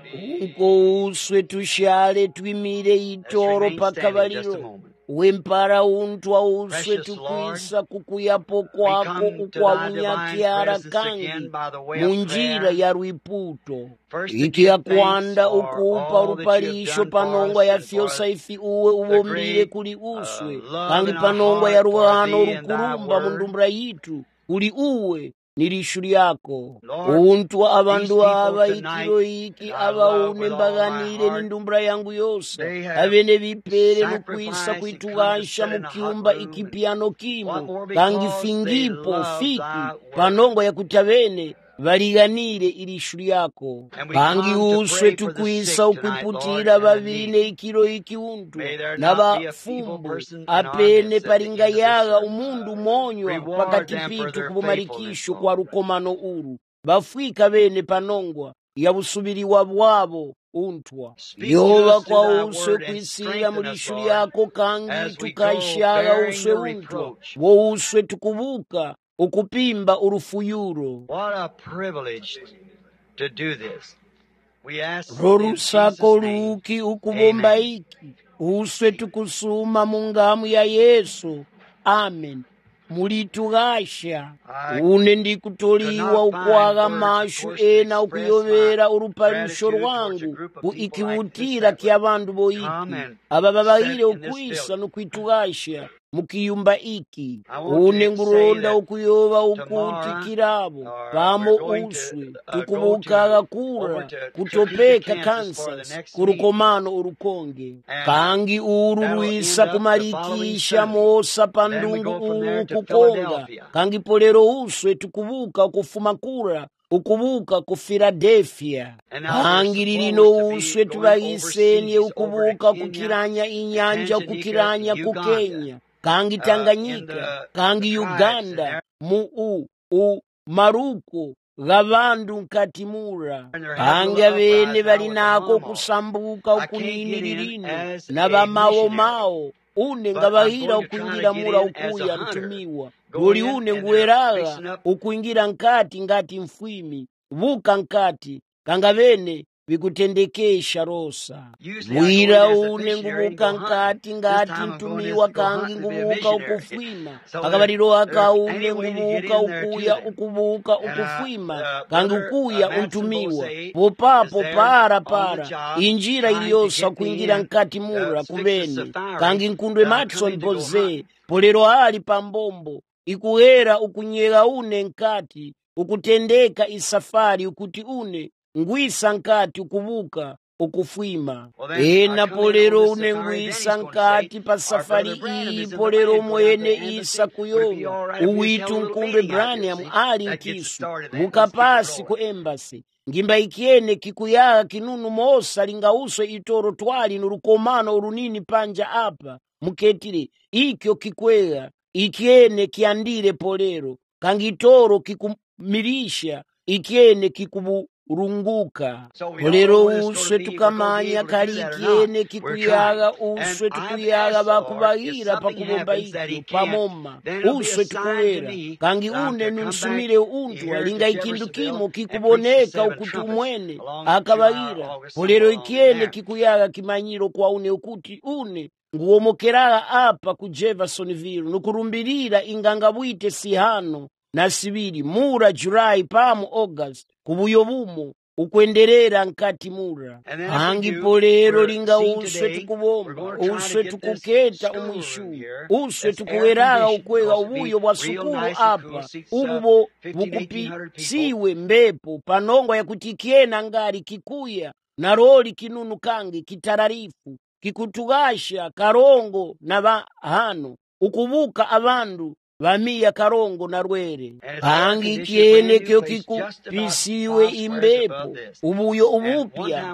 Unko uswe tushale twimire itoro pakabaliro. Wempara untwa uswe tukwisa kukuyapo kwako ukwawunyakiara kangi munjira ya rwiputo. Iki ya kwanda ukupa rupalisho panongwa ya fyosa ifi uwe uwombile kuli uswe. Kangi panongwa ya ruhano rukurumba mundumbra yitu uli uwe nilishu lyako. Untwa abandu aba ikiro iki aba unembaganire n'indumbra yangu yose. Abene bipere nukwisa kwitugasha mukiumba ikipiano kimo. Kangi fingipo fiki panongwa ya kutabene baliganire ilishu lyako. Kangi uswe tukwisa ukwiputira babine ikiro iki untu n'abafumbu apene palinga yaga umundu monyo pakati pitu kubumarikisho kwa rukomano uru bafwika bene panongwa ya busubiriwa bwabo untwa. Yoba kwa uswe kwisira mulishu lyako kangi tukashaga uswe untwa wo uswe tukubuka ukupimba urufuyuro. What a privilege to do this. We ask in Rorusako Jesus' name. ruki ukubomba Amen. iki uswe tukusuma mungamu ya Yesu. Amen. Mulitugasha une ndikutoliwa ukwaga mashu ena ukuyobera urupalisho rwangu ikiwutira kya bandu boiki aba babahire ukwisa nukwitugasha mukiyumba iki. Une nguronda ukuyoba ukuti kirabo pamo uswe tukubukaga kura kutopeka Kansas kurukomano urukonge. Kangi uru rwisa kumarikisha mosa pandungu ukukonga. Kangi polero uswe tukubuka ukufuma kura ukubuka ku Philadelphia. Kangi lilino uswe tubayisenye ukubuka kukiranya inyanja kukiranya ku Kenya. Kangi Tanganyika, kangi Uganda, Maruko, gabandu nkatimura. Kangi abene bali nako kusambuka ukunini lilino nabamao mao une ngabahira ukuingira mura ukuya mtumiwa. Uli une ngueraga ukuingira nkati ngati mfwimi buka nkati kanga bene vikutendekesha rosa. Mwira une ngubuka nkati ngati mtumiwa kangi ngubuka ukufwima. Akabaliro aka une ngubuka ukuya ukubuka ukufwima kangi ukuya untumiwa. Popapo para injira iliyosa kuingira nkati mura kubeni. Kangi nkundwe Matson Boze polero ali pambombo ikuera ukunyega une nkati ukutendeka isafari ukuti une ngwisa nkati ukubuka ukufwima. Ena polero une ngwisa nkati pa safari iyi polero mwene isa kuyoba uwitu nkumbe Branham ali nkisu mukapasi ku embassy ngimba ikiene kikuyaga kinunu mosa lingauswe itoro twali nurukomano urunini panja apa muketire ikyo kikwega ikiene kiandire polero kangitoro kikumirisha ikiene kikuburunguka. Polero uswe tukamanya kali ikiene kikuyaga uswe tukuyaga bakubagira pakubomba ikyo pamoma uswe tukuwera kangi une nunsumire untwa linga ikindu kimo kikuboneka ukuti umwene akabagira. Polero ikiene kikuyaga kimanyiro kwa une ukuti une nguwomokeraga apa ku Jeffersonville nukurumbirira ingangabwite sihano na sibiri mura July pamu August kubuyobumo ukwenderera nkati mura. Hangi polero linga uswe tukubomba uswe tukuketa umwishu uswe tukuweraga ukwega ubuyo bwa sukulu apa ububo bukupi siwe mbepo panongwa ya kutikiena ngari kikuya na roli kinunu kangi kitararifu kikutugasha karongo na bahano ukubuka abandu bamiya karongo na rwere. Kangi kiene kyo kikupisiwe imbepo ubuyo ubupya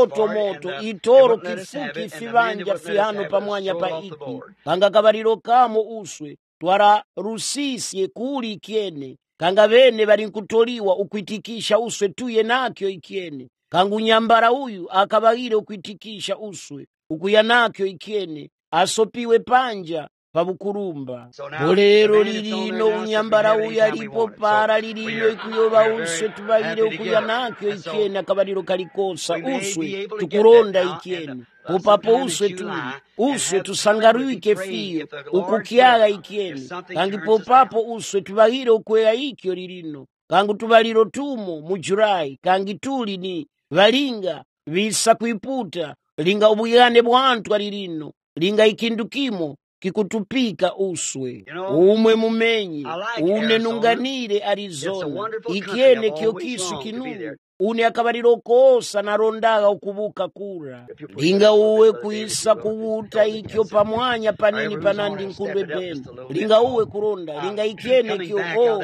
moto itoro kifuki fibanja fihano pamwanya pa iki. Kanga kabariro kamo uswe twara rusisye kuli ikiene kanga bene bali nkutoliwa ukwitikisha uswe tuye nakyo ikiene. Kangu nyambara uyu akabagire ukwitikisha uswe ukuya nakyo ikiene asopiwe panja pabukulumba bolero lilino unyambala uya lipo para lilino ikuyoba uswe tubalire ukuya nakyo ikyene akabaliro kalikosa uswe tukulonda ikyene popapo uswe tusangaruike fiyo ukukyaga ikyene kangi popapo uswe tubalire ukweya ikyo lilino kangi tubaliro tumo mu Julai kangi tuli ni balinga bisa kuiputa linga ubuyane bwantu alilino linga ikindu kimo kikutupika uswe umwe mumenyi une nunganire Arizona ikyene kyo kisu kinunu une akabaliro kosa narondaga ukubuka kura linga uwe kuisa kuwuta ikyo pamwanya panini panandi nkundwe beni linga uwe kuronda linga ikyene kyo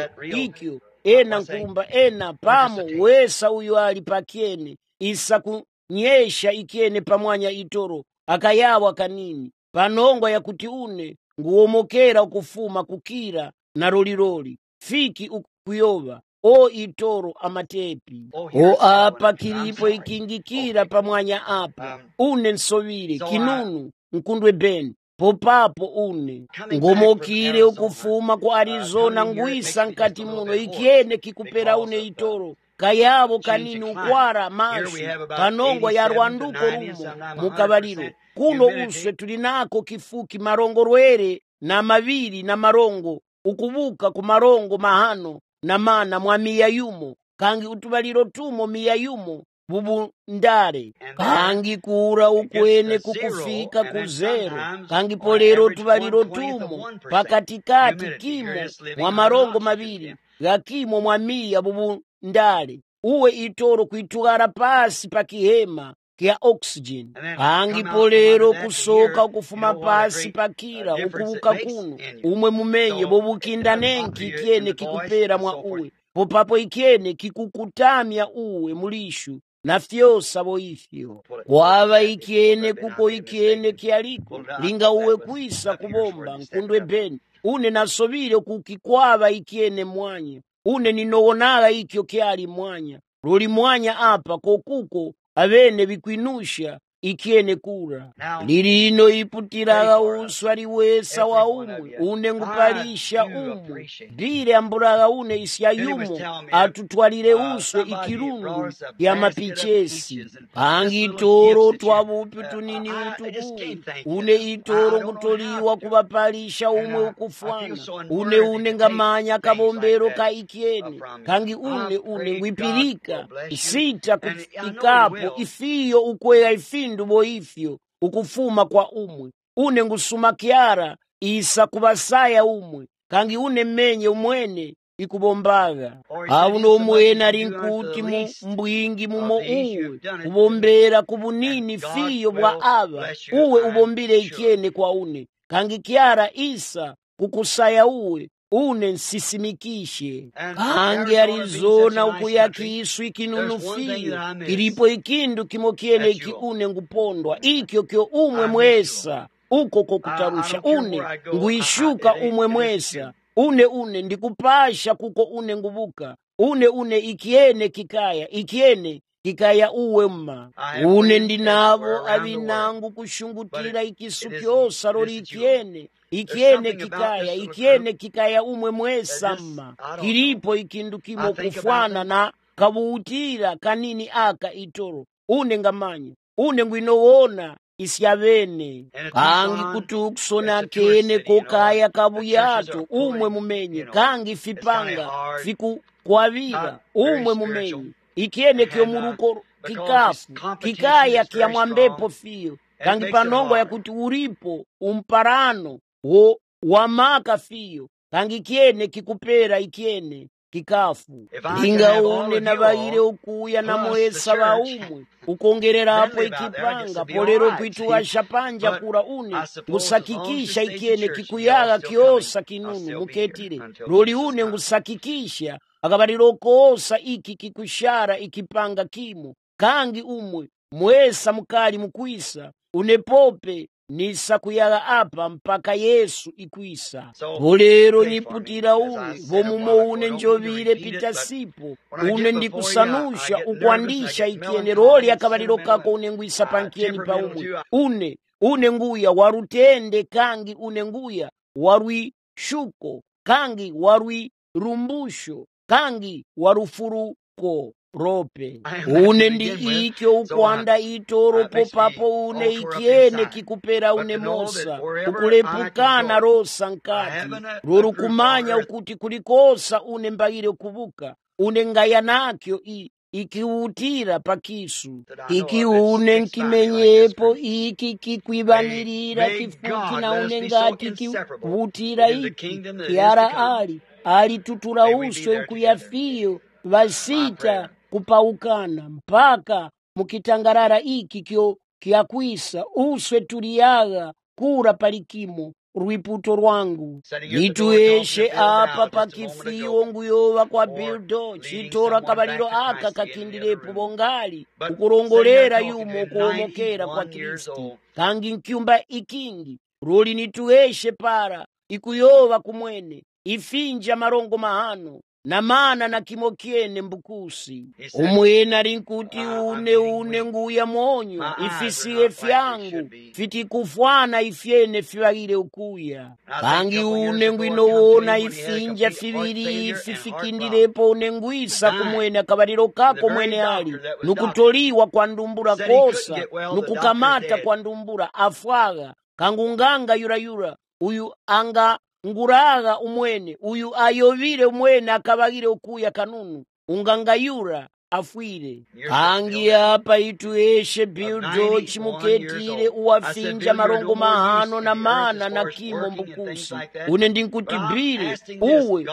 ikyo ena nkumba ena pamo wesa uyo ali pakyene isa kunyesha ikyene pamwanya itoro akayawa kanini panongwa yakuti une nguwomokera ukufuma kukira na roliroli fiki ukuyoba o itoro amatepi o apa kilipo ikingikira pamwanya apa une nsobire kinunu nkundwe beni popapo une ngomokire ukufuma ku Arizona ngwisa nkati muno ikyene kikupera une itoro kayabo kanini ukwara mashi panongwa ya rwanduko rumo mukabaliro kuno uswe tulinako kifuki marongo rwere na mabiri na marongo ukubuka ku marongo mahano na mana mwa miya yumo kangi utubaliro tumo miya yumo bubundare kangi kura ukwene kukufika ku zero kangi polero tubaliro tumo pakatikati kimo mwa marongo mabiri gakimo mwa miya bubundare uwe itoro kuitugara pasi pakihema kia oxygen kangi polero kusoka ukufuma pasi pakira ukubuka kuno umwe mumenye bobukinda nenki ikyene kikupera mwa uwe popapo ikyene kikukutamya uwe mulishu na fyosa boifyo kwaba ikyene kuko ikyene kyaliko linga uwe kuisa kubomba nkundwe beni une nasobire kukikwaba ikyene mwanya une ninowonaga ikyo kyali mwanya ruli mwanya apa kokuko abene bikwinusha ikyene kura lilino iputiraga uswa liwesa wa umwe une ngupalisha umwe bile amburaga une isya yumo atutwalire uswe ikirundu ya mapichesi kangi itoro twabupi tunini utuku une itoro kutoliwa kubapalisha umwe ukufwana une ngamanya kabombero ka ikyene kangi une ngwipirika isita ikapo ifiyo ukweya ifindu boifyo ukufuma kwa umwe une ngusuma kiara isa kubasaya umwe kangi une menye umwene ikubombaga auno umwene ari nkuti mbwingi mumo uwe ubombera kubunini fiyo bwa aba uwe ubombire ikyene kwa une kangi kiara isa kukusaya uwe une nsisimikishe kangi Arizona ukuyakisu ikinunufiyo kilipo ikindu kimokyene ikiune ngupondwa ikyo kyo umwe mwesa uko kokutarusha une nguishuka umwe mwesa une ndikupasha kuko une ngubuka une ikyene kikaya uwe mma une ndinabo abinangu kushungutira ikisu kyosa rori ikyene kikaya umwe mwesa mma kilipo ikindu kimo kufwana na kabuutira kanini aka itoro une ngamanya une ngwinowona isyabene kangi kutukusona kene kokaya kabuyato umwe mumenye kangi fipanga fikukwabira umwe mumenye ikyene kyo muruko kikafu kikaya kya mwambepo fiyo kangi panongo yakuti uripo umparano wamaka fiyo kangi ikyene kikupera ikyene kikafu linga une nabayire ukuya na mwesa ba umwe ukongerera hapo ikipanga polero kwituwasha panja kura une ngusakikisha ikyene kikuyaga kiosa kinunu muketire roli une ngusakikisha akabaliro kosa iki kikushara ikipanga kimo kangi umwe mwesa mukali mukwisa unepope nisa kuyaga apa mpaka Yesu ikwisa bolero niputira une bomumo une njobire pita sipo une ndikusanusha ukwandisha ikyene roli akabaliro kako une ngwisa pankieni pa umwe une nguya warutende kangi une nguya warwishuko kangi warwirumbusho kangi warufuruko rope une ndi ikyo ukwanda itoro popapo une ikyene kikupera une mosa ukulepukana rosa nkati rorukumanya ukuti kulikosa une mbayire kubuka une ngaya nakyo ikiutira pakisu iki une nkimenyepo iki kikwibanirira kifuki na une ngati kiutira iki kiara ali tutura uso ukuyafiyo vasita kupaukana mpaka mukitangarara iki kyo kiakwisa uswe tuliyaga kura palikimo rwiputo rwangu nitueshe apa pakifiwo nguyova kwa bildo chitora kabaliro aka kakindilepo bongali ukurongolera yumo kuomokera kwa Kristo kangi nkyumba ikingi roli nitueshe para ikuyova kumwene ifinja marongo mahano na mana na kimo kyene mbukusi umwene ali nkuti une nguya monyo ifisiye fyangu fitikufwana ifyene fiwagile ukuya kangi une ngwinowona ifinja fibiri ifi fikindilepo une ngwisa kumwene akabaliro kako mwene ali nukutoliwa kwa ndumbura kosa nukukamata kwa ndumbura afwaga kangunganga yurayura uyu anga nguraga umwene uyu ayovile umwene akabagile ukuya kanunu ungangayura afwire kangi apa itueshe bildo chimuketile uwafinja marongo mahano na mana na kimo mbukusi une ndinkuti bile uwe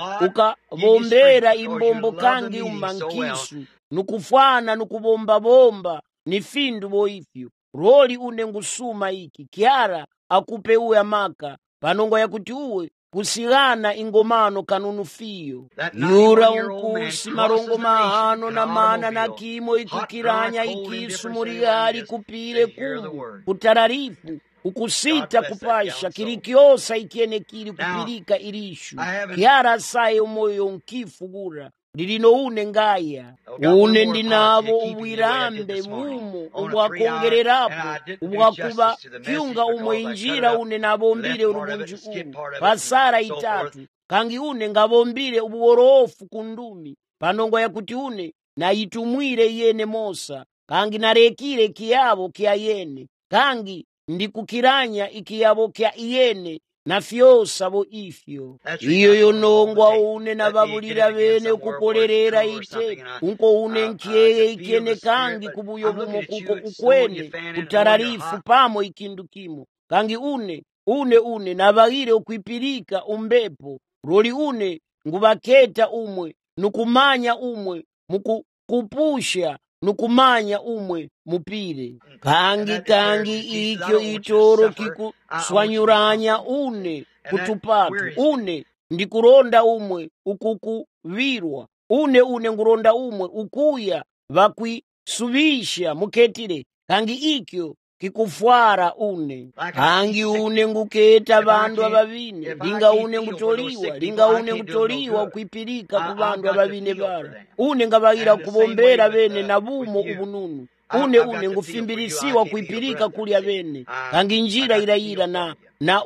ukavombera imbombo kangi umankisu nukufwana nukubombabomba ni findu boifyo roli une ngusuma iki kiara akupe uwe amaka panongo yakuti uwe kusigana ingomano kanunu fiyo yura unkusi marongo mahano na mana na kimo ikikiranya ikisu murigali kupile kumu kutararifu ukusita kupasha kirikiosa ikiene kiri kupilika irishu kiara saye umoyo nkifugura lilino une ngaya une ndinabo ubwirambe bumu ubwakongererapo ubwakuba kyunga umwe injira une nabombile urubunju pasara itatu kangi une ngabombile ubuworofu kundumi panongo yakuti une nayitumwire yene mosa kangi narekire kiyabo kya yene kangi ndikukiranya ikiyabo kya iyene na fyosa bo ifyo iyo yonongwa une nababulira bene ukukolerera ite unko une nkyeye ikene kangi kubuyo bumo kuko kukwene kutararifu pamo ikindu kimo kangi une nabagire ukwipirika umbepo roli une ngubaketa umwe nukumanya umwe mukupusha nukumanya umwe mupire kangi ikyo itoro kikuswanyuranya une kutupatu une ndikuronda umwe ukukuvirwa une nguronda umwe ukuya vakwisubisha muketile kangi ikyo kikufwara une kangi une nguketa bandu abavine linga une ngutoliwa ukwipirika ku bandu abavine bara une ngabagira kubombera bene na bumo ubununu une ngufimbirisiwa kwipirika kulya bene kangi njira irayira na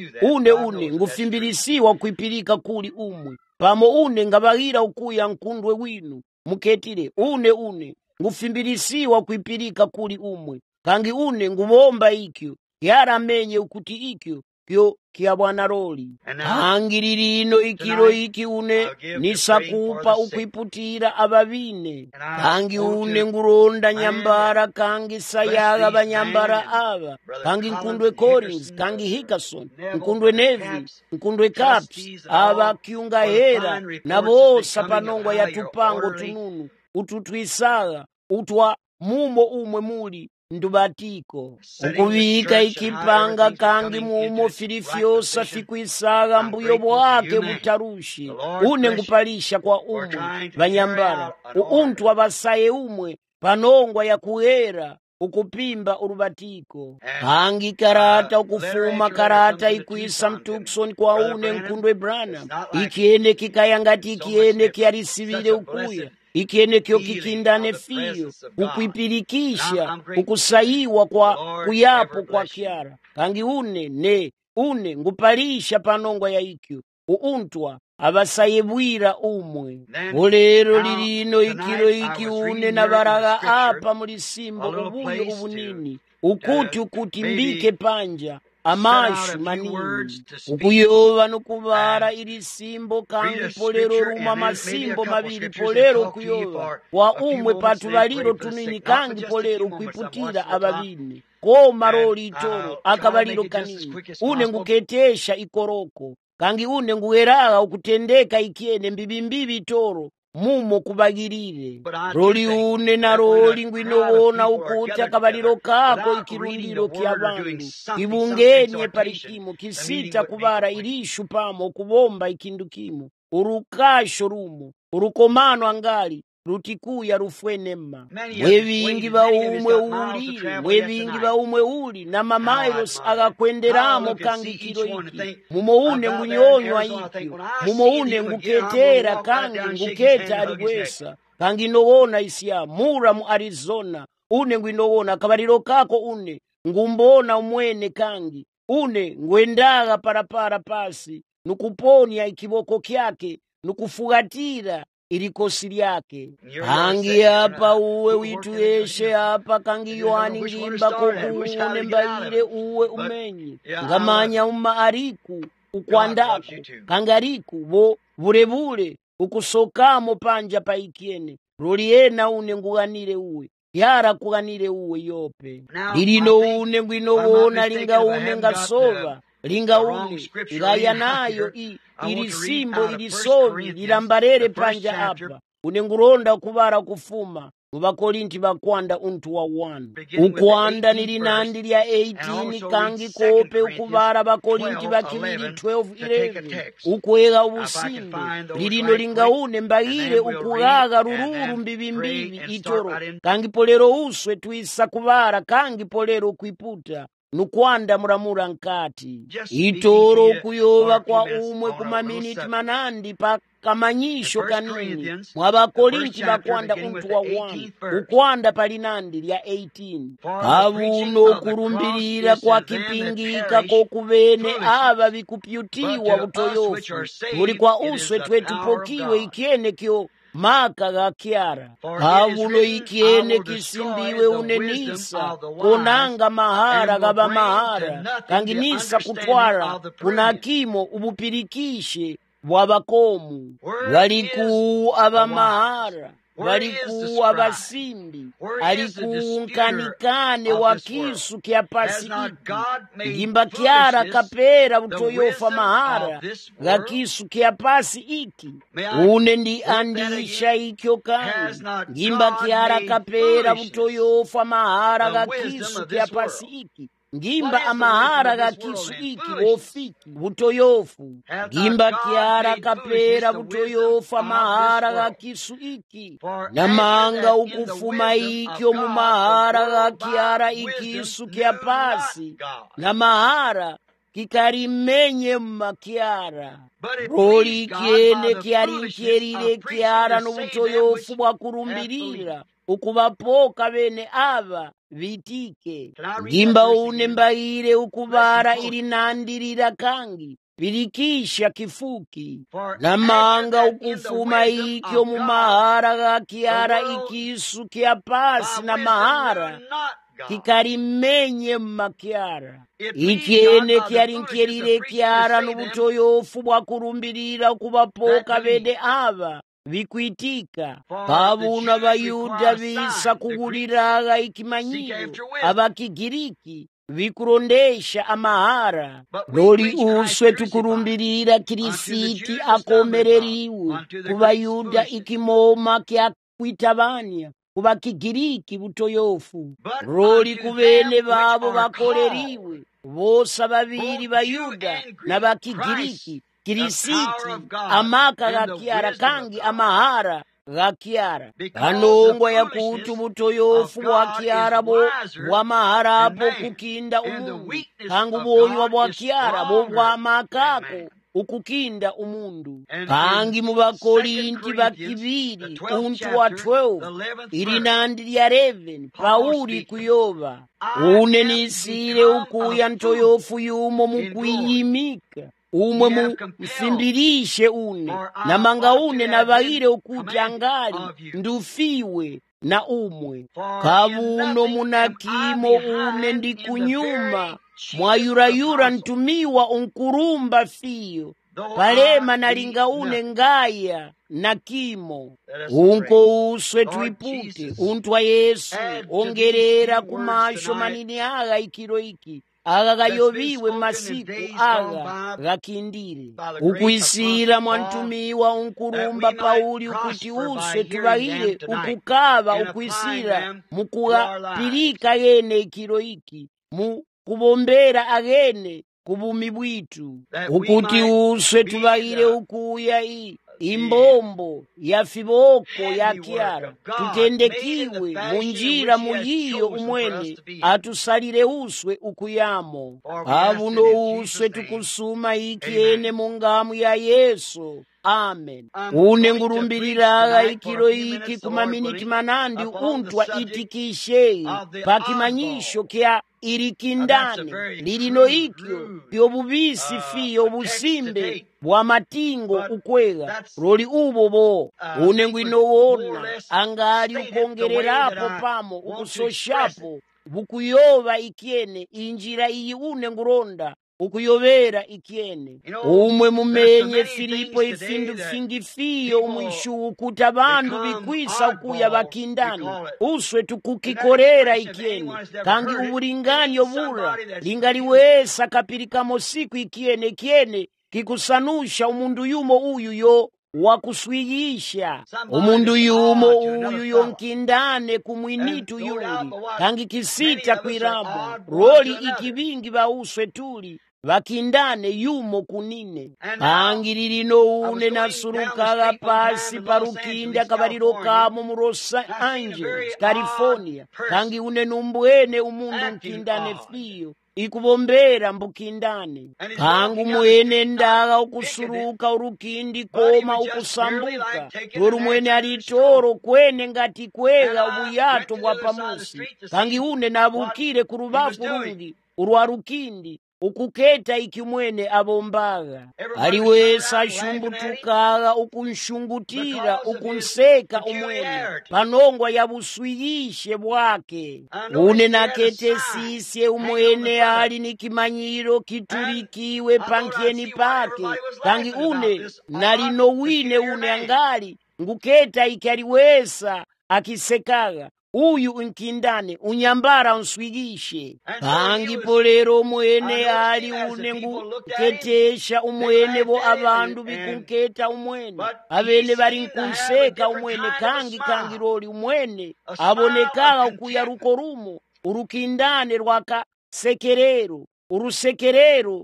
une ngufimbirisiwa kwipirika kuli umwe pamo une ngabagira ukuya nkundwe winu muketile une ngufimbirisiwa kwipirika kuli umwe kangi une ngubomba ikyo yaramenye ukuti ikyo kyo kia bwana roli kangi lilino ikiro iki une nisakupa ukwiputira abavine kangi une nguronda nyambara kangi sayaga banyambara aba kangi nkundwe Collins kangi Hickerson nkundwe Nevi nkundwe Caps aba kiunga hera na bosa panongwa ya tupango tununu ututwisaga utwa mumo umwe muli ndubatiko ukuvika ikipanga kangi mumo filifyosa fikwisaga mbuyo bwake butarushi une ngupalisha kwa umwe banyambara uuntu wabasaye umwe panongwa ya kuhera ukupimba urubatiko kangi karata ukufuma karata ikwisa mtukson kwa une nkundwe Branham ikiene kikayangati ikiene kiarisivile ukuya ikiene kyo kikindane fiyo ukwipirikisha ukusayiwa kwa kuyapo kwa kiara kangi une une ngupalisha panongwa ya ikyo uuntwa abasayebwira umwe bolero lilino ikilo iki une nabaraga apa mulisimbo ubuyo ubunini ukuti mbike panja amashu manini ukuyoba nokubara ilisimbo kangi polero ruma masimbo mabiri polero kuyoba wa umwe patubaliro tunini kangi polero kuiputira ababini ko maroli itoro akabaliro kanini une nguketesha ikoroko kangi une nguweraga ukutendeka ikiene mbibimbibi itoro mumo kubagirire roli une na roli ngwinowona ukuti akabaliro kako ikirundiro ky'abantu ibungenye parikimo kisita kubara irishu pamo kubomba ikindu kimo urukasho rumo urukomano angali rutikuya rufwenema mwebingi baumwe uli na mamairos agakwenderamo kangi kiro iki mumoune ngunyonywa iki mumoune nguketera kangi nguketa aligwesa kangi nowona isya mura mu Arizona une ngwinowona kabaliro kako une ngumbona umwene kangi une ngwendaga parapara pasi nukuponya ikiboko kyake nukufugatira ilikosi lyake kangi apa uwe witueshe apa kangi yohani ngimba kokuune mbaile uwe umenye ngamanya ariku ukwandako kangi ariku bo bulebule ukusokamo panja paikiene roliena une nguganire uwe yara kuganire uwe yope lilino une ngwinowona linga une ngasova linga une ngaya nayo ilisimbo ilisovi lilambarere panja apa unenguronda kubara kufuma mubakorinti bakwanda untu wa 1 ukwanda nilinandi lya 18 kangi kope ukubara bakorinti bakibiri 12:11 ukwega ubusimbe lilino lingaune mbaile ukugaga rururu mbibimbibi itoro kangi polero uswe tuisa kubara kangi polero kwiputa nukwanda muramura nkati itoro kuyoba kwa umwe kumaminiti manandi pakamanyisho kanini mwabakorinti bakwanda untu wa 1 ukwanda palinandi lya 18 abuno kurumbirira kwa kipingika kokubene aba bikupyutiwa butoyofu muri kwa uswe twetupokiwe ikiene kyo maka ga kiara abuno ikiene kisimbiwe unenisa konanga mahara gaba mahara kanginisa kutwara kunakimo ubupirikishe bwabakomu waliku abamahara waliku abasimbi alikuunkanikane wa kisu kya pasi iki ngimba kiara kapera butoyofa mahara ga kisu kya pasi iki une ndi andisha ikyo kangi ngimba kiara kapera butoyofa mahara ga kisu kya pasi iki ngimba amahara ga kisu iki ofiki butoyofu ngimba kiara kapera butoyofu amahara ga kisu iki namanga ukufuma ikyo mu mahara ga kiara ikisu kya pasi na mahara kikarimenye makiara roli kiene kiarincherire kiara n'ubutoyofu bwa kurumbirira ukubapoka bene aba bitike ngimba une mbaire ukubara ilinandirira kangi birikisha kifuki namanga ukufuma ikyo mu mahara ga kiara ikisu kya pasi na mahara kikarimenye makiara ikiene kiarincherire kiara n'ubutoyofu bwa kurumbirira ukubapoka bene aba vikwitika pabuna bayuda bisa kuguliraga ikimanyiro abakigiriki vikurondesha amahara loli uswe tukurumbirira kirisiti akomereriwe kubayuda ikimoma kya kwitabania kubakigiriki butoyofu loli kubene babo bakoleriwe bosa babiri bayuda n'abakigiriki kirisiti amaka ga kiara kangi amahara ga kiara kanongwa ya kutu butoyofu bwa kiara bo bwa mahara bo kukinda umungu kangu bonywa bwa kiara bo bwa makako ukukinda umundu. Kangi mu Bakorinti bakibiri untu wa 12 ili nandi lya 11 Pauli kuyoba unenisire ukuya ntoyofu yumo mukuyimika umwe mufimbirishe une namanga une nabahire ukuti angali ndufiwe na umwe kabuno munakimo une ndikunyuma mwayurayura ntumiwa unkurumba fiyo palema nalinga une ngaya na kimo unko uswe tuipute untwa Yesu ongerera kumasho manini aga ikiro iki aga gayobiwe masiku aga gakindire ukwisira mwantumiwa unkurumba Pauli ukuti uswe tubahire ukukaba ukwisira mukugapilika yene ikiro iki kubombera agene kubumi bwitu ukuti uswe tubahire ukuya imbombo ya fiboko ya kiara tutendekiwe munjira muyiyo umwene atusalire uswe ukuyamo abuno uswe tukusuma ikiene mungamu ya Yesu. Amen. Une ngurumbiriraga ikiro iki kumaminiti manandi untwa itikishe pakimanyisho kya irikindane lilino ikyo byobubisi fiyo obusimbe bwa matingo ukwega roli ubobo une ngwinowona angali ukongererapo pamo ukusoshapo bukuyoba ikiene injira iyi une nguronda ukuyobera ikiene umwe mumenye Filipo ifindu fingifiyo umwishu ukuta abandu bikwisa ukuya bakindani uswe tukukikorera ikiene kangi uburinganyo bura lingaliwesa kapirikamo siku ikiene kiene kikusanusha umundu yumo uyu yo wakuswiyisha umundu yumo uyu yonkindane kumwinitu yuli kangi kisita kwirabo roli ikibingi bauswe tuli bakindane yumo kunine kangi lilino une nasurukaga pasi parukinda kabaliro kamo mu Los Angeles California kangi une numbwene umundu nkindane fiyo ikubombera mbukindane kangu mwene ndaga ukusuruka urukindi koma ukusambuka toru mwene alitoro kwene ngati kwega ubuyato bwa pamusi kangi une nabukire kurubafu rundi urwarukindi ukuketa ikimwene abombaga aliwesa shumbutukaga ukunshungutira ukunseka umwene panongwa ya buswiyishe bwake une nakete sisye umwene ali nikimanyiro kiturikiwe pankieni pake kangi une nalino wine une angali nguketa ikaliwesa akisekaga uyu nkindane unyambara unswigishe kangi polero mwene ali une nguketesha umwene bo abandu bikunketa umwene abene bari nkunseka umwene kangi roli umwene abonekaga ukuya rukorumo urukindane rwaka sekerero urusekerero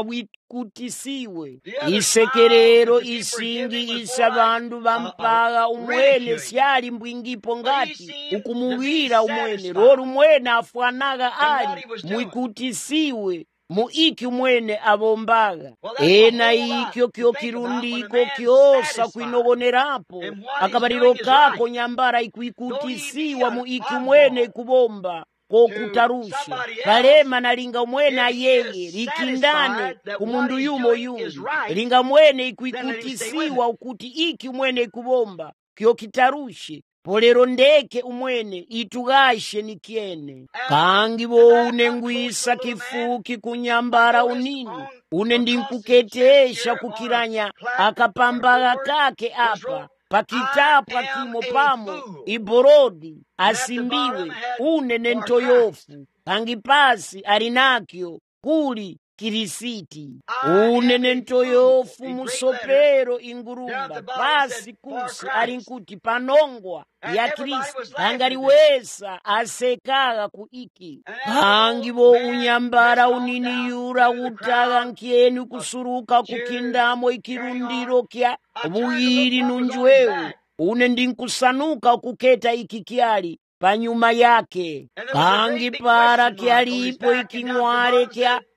rwabikutisiwe isekerero isingi isabandu bampaga umwene syali mbwingipo ngati ukumubira umwene roro umwene afwanaga ali mwikutisiwe muiki umwene abombaga ena ikyo kyo kirundiko kyosa kwinogonerapo akabariro kako nyambara ikwikutisiwa muiki umwene kubomba kokutarusha kalema nalinga mwene ayeye likindane kumundu yumo yungi linga mwene ikwikutisiwa ukuti iki mwene kubomba kyo kitarushe polero ndeke umwene itugashe nikiene kangi bo unengwisa kifuki kunyambara unini une ndinkuketesha kukiranya akapambaga kake apa pakitapa kimo pamo iborodi asimbiwe une nentoyofu kangi pasi alinakyo kuli kirisiti une nentoyofu musopero ingurumba pasi kusi alinkuti panongwa ya Kristo angaliwesa asekaga kuiki kangi bo unyambara unini yura utaga nkieni kusuruka kukindamo ikirundiro kya ubuyiri nunjwewu une ndinkusanuka kuketa ikikiali panyuma yake kangi para kyalipo iking'wale kya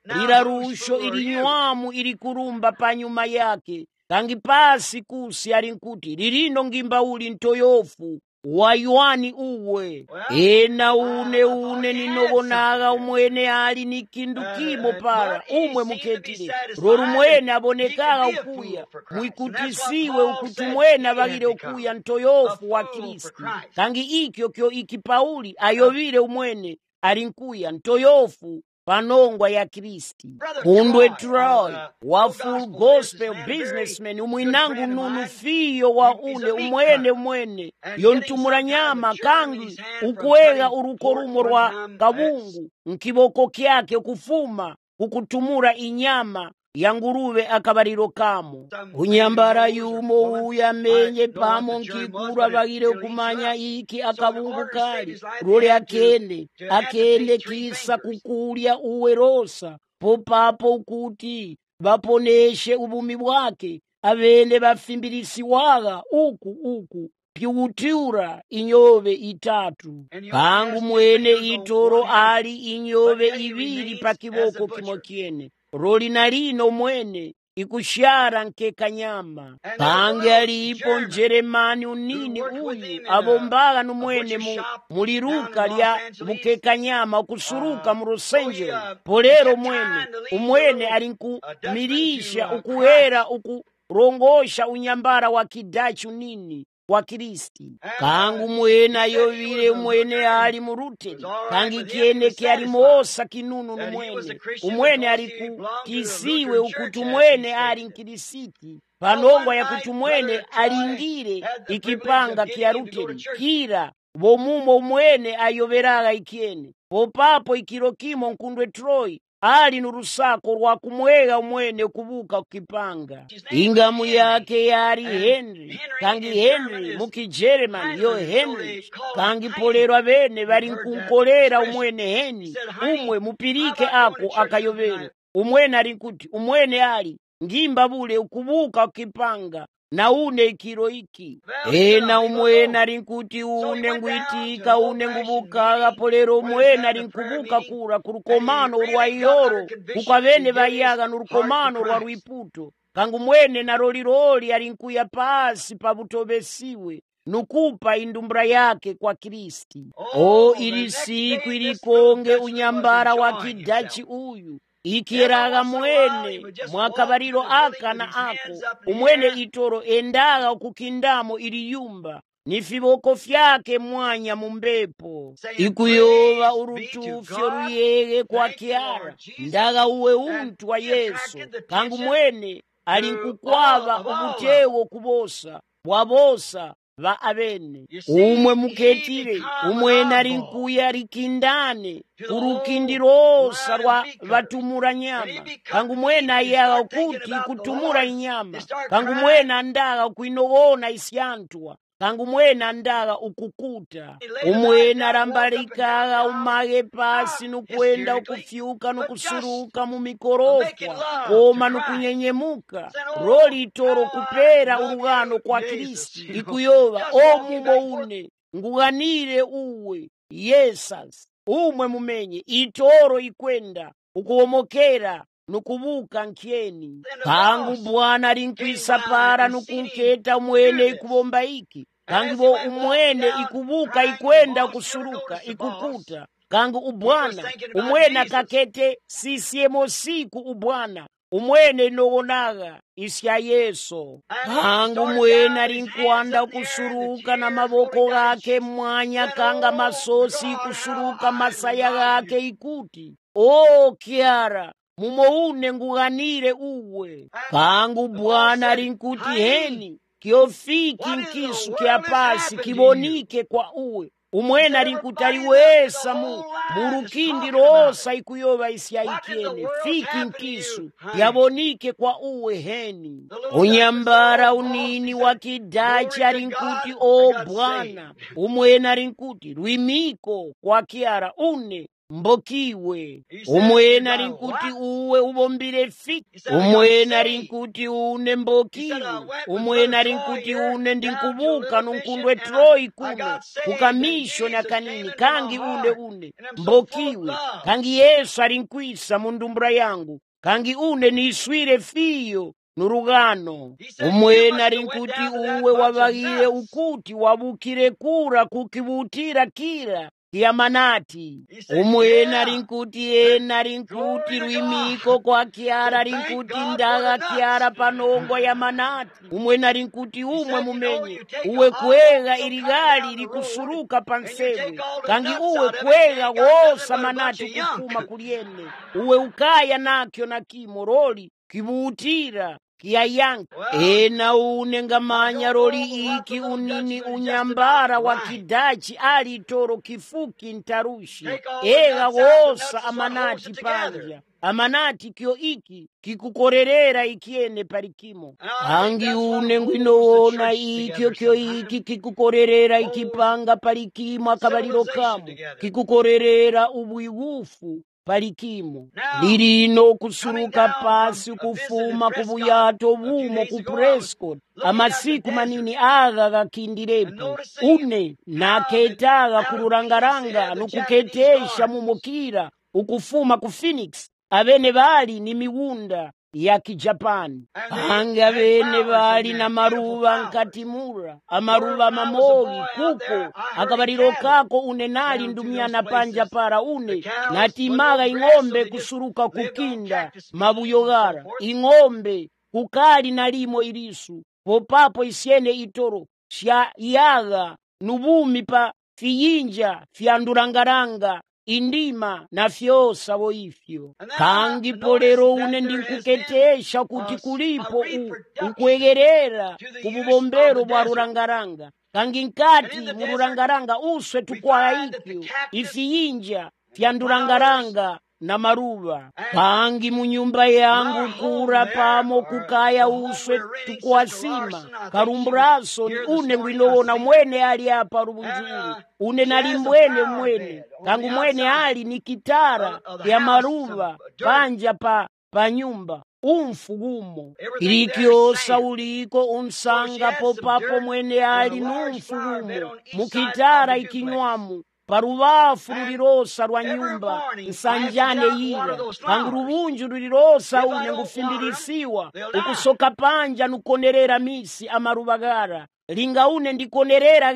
lira rusho ilinywamu ili kurumba pa nyuma yake, kangi pasi kusi ali nkuti lilino ngimba uli ntoyofu wayuani uwe ena une ninogonaga umwene ali ni kindu kimo para umwe muketile roru mwene abonekaga ukuya mwikutisiwe ukuti mwene abagire ukuya ntoyofu wa Kristi kangi ikyo kyo iki Pauli ayovile umwene ali nkuya ntoyofu panongwa ya Kristi kundwe Troy wa Full Gospel businessman umwinangu nunu fiyo wa une umwene yontumura nyama kangi ukuwega uruko rumo rwa kabungu nkiboko kyake kufuma kukutumura inyama ya nguruve akabariro kamo unyambara yumo uyamenye pamo nkigura bagire kumanya iki akabungu kali role akende kisa kukulya uwerosa popapo ukuti baponeshe ubumi bwake abene bafimbilisiwaga uku pyutura inyobe itatu kangu mwene itoro ali inyobe ibiri pa kiboko kimokiene roli nalino mwene ikushara nkeka nyama kange alipo Njeremani unini uyu abombaga numwene muliruka lya bukeka nyama ukusuruka mu Rosenje polero umwene alinkumirisha ukuhera ukurongosha unyambara wa kidachi unini wa Kristi kangu mwene ayovile umwene ali muruteli kangi kiene kiali moosa kinunu umwene alikukisiwe ukuti umwene ali nkirisiti panongwa ya kuti umwene alingire ikipanga kia ruteli kira bomumo umwene ayoveraga ikiene popapo ikiro kimo nkundwe Troy ali nurusako rwa kumwega umwene kubuka kukipanga ingamu yake yari Henry kangi Henry muki German yo Henry kangi polero abene bari nkunkolera umwene Heni umwe mupirike ako akayobera umwene ali nkuti umwene ali ngimba bule ukubuka kukipanga na une ikiro iki ena umwene ali nkuti une ngwitika une ngubukaga polero umwene ali nkubuka kura kurukomano rwa Iyoro kukabene bayaga nurukomano rwa Rwiputo kangu mwene na roliroli ali nkuya pasi pabutobesiwe nukupa indumbra yake kwa Kristi ili siku ilikonge unyambara wa kidachi uyu ikiraga mwene mwakabariro aka na ako umwene itoro endaga ukukindamo iliyumba nifiboko fyake mwanya mumbepo ikuyoba urutufyo ruyege kwa kiara ndaga uwe untu wa Yesu kangu mwene alinkukwaba ubutewo kubosa wabosa va abene umwe muketire umwene alinkuya rikindane urukindirosa rwa vatumura nyama kangu mwene ayaga ukuti kutumura inyama kangu mwene andaga kuinogona isyantwa kangu mwene andaga ukukuta umwene arambalikaga umage pasi nukwenda ukufyuka nukusuruka mu mikorofwa koma nukunyenyemuka roli itoro kupera urugano kwa Kristi ikuyoba omumo une nguganire uwe Yesas umwe mumenye itoro ikwenda ukuomokera nukubuka nkyeni kangu Bwana alinkwisapara nukunketa umwene ikubomba iki kangu umwene ikubuka ikwenda kusuruka ikukuta kangu ubwana umwene akakete sisiemo siku ubwana umwene inogonaga isya Yesu kangu mwene alinkuanda kusuruka na maboko gake mwanya kanga masosi kusuruka masaya gake ikuti kiara mumo une nguganire uwe kangu Bwana alinkuti Heni kiofiki nkisu kia pasi kibonike kwa uwe umwene alinkutaliwesa murukindi rosa ikuyoba isya ikiene fiki nkisu yabonike kwa uwe Heni unyambara unini wa kidachi alinkuti Bwana umwene alinkuti rwimiko kwa kiara une mbokiwe umwene ali nkuti uwe ubombile fiki umwene ali nkuti une mbokiwe umwene ali nkuti une ndinkubuka nunkundwe Troy kuno kukamishoni akanini kangi une mbokiwe kangi Yesu ali nkwisa mundumbura yangu kangi une niswire fiyo nurugano umwene ali nkuti uwe wabagire ukuti wabukire kura kukibutira kira kiamanati umwene ali nkuti ena ali nkuti lwimiko kwa kiara ali nkuti ndaga kiara panongo ya manati umwene ali nkuti umwe mumenye uwe kwega iligali likusuruka pansemu kangi uwe kwega wosa manati kufuma kuliene uwe ukaya nakyo na kimoroli kibutira kiyayanka ena une ngamanya roli iki unini unyambara wa kidachi ali toro kifuki ntarushi ega wosa amanati panja amanati kyo iki kikukorerera ikiene parikimo hangi une ngwinowona ikyo kyo iki kikukorerera ikipanga parikimo akabaliro kamo kikukorerera ubwigufu parikimo lirino kusuruka pasi kufuma kubuyato bumo ku Prescott amasiku manini aga gakindirepo une naketaga kururangaranga nukuketesha mumukira ukufuma ku Phoenix abene bali ni miwunda ya kijapani anga bene bali na maruba nkatimura amaruba mamogi kuko akabaliro kako une nali ndumia na panja para une natimaga ing'ombe kusuruka kukinda mabuyogara ing'ombe kukali nalimo ilisu popapo isiene itoro sha yaga nubumi pa fiyinja fyandurangaranga indima na fyosa woifyo kangi polero une ndinkuketesha kuti kulipo ukwegerera kububombero bwa rurangaranga kangi nkati mururangaranga uswe tukwala ikyo ifiyinja fyandurangaranga na maruba kangi munyumba yangu kura pamo kukaya uswe tukwasima karumburaso une ngwinowona mwene ali apa rubunjuru une nali mwene kangu mwene ali ni kitara ya maruba panja pa nyumba umfugumo ilikyosa uliko unsanga popapo mwene ali numfugumo mukitara ikinywamu parubafu rulirosa rwa nyumba nsanjane yira kangu rubunju rulirosa une ngufimbilisiwa ukusoka panja nukonerera misi amarubagara linga une ndikonerera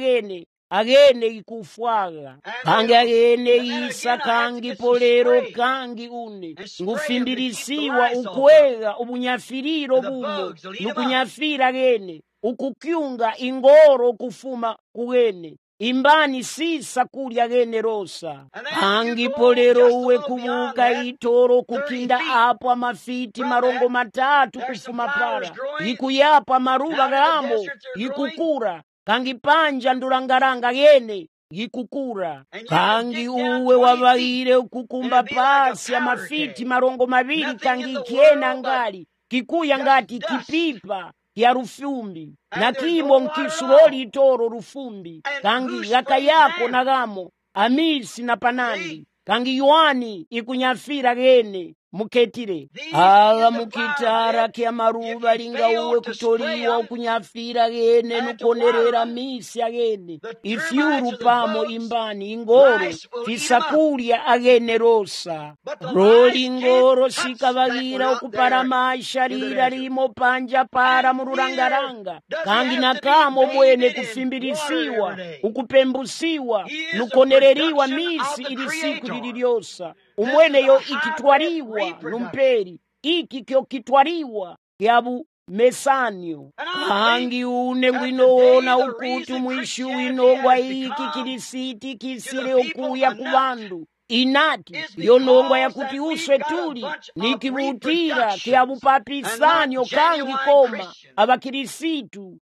agene ikufwaga kangi agene isa kangi polero kangi une ngufimbilisiwa ukwega ubunyafiriro bumo nukunyafira agene ukukyunga ingoro kufuma kuwene imbani sisa kulya gene rosa kangi polero uwe kubuka itoro kukinda apo amafiti marongo matatu kufuma para ikuyapa maruba gamo ikukura kangi panja ndurangaranga gene ikukura kangi uwe wabaire kukumba pasi amafiti marongo mabiri kangi ikiena ngali kikuya ngati kipipa ya rufumbi na kimo nkisuroli itoro rufumbi kangi yakayako nagamo amisi na panandi kangi yuani ikunyafira gene muketire ala mukitara kya maruba linga uwe kutoliwa ukunyafira gene nukonerera misi agene ifyuru pamo imbani ingoro fisakulya agene rosa roli ingoro sikabagira okupara masharira limo panja para mururangaranga kangi nakamo mwene kufimbilisiwa ukupembusiwa nukonereriwa misi ili siku lililyosa umwene yo ikitwariwa numperi iki kyo kitwariwa yabu mesanyo kangi une ngwinowona ukuti mwishi winongwa iki kilisiti kisile okuya kubandu inati yonongwa yakuti uswe tuli nikibutira kyabupapisanyo kangi koma abakirisitu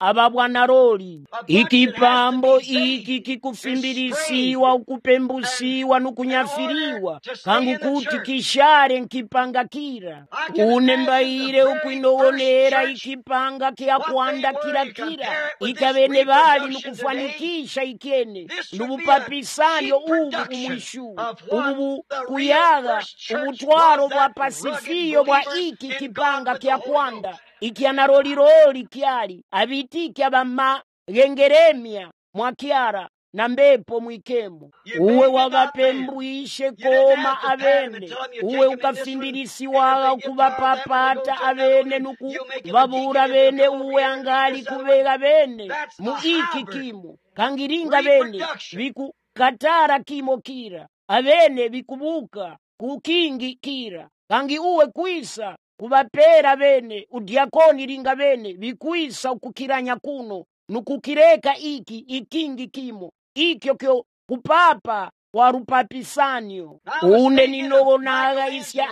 aba bwanaroli. Ikipambo iki kikufimbilisiwa, ukupembusiwa nukunyafiriwa, kangu kuti kishare nkipanga kira. Une mbaire ukwinowonera ikipanga kia kwanda kira. Ikabene bali nukufanikisha ikene. Nubupapisanyo ubu umwishu. Ubu kuyaga, ubutwaro bwa pasifio bwa iki kipanga kia kwanda. Iki anaroliroli kiali. Abitiki abama gengeremia mwakiara na mbepo mwikemo. Uwe wabapembuishe koma abene. Uwe ukafimbilisiwaga ukubapapata abene nuku babura bene. Uwe angali kubega bene mu iki kimo. Kangiringa bene biku katara kimo kira. Abene bikubuka kukingi kira. Kangi uwe kwisa kubapera bene udiakoni ringa bene bikwisa ukukiranya kuno nukukireka ikingi kimo ikyo kyo kupapa warupapisanyo. Une ninogonaga isya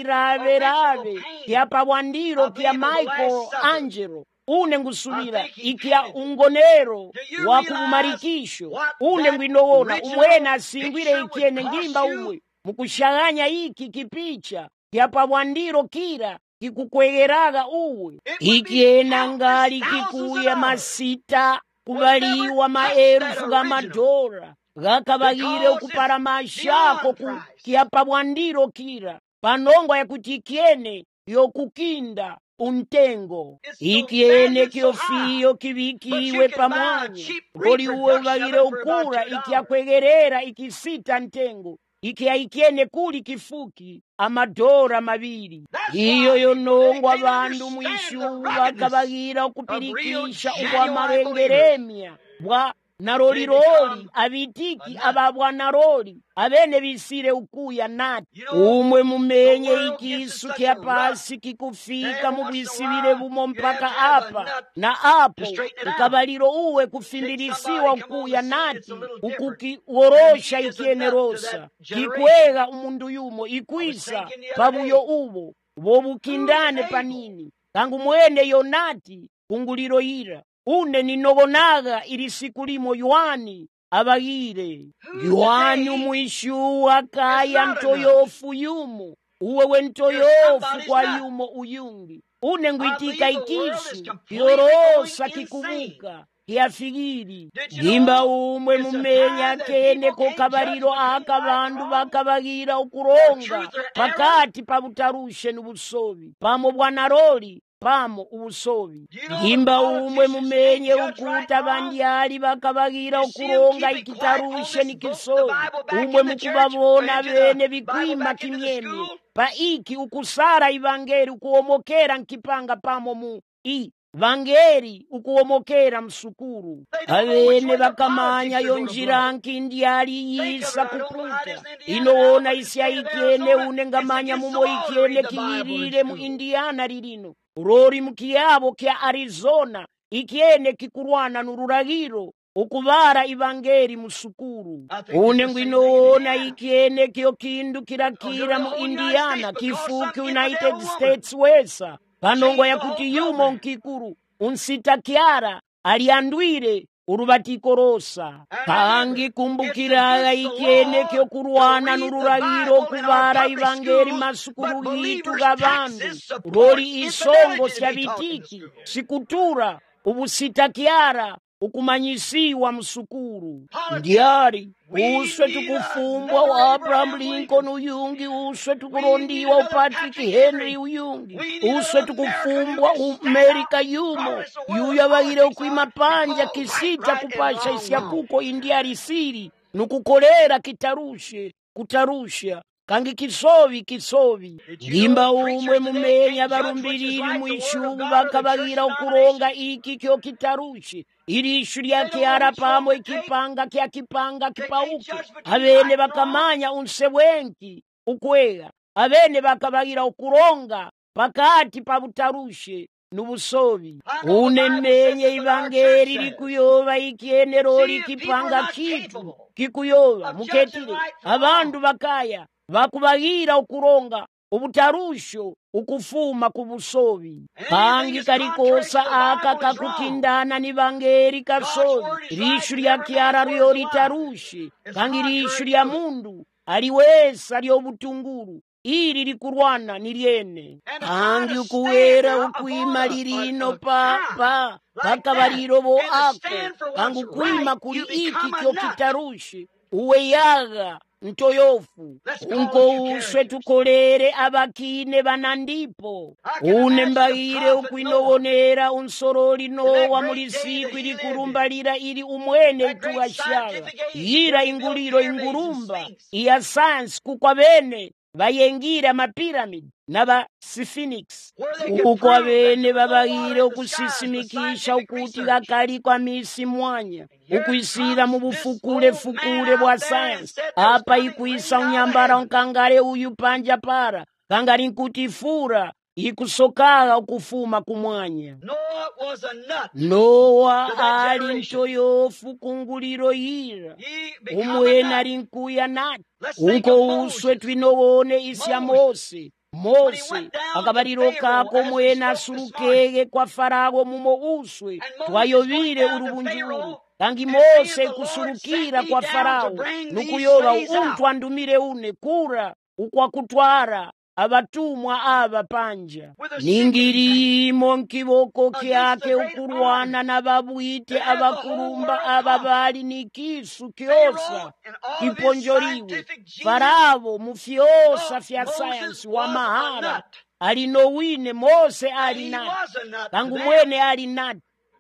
ikirabe kiapa bwandiro kia Michael Angelo. Une ngusubira ikia ungonero wa kumarikisho. Une ngwinogona umwena singwire ikiene ngimba umwe mukushaganya iki kipicha kiapa bwandiro kira kikukwegeraga uwe. Ikiena ngali kikuya masita kubaliwa maelfu ga madola gakabagire ukupara mashako kiapa bwandiro kira panongo ya kutikiene yokukinda untengo. Ikiene kiofio kibikiwe pamwanya roli uwe ubagire ukura ikiakwegerera ikisita ntengo. Ikia ikiene kuli kifuki amadora mabiri. Iyo yonongo abandu mwishu bakabagira ukupirikisha ubwa marengeremia bwa naroliroli abitiki ababwa naroli abene bisire ukuya nati. Umwe mumenye ikisu kia pasi kikufika mubisibire bumo mpaka apa na apo ukabaliro uwe kufimbilisiwa ukuya nati ukukiworosha ikiene rosa kikwega umundu yumo ikwisa pabuyo ubo bobukindane panini. Tangu mwene yonati kunguliro ira. Une ninogonaga ili siku limo Yohani abagire. Yohani umwishu akaya ntoyofu yumo. Uwewe ntoyofu kwa yumo uyungi. Une ngwitika ikisu yorosa kikubuka kiafigiri. Gimba umwe mumenya kene ko kabariro akabandu bakabagira ukuronga pakati pabutarushe n'ubusobi pamo bwanaroli pamo ubusobi. Gimba umwe mumenye ukuta bandyali bakabagira ukuronga ikitarushe n'ikisobi. Umwe mukubabona bene bikwima kimyemye pa iki ukusara ivangeri ukuomokera nkipanga pamo mu vangeri ukuomokera msukuru. Abene bakamanya yonjira nkindyali yisa kuputa. Inoona isya ikiene unengamanya mumo ikiene kiyirire mu Indiana ririno. Rori mukiyabo kia Arizona ikiene kikurwana nururagiro ukubara ivangeri musukuru. Unengu inoona ikiene kyo kindu kirakira mu Indiana kifuki United States wesa. Panongo ya kuti yumo nkikuru unsita kiara aliandwire urubatiko rosa. Kangi kumbukiraga ikiene kyo kurwana nururagiro kubara ivangeri masukuru gitu gabandu. Roli isongo syabitiki sikutura ubusita kiara ukumanyisiwa msukuru. Ndiari uswe tukufumbwa wa Abraham Lincoln uyungi. Uswe tukurondiwa Patrick Henry uyungi. Uswe tukufumbwa Amerika yumo. Yuya bagire ukwima panja kisita kupasha isya kuko indiari siri. Nukukolera kitarushe kutarusha. Kangi kisovi. Gimba umwe mumenya barumbiriri mwishubu bakabagira ukuronga iki kyo kitarushe. Iri ishu lya kiara pamo ikipanga kia kipanga kipauke. Abene bakamanya unsewenki ukwega. Abene bakabagira ukuronga pakati pabutarushe n'ubusobi. Unemenye ivangeri likuyoba ikiene roli kipanga kitu kikuyoba muketire. Abandu bakaya bakubagira ukuronga ubutarusho ukufuma ku busobi kangi kalikosa aka kakukindana ni bangeri kasobi rishu lya kyara lyo litarushe kangi rishu lya mundu aliwesa lyo butunguru ili likurwana nilyene kangi ukuwera ukwima lirino paka balirobo ako kangi ukwima kuli iki kyo kitarushe uwe yaga ntoyofu unko uswe tukolere abakine banandipo une mbaire ukwinobonera unsoroli nowa mulisiku ili kurumbalira ili umwene tuwashala yira inguliro ingurumba iya science kukwa bene bayengira mapiramidi naba Sphinx uko abene babaire okusisimikisha ukuti gakali kwa misi mwanya ukwisira mu bufukule bwa science apa ikwisa unyambara unkangare uyu panja para kangari nkutifura ikusokaga ukufuma kumwanya Noa ali ntoyofu kunguliro yira umwene ali nkuya nati unko uswe twinowone isya Mose akabaliro kako mwene asurukege kwa Farao mumo uswe twayobire urubunjuru kangi Mose kusurukira kwa Farao nukuyoba untu andumire une kura ukwakutwara abatumwa aba panja ningirimo nkiboko kyake ukurwana n'ababwite abakurumba ababali nikisu kyosa kiponjoriwe Farao mufyosa fya science wa mahara alinowine Mose alinati kangu mwene alinati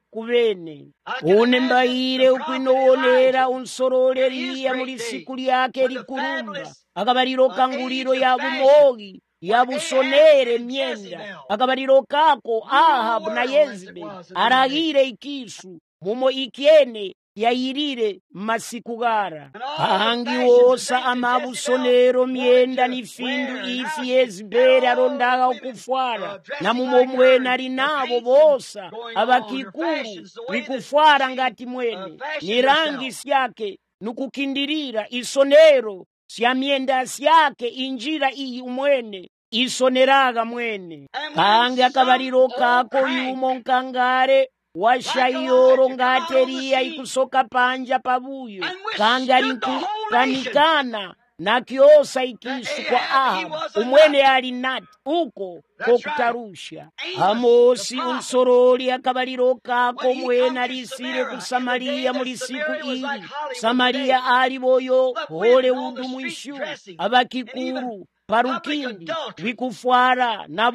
kubene une mbaire ukwinowonera unsoroleriya muri siku lyake likurumba akabaliro kanguliro ya bumogi ya busonere myenda akabaliro kako Ahabu na Yezebeli aragire ikisu mumo ikyene yayirire masikugara kangi wosa amabusonero myenda nifindu ifi Yezebeli arondaga ukufwara na mumo mwene ali nabo bosa abakikuru bikufwara ngati mwene ni rangi syake nukukindirira isonero sya myenda syake injira iyi umwene isoneraga mwene kangi akabaliro kako yumo nkangare washayoro ngateriya ikusoka panja pabuyo kangi alinkukanikana na kiosa ikisu kwa Ahabu umwene ali nati uko kokutarusha Amosi unsoroli akabaliro kako mwene alisire ku Samariya muri siku ili Samariya ali boyo Hollywood mwishu abakikuru parukindi bikufwara na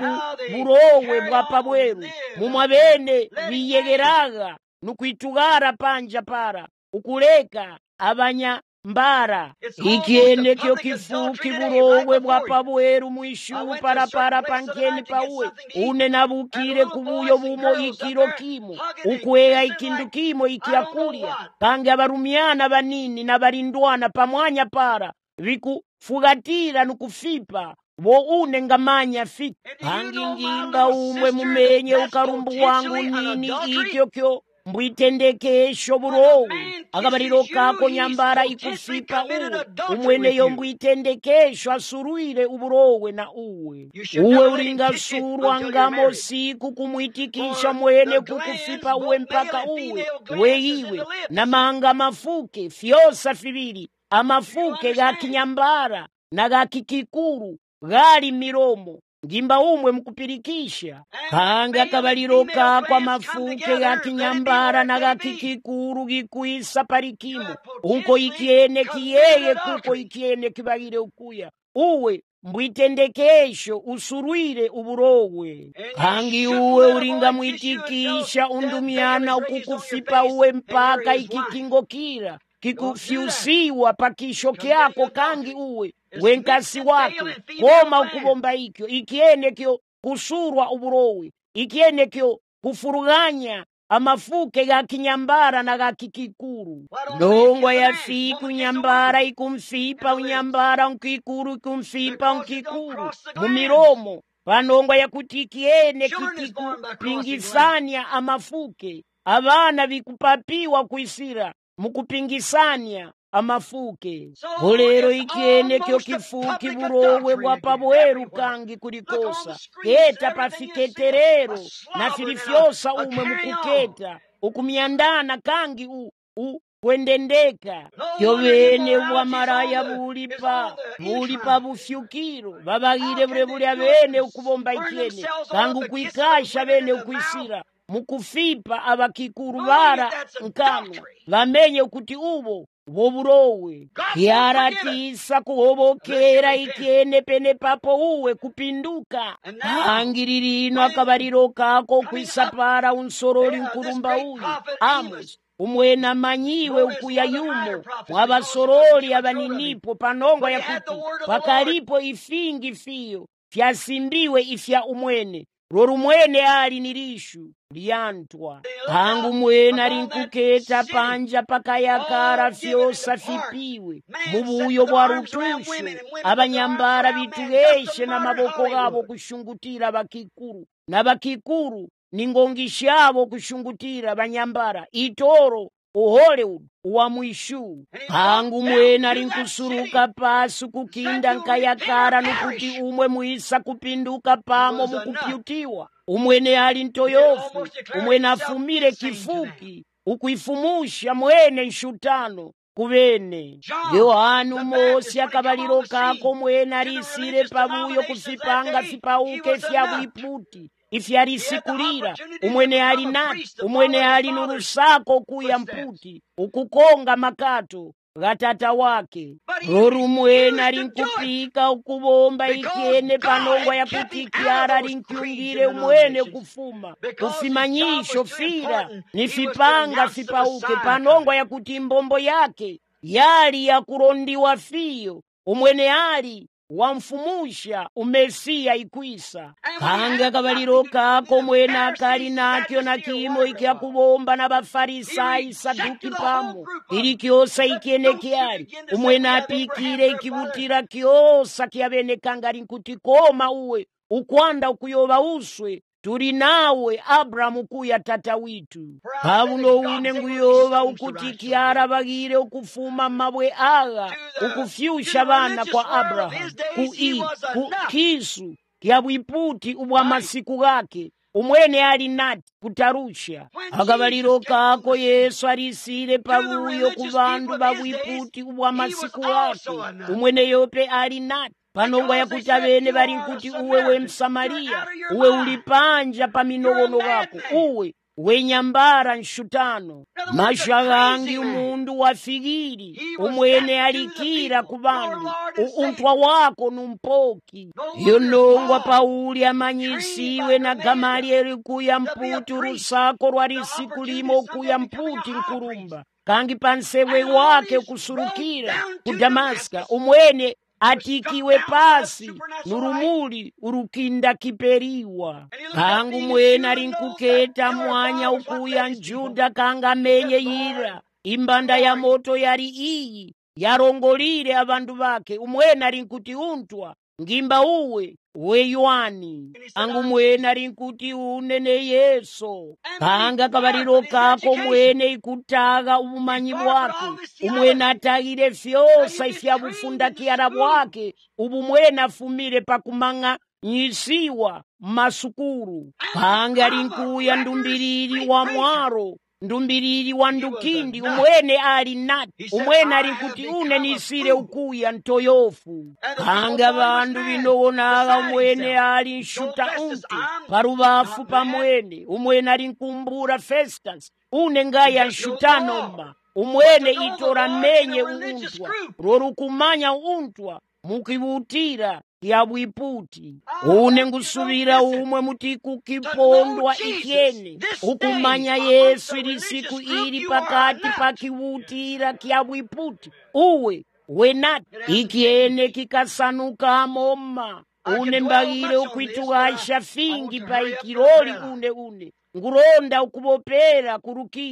burowe bwa pabweru mumwa bene biyegeraga nukwitugara panja para ukuleka abanya mbara ikiene kyo kifuki burowe bwa pabweru mwishu para pankeni pauwe une nabukire kubuyo bumo ikiro kimo ukwea ikindu kimo ikiakulia kange abarumiana banini na barindwana pamwanya para bikufugatira nukufipa bo une ngamanya fiti kangi ngimba umwe mumenye ukarumbu wangu nini ikyo kyo mbwitendekesho burowe akabaliro kako nyambara ikufipa umwene yo mbwitendekesho asuruire uburowe na uwe uringa surwa ngamo siku kumwitikisha mwene kukufipa uwe mpaka weiwe na manga mafuke fyosa fibiri amafuke ga kinyambara na ga kikikuru gali miromo ngimba umwe mukupirikisha kanga akabaliro kako mafuke ga kinyambara na ga kikikuru gikwisa parikimo unko ikiene kiyeye kuko ikiene kibagire ukuya uwe mbwitendekesho usuruire uburowe kangi uwe uringa mwitikisha undumiana ukukufipa uwe mpaka ikikingokira kikufyusiwa pakisho kyako kangi uwe wenkasi wake koma ukubomba ikyo ikiene kyo kusurwa uburowe ikiene kyo kufuruganya amafuke ga kinyambara na ga kikikuru ndongwa ya fiku nyambara ikumfipa unyambara unkikuru ikumfipa unkikuru mumiromo panongwa ya kutikiene kitikupingisania amafuke abana bikupapiwa kuisira mukupingisania amafuke olero ikyene kyo kifuki bulowe bwa pabweru kangi kulikosa keta pafiketerero na filifyosa umwe mukuketa ukumyandana kangi kwendendeka kyobene bwamaraya bulipa bufyukiro babagire bulebule abene ukubomba ikyene kangi ukwikasha bene ukwisira mukufipa abakikuru bara nkano bamenye kuti ubo boburowe yaratisa kuhobokera ikyene pene papo uwe kupinduka angiririno akabaliro kako kwisapara unsoroli nkulumba uyu Amos umwena manyiwe ukuya yumo mwabasoroli abaninipo panongo yakuti pakalipo ifingi fiyo fyasimbiwe ifya umwene roru mwene ali nirishu liyantwa hangu mwene ali nkuketa panja pakayakara fyosa fipiwe mubuyo bwa rutushu abanyambara bitugeshe na maboko gabo kushungutira bakikuru na bakikuru ningongishabo kushungutira banyambara itoro uhole uwa mwishu hangu mwene ali nkusuruka pasi kukinda nkayakara nukuti umwe muisa kupinduka pamo mukupyutiwa umwene ali ntoyofu umwene afumire kifuki ukuifumusha mwene nshutano kubene Yohanu Mosi akabaliro kako mwene alisire pabuyo kufipanga fipauke fyabwiputi ifyarisikulira umwene ali nati umwene ali nurusako kuya mputi ukukonga makato gatata wake roru mwene ali nkupika ukubomba ikyene panongwa ya kutikiara ali nkyungire umwene kufuma kufimanyisho fira nifipanga fipauke panongwa ya kuti mbombo yake yali ya kurondiwa fiyo umwene ali wamfumusha umesiya ikwisa kange akabaliro kako mwene akali nakyo na kimo ikya kubomba na bafarisayi saduki pamo ili kyosa ikyene kyali umwene apikire ikibutira kyosa kyabene kangari nkuti koma uwe ukwanda ukuyoba uswe turi nawe Abrahamu kuya tata witu habuno une nguyoba ukuti kiara bagire ukufuma mabwe aga ukufyusha bana kwa Abrahamu ku kisu kyabwiputi ubwa masiku gake umwene ali nati kutarusha akabaliro kako Yesu alisire pabuyo kubandu babwiputi ubwa masiku gake umwene yope ali nati panongwa ya kuti abene bali nkuti uwe we Msamaria uwe ulipanja pa minogono gako uwe wenyambara nshutano mashagangi umundu wafigiri umwene alikira kubandu untwa wako numpoki yonongwa Pauli amanyisiwe na Gamalieli kuya mputi urusako rwarisiku limo kuya mputi nkurumba kangi pansewe wake kusurukira ku Damaska umwene atikiwe pasi nurumuli urukinda kiperiwa kangu mwene ali nkuketa mwanya ukuya njuda kanga menye yira imbanda ya moto yari iyi yarongolire abandu bake umwene ali nkuti untwa ngimba uwe weyuani angu mwene ali nkuti unene Yesu kanga kabaliro kako mwene ikutaga ubumanyi bwake umwene atagire fyosa ifyabufunda kiara bwake ubu mwene afumire pakumanga nyisiwa masukuru kanga ali nkuya ndumbiriri wa mwaro ndumbiriri wa ndukindi umwene ali nati umwene ali kuti une nisire ukuya ntoyofu kanga bandu binogonaga umwene ali nshuta untu parubafu pamwene umwene ali nkumbura Festus une ngaya nshutanoma umwene itora menye uuntwa rorukumanya uuntwa mukibutira yabwiputi une ngusubira umwe mutiku kipondwa ikyene ukumanya Yesu ili siku ili pakati pakiwutira kyabwiputi uwe wenati ikyene kikasanuka moma une mbagire ukwitugasha fingi pa ikiroli une nguronda ukubopera kurukindi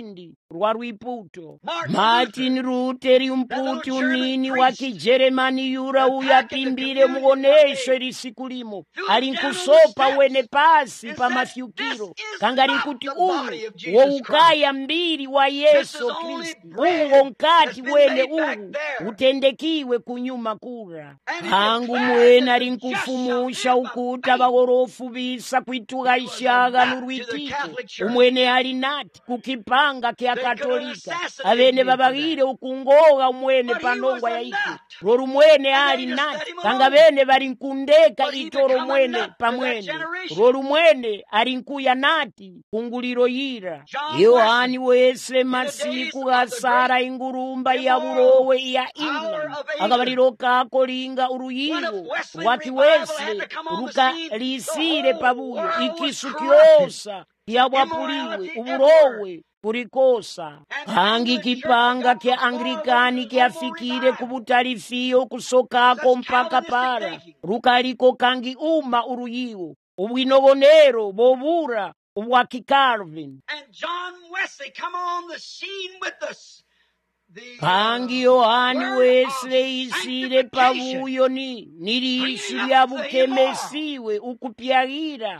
rwa rwiputo. Martin Luther umputi unini wa Kijeremani yura uyapimbire muonesho ilisiku limo ali nkusopa wene pasi pa mafyukiro kangari nkuti uwu wo ukaya mbiri wa Yesu Kristu uwo nkati wene uwu utendekiwe kunyuma kura hangu mwene ali nkufumusha ukuta bagorofu bisa kwituga ishaga nurwitiko umwene ali nati kukipanga kya Katolika abene babagire ukungoga umwene panongwa ya iki roru mwene ali nati kanga bene bali nkundeka itoro mwene pamwene roru mwene ali nkuya nati kunguliro yira Yohani Wesley masiku gasara ingurumba ya burowe ya England akabaliro kako linga uruyiro wati Wesley ruka lisire pabuyo ikisu kyosa yabwapuliwe uburowe kurikosa hangi kipanga kya Anglikani kyafikire kubutalifio kusokako mpaka para rukaliko kangi uma uruyiwo ubwinobonero bobura ubwa Calvin kangi Yohani Wesley isire pabuyo nilishu lyabukemesiwe ukupyagira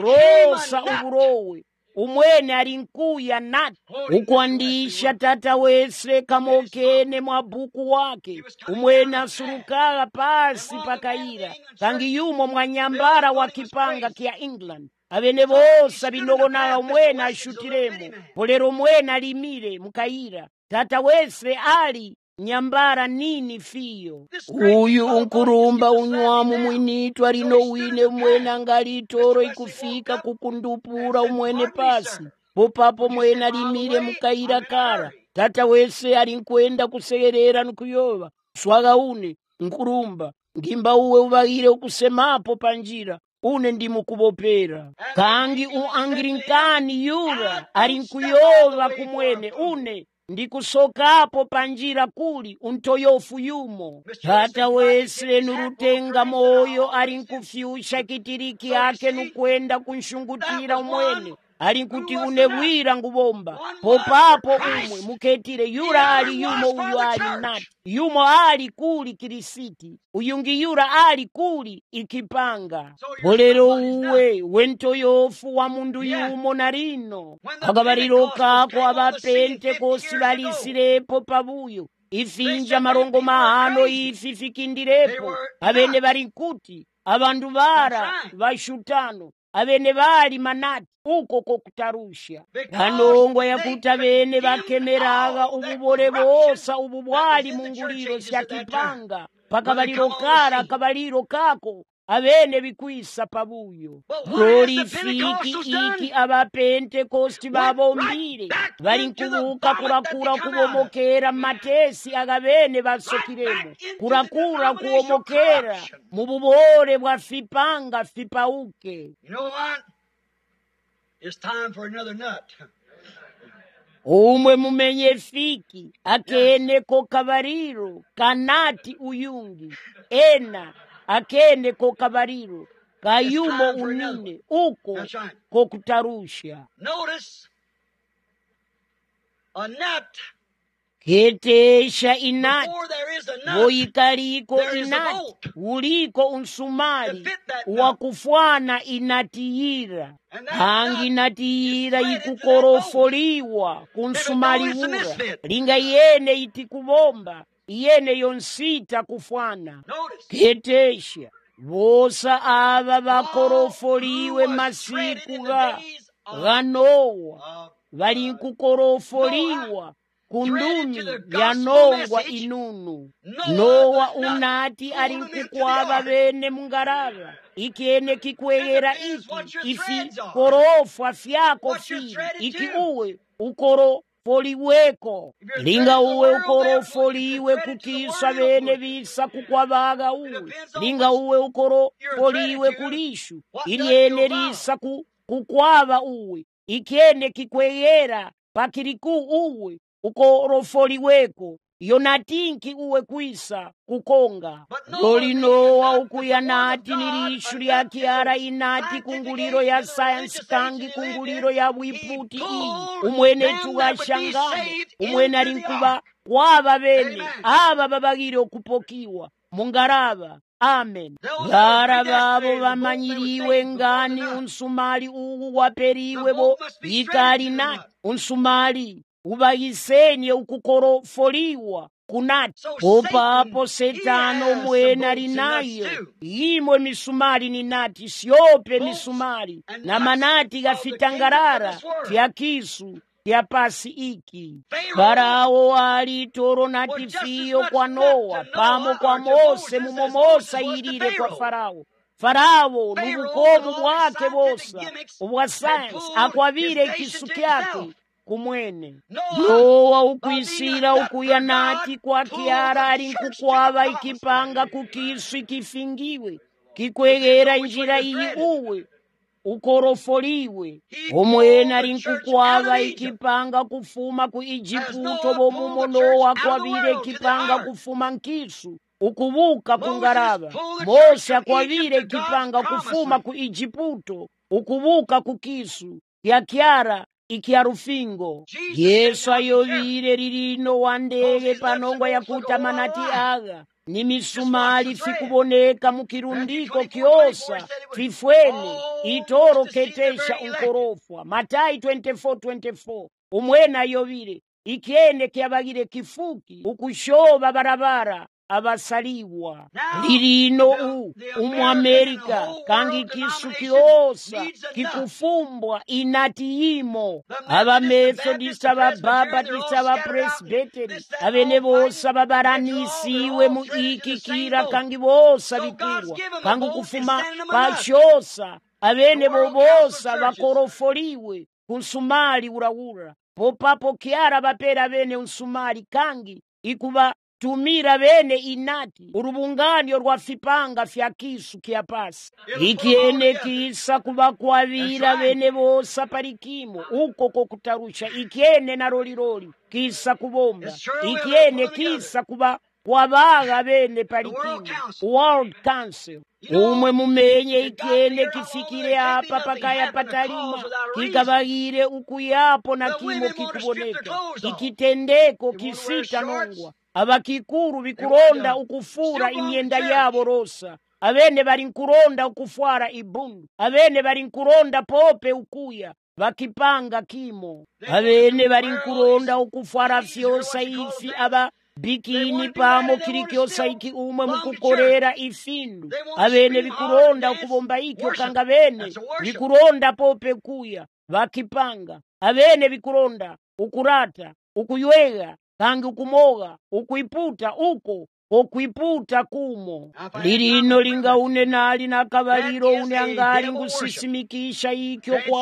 rosa uburowe umwene ali nkuya nati ukuandisha tata Wesley kamokene mwa buku wake umwene asurukala pasi pakayira kangi yumo mwanyambara wa kipanga kya England abene bosa binogonala umwene ashutiremo polero umwene alimire mukayira tata Wesley ali nyambara nini fiyo uyu unkurumba unywamu mwinitwa lino wine mwene angali toro ikufika kukundupura umwene pasi popapo mwene alimire mukayira kara tata Wesley ali nkwenda kusegerera nkuyoba swaga une nkurumba ngimba uwe ubagire ukusemapo panjira une ndi mukubopera kangi Anglikani yura ali nkuyoba kumwene une ndikusokapo panjira kuli untoyofu yumo tata Wesley nurutenga moyo ali nkufyusha kitiriki yake nukwenda kunshungutira umwene ali nkuti unebwira ngubomba popapo umwe muketire yura ali yumo uyu ali nati yumo ali kuli Kirisiti uyungi yura ali kuli ikipanga polero uwe wentoyofu wa mundu yumo narino akabaliro kako abapentekosti balisirepo pabuyo ifinja marongo mahano ifi fikindirepo abene bali nkuti abandu bara bashutano abene bali manati uko kokutarusha panongwa yakuta bene bakemeraga ububole bosa ububwali munguliro sya kipanga pakabaliro kara kabaliro kako abene bikwisa pabuyo glorifiki iki abapentekosti babombire bali nkubuka kurakura kubomokera matesi agabene basokiremo kurakura kuomokera mu bubore bwa fipanga fipauke. It's time for another nut. Umwe mumenye fiki akene ko kabariro kanati uyungi ena akene ko kabariro kayumo unine uko ko kutarusha. Notice a nut. Ketesha inati Before there is a nut, woyikaliko there is a inati bolt uliko unsumali to fit that nut. wakufwana inatiyira And that hangi nut inatiyira is threaded to ikukorofoliwa kunsumaliwura Never notice the misfit. linga yene itikubomba yene yonsita kufwana. Notice. Ketesha vosa ava vakorofoliwe Who was shredded masiku in the ga days Nowa of vali nkukorofoliwa kundumi ya nongwa inunu. Nowa unati ali nkukwava bene mungarava ikene kikwegera ifi korofwa fyako fili iki uwe ukorofoliweko linga uwe ukorofoliwe kukisa bene bisa kukwavaga uwe linga uwe ukorofoliwe kulishu iliene lisa kukwava uwe ikene kikwegera pakiriku uwe ukorofoliweko yonatinki uwe kwisa kukonga lolinowa ukuya nati nilishu lya kiara inati kunguliro ya sayansi kangi kunguliro ya bwiputi iyi umwene tuwashangamo umwene alinkuba waba bene aba babagire okupokiwa mungaraba. Amen. Gara babo bamanyiriwe ngani unsumali uwu waperiwe bo ikali nati unsumali ubayisenye ukukorofoliwa kunati popapo Setano mwena linayo imwe misumali ni nati siope misumali na manati gafitangarara vya kisu ya pasi iki. Farao alitoro nati fiyo kwa Noa pamo kwa Mose mumomosa ilile kwa Farao. Farao nubukomu bwake bosa ubwa sayansi akwavire ikisu kyake kumwene. Noa ukwisira ukuya nati kwa kiara alinkukwava ikipanga kukisu ikifingiwe kikwegera njira iyi uwe ukorofoliwe. Omwene alinkukwava ikipanga kufuma ku Ijiputo bomumo Noa akwavire ikipanga kufuma nkisu ukubuka kungaraba. Mose akwavire ikipanga kufuma ku Ijiputo ukubuka kukisu ya kiara ikiarufingo. Yesu ayovire lilino wandege panongwa ya kutamanati aga ni misumali fikuboneka mukirundiko kiosa fifwene itoro ketesha unkorofwa. Matayi 24:24. Umwena ayovire ikiene kiabagire kifuki ukushoba barabara abasaliwa lilino umwamerika kangi kisu kiosa kikufumbwa inati imo abamethodista abababatista abapresbiteri abene bosa babaranisiwe mu ikikira kangi bosa bipirwa kangi kufuma pashosa abene bobosa bakorofoliwe kunsumali urawura popapo kiara bapera bene unsumali kangi ikuba tumira bene inati urubunganyo rwa fipanga fya kisu kia pasi ikiene kisa kubakwavira bene bosa parikimo uko kokutarusha ikiene na roliroli kisa kubomba ikiene kisa kuba kwabaga bene parikimo World Council umwe mumenye ikiene kifikire hapa pakaya patalima kikabagire ukuyapo na kimo kikuboneka ikitendeko kisita nongwa abakikuru bikuronda ukufura imyenda yabo rosa abene bari nkuronda ukufwara ibundu abene bari nkuronda pope ukuya bakipanga kimo abene bari nkuronda ukufwara fyosa ifi aba bikini pamo kirikyosa iki umwe mukukorera ifindu abene bikuronda ukubomba ikyo kanga bene bikuronda pope kuya bakipanga abene bikuronda ukurata ukuywega kangi ukumoga ukuiputa uko okwiputa kumo lilino lingaune nali nakabaliro une angali ngusisimikisha ikyo kwa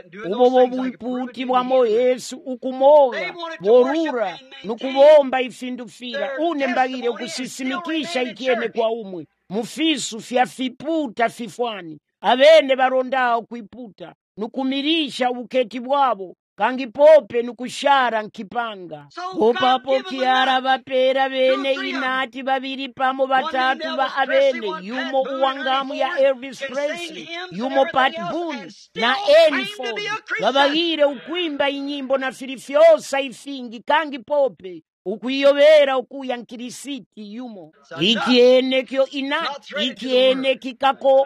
ubo bwiputi bwa Yesu ukumoga borura nukubomba ifindufira une mbagire ukusisimikisha ikiene kwa umwe mufisu fya fiputa fifwani abene barondao kwiputa nukumirisha ubuketi bwabo kangi pope nukushara nkipanga popapo kiara bapera bene inati babiri pamo batatu ba abene yumo uwangamu ya Elvis Presley yumo Pat Boone na Enfield babagire ukwimba inyimbo na filifyosa ifingi kangi pope ukuyobera ukuya nkirisiti yumo ikiene kyo inati ikiene kikako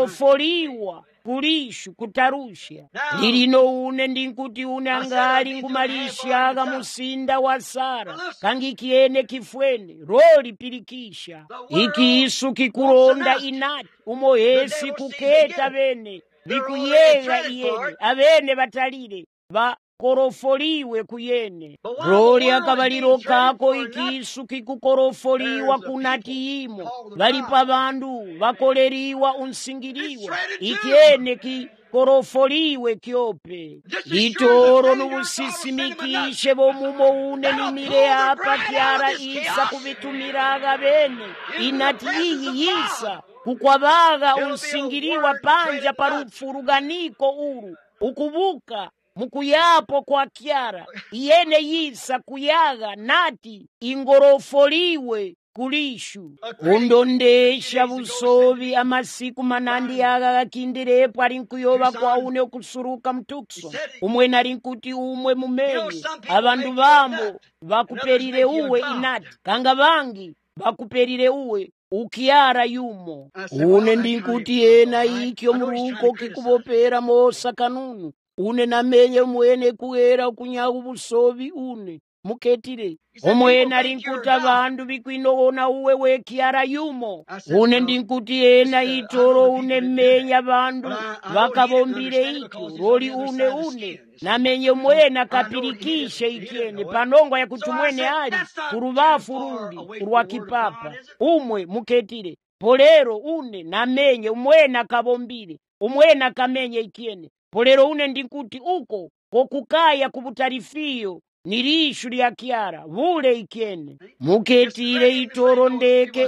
rofoliwa kulishu kutarusha lilino une ndinkuti une angali ngumalishaga musinda wa Sara kangi kiene kifwene roli pirikisha ikiisu kikuronda inati umoyesi kuketa bene bikuyega iyene abene batalire ba korofoliwe kuyene roli akabaliro kako ikisu kikukorofoliwa kunati imo balipa bandu bakoleriwa unsingiriwa ikiene kikorofoliwe kyope itoro nubusisimikishe bomumo une nimire hapa kiara isa kubitumiraga bene inati iyi yisa kukwabaga unsingiriwa panja parufuruganiko uru ukubuka mukuyapo kwa Kyara iyene yisa kuyaga nati ingorofoliwe kulishu undondesha busobi amasiku manandi yaga gakindirepo ali nkuyoba kwa une okusuruka mtukso umwene ali nkuti umwe mumenye abandu bamo bakuperire uwe inati kanga bangi bakuperire uwe ukyara yumo une ndinkuti ena ikyo muruko kikubopera mosa kanunu une namenye mwene kuera kunyaga busobi une muketire omwene ali nkuti abandu bikwinogona uwe wekyara yumo une ndinkuti ena itoro une menya abandu bakabombire ikyo roli une namenye mwene akapirikishe ikyene panongo ya kuti mwene ali kurubafu rundi kurwa kipapa umwe muketire polero une namenye umwene akabombire umwene akamenye ikyene polero une ndinkuti uko kokukaya kubutarifiyo nirishu lya Kyara vule ikyene muketire itoro ndeke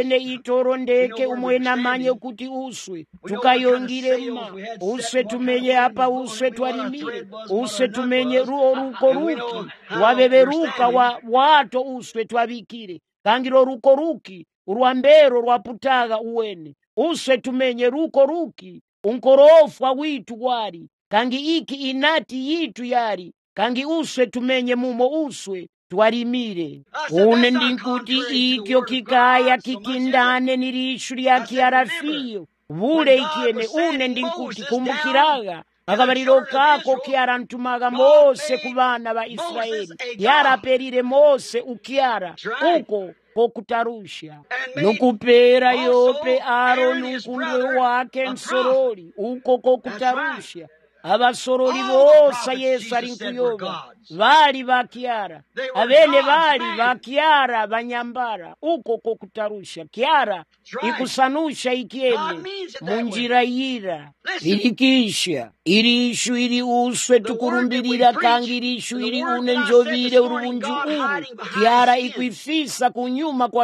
umwene amanye kuti uswe tukayongirema uswe tumenye apa uswe twalimire uswe tumenye ruko ruki wabeberuka wato uswe twabikire kangiro ruko ruki urwambero rwaputaga uwene uswe tumenye ruko ruki unkorofwa witu gwari kangi iki inati yitu yari kangi uswe tumenye mumo uswe twalimire une ndinkuti ikyo kikaya kikindane nirishu lya Kyara fiyo vule ikyene une ndinkuti kumbukiraga akabaliro kako Kyara ntumaga Mose ku bana ba Israeli yaraperire Mose ukyara uko kokutarusha nukupera yope Aroni nkundwe wake nsoroli uko kokutarusha abasoroli bosa Yesu ali nkuyoba bali ba Kyara abene bali ba Kyara banyambara uko kokutarusha Kyara ikusanusha ikyene munjira yira ilikisha irishu ili uswe tukurumbirira kangi irishu ili une njovire urubunju uru Kyara ikuifisa kunyuma kwa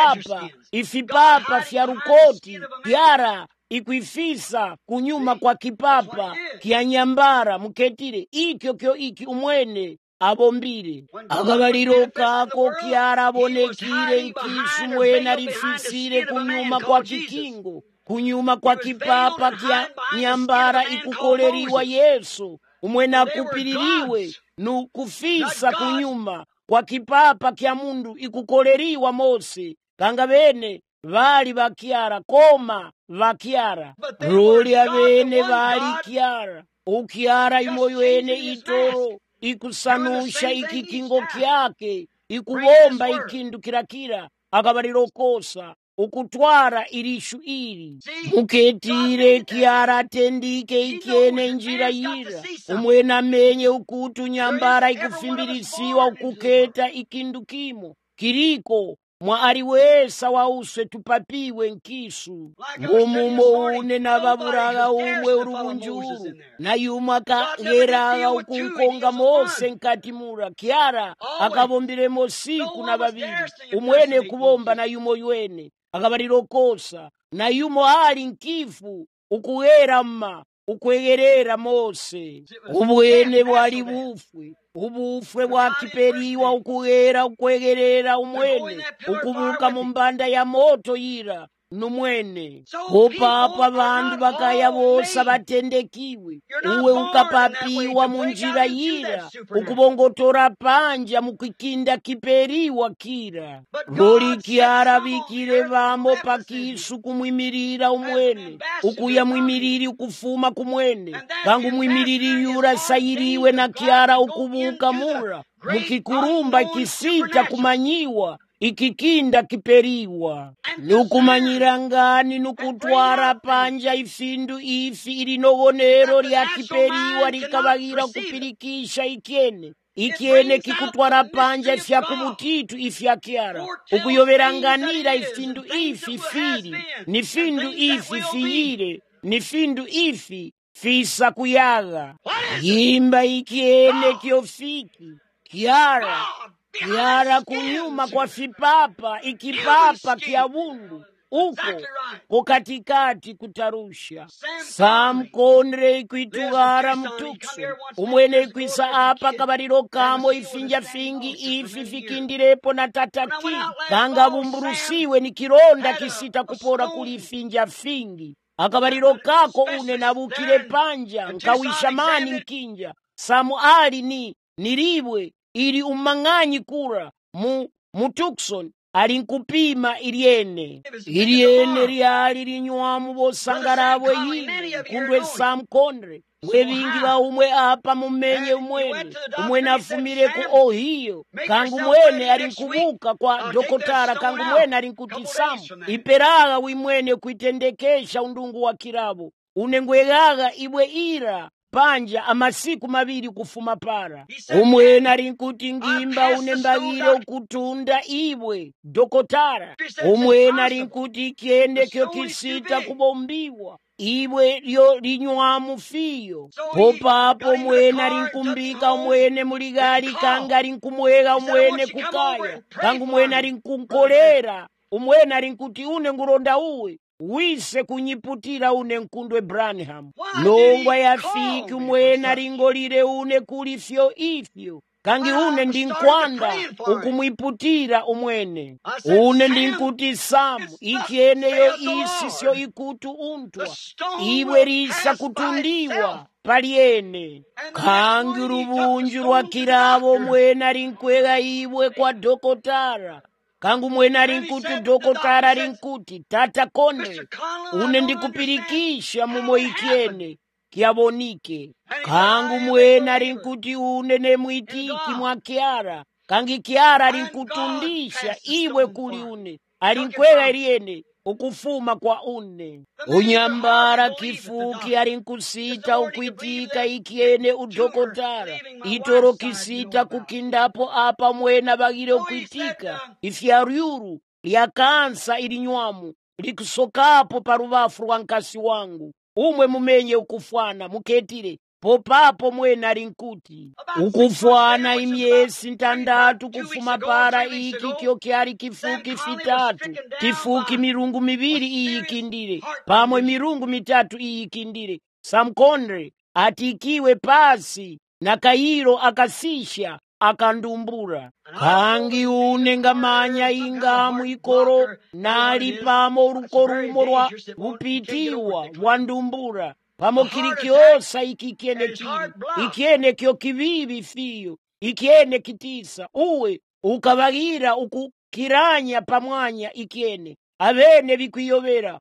ifipapa fya rukoti Kyara ikuifisa kunyuma kwa kipapa kya nyambara muketire ikyo kyo iki umwene abombire akabaliro kako Kyara abonekire nkisu mwene arifisire kunyuma kwa kikingo kunyuma kwa kipapa kya nyambara ikukoleriwa Yesu umwene akupiririwe nukufisa kunyuma kwa kipapa kya mundu ikukoleriwa Mose kanga bene bali ba Kyara koma ba Kyara roli abene bali Kyara ukyara imoyene itoro ikusanusha ikikingo kyake ikubomba ikindu kirakira akabaliro kosa ukutwara irishu iri muketire Kyara atendike ikyene njira yira umwene amenye ukutu nyambara ikufimbirisiwa ukuketa ikindu kimo kiriko mwa aliwesa wa uswe tupapiwe nkisu umumo une na baburaga umwe urubunjuru na yuma akageraga ukunkonga Mose nkatimura Kyara akabombire Mosiku na babiri umwene kubomba na yumo ywene akabaliro kosa na yumo ali nkifu ukugerama ukwegerera Mose ubwene bwali ubufwe bwakiperiwa ukugera ukwegerera umwene ukubuka mu mbanda ya moto yira numwene upapa bandu bakaya bosa batendekiwe uwe ukapapiwa munjira yira ukubongotora panja mukikinda kiperiwa kira roli Kyara bikire bamo pakisu kumwimirira umwene ukuya mwimiriri ukufuma kumwene kangu mwimiriri yura sayiriwe na Kyara ukubuka mura mukikurumba kisita kumanyiwa ikikinda kiperiwa nukumanyira ngani nukutwara panja ifindu ifi ilinogonero lya kiperiwa likabagira kupirikisha ikyene kikutwara panja ifya kubutitu ifya Kyara ukuyoberanganira ifindu ifi firi ni findu ifi fiyire ni findu ifi fisa kuyaga yimba ikyene kyofiki Kyara kunyuma kwa fipapa ikipapa kya bundu uko kukatikati kutarusha. Sam Connery kuitugara mtukso umwene kwisa apa kabariro kamo ifinja fingi ifi fikindirepo na tataki kanga bumburusiwe ni kironda kisita kupora kulifinja fingi akabariro kako une nabukire panja nkawishamani nkinja Samu ali niribwe ili umang'anyi kura mu Tucson ali nkupima iliene lyali linywamu bosangarabwe yini kundwe Sam Connery mwebingi ba umwe apa mumenye umwene afumire ku Ohio kangu mwene ali nkubuka kwa dokotara kangu mwene ali nkuti Samu iperaga wimwene kuitendekesha undungu wa kirabo unengwegaga ibwe ira panja amasiku mabiri kufuma para umwene ali nkuti ngimba unembagire ukutunda ibwe dokotara umwene ali nkuti kiende kyo kisita kubombiwa ibwe lyo linywamu fiyo popapo mwene ali nkumbika umwene muligali kanga ali nkumwega umwene kukaya kangu mwene ali nkunkolera umwene ali nkuti une nguronda uwe wise kunyiputira une nkundwe Branham nongwa yafiki umwene alingolire une kulifyo ifyo kangi une ndinkwanda ukumwiputira umwene une ndinkuti Samu ikieneyo isi syo ikutu untwa ibwe lisa kutundiwa paliene kangi rubunju rwa kirabo mwene alinkwega ibwe kwa dokotara kangu mwene alinkuti dokotara alinkuti Tata Connery une ndikupirikisha mumo ikiene kiabonike kangu mwene alinkuti une nemwitiki mwa Kiara kangi Kiara alinkutundisha iwe kuli une alinkwega iliene ukufuma kwa une unyambara kifuki alinkusita ukwitika ikiene udokotara itoro kisita kukindapo apa mwena bagire ukwitika ifyaryuru lya kansa ilinywamu likusokapo parubafu rwa nkasi wangu umwe mumenye ukufwana muketire popapo mwene alinkuti ukufwana imyesi ntandatu kufuma para iki kyo kyari kifuki fitatu kifuki mirungu mibiri iyikindire pamwe mirungu mitatu iyikindire Sam Connery atikiwe pasi na Kairo akasisha akandumbura kangi une ngamanya ingamu ikoro nali pamo urukorumo rwa upitiwa wandumbura pamo kirikiosa ikiene kyo kibibi fiyo ikiene kitisa uwe ukabagira ukukiranya pamwanya ikiene abene bikwiyobera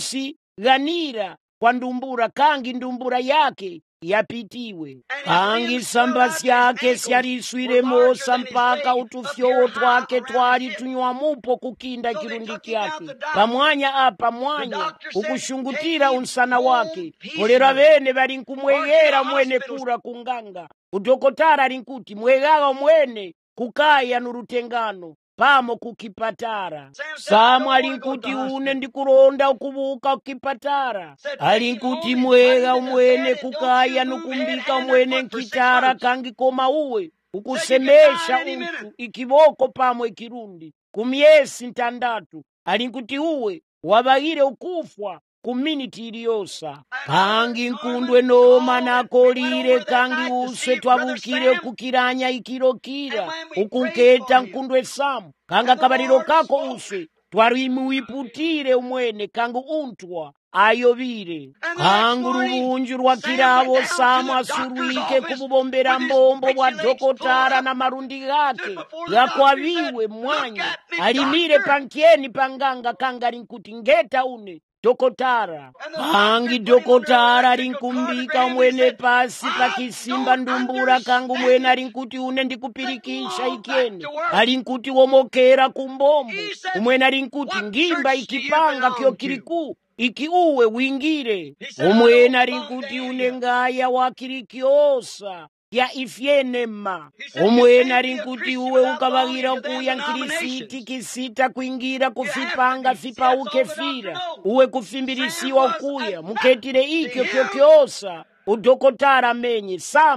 ukusiganira kwa ndumbura kangi ndumbura yake yapitiwe kangi sambasi yake syariswire mosa mpaka utufyowo twake twali tunywamupo kukinda kirundi kyake pamwanya apa mwanya ukushungutira unsana wake kolera bene bali nkumwegera mwene kura kunganga udokotara alinkuti mwegaga mwene kukaya nurutengano pamo kukipatara Samu alinkuti une ndikuronda ukubuka kukipatara alinkuti mwega umwene kukaya nukumbika umwene nkitara kangi koma uwe ukusemesha utu ikiboko pamo ikirundi kumyesi ntandatu alinkuti uwe wabagire ukufwa kuminiti iliyosa kangi nkundwe noma nakolire kangi uswe twabukire kukiranya ikirokira ukunketa nkundwe Samu kanga kabariro kako uswe twarimuwiputire umwene kangu untwa ayobire kangu rubunju rwa kirabo Samu asurwike kububombera mbombo bwa dokotara na marundi gake yakwabiwe mwanya alimire pankieni panganga kanga rinkuti ngeta une dokotara kangi dokotara rinkumbika umwene pasi pakisimba ndumbura kangu mwene arinkuti une ndikupirikisha ikene arinkuti womokera kumbombo umwene arinkuti ngimba ikipanga kyo kiriku iki uwe wingire umwene arinkuti une ngaya wakirikiosa ya ifyenema umwene arinkuti uwe ukabagira kuya nkirisiti kisita kuingira kufipanga fipauke fira uwe kufimbirisiwa kuya muketire ikyo kyokyosa udokotara menye Samu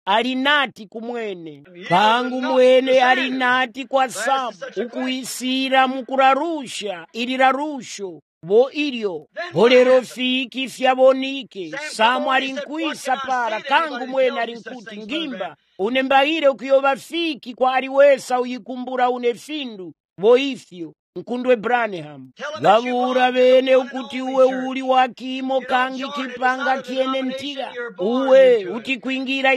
ali nati kumwene, kangu mwene ali nati kwa Samu, ukuyisira mukurarusha ili rarusho bo ilyo bolero fiki fyabonike. Samu ali nkwisa para, kangu mwene ali nkuti ngimba unembaire ukuyoba fiki kwa aliwesa uyikumbura une findu bo ifyo nkundwe Branham gabura bene ukuti uwe uli wakimo kangi kipanga kiene ntiga uwe utikuingira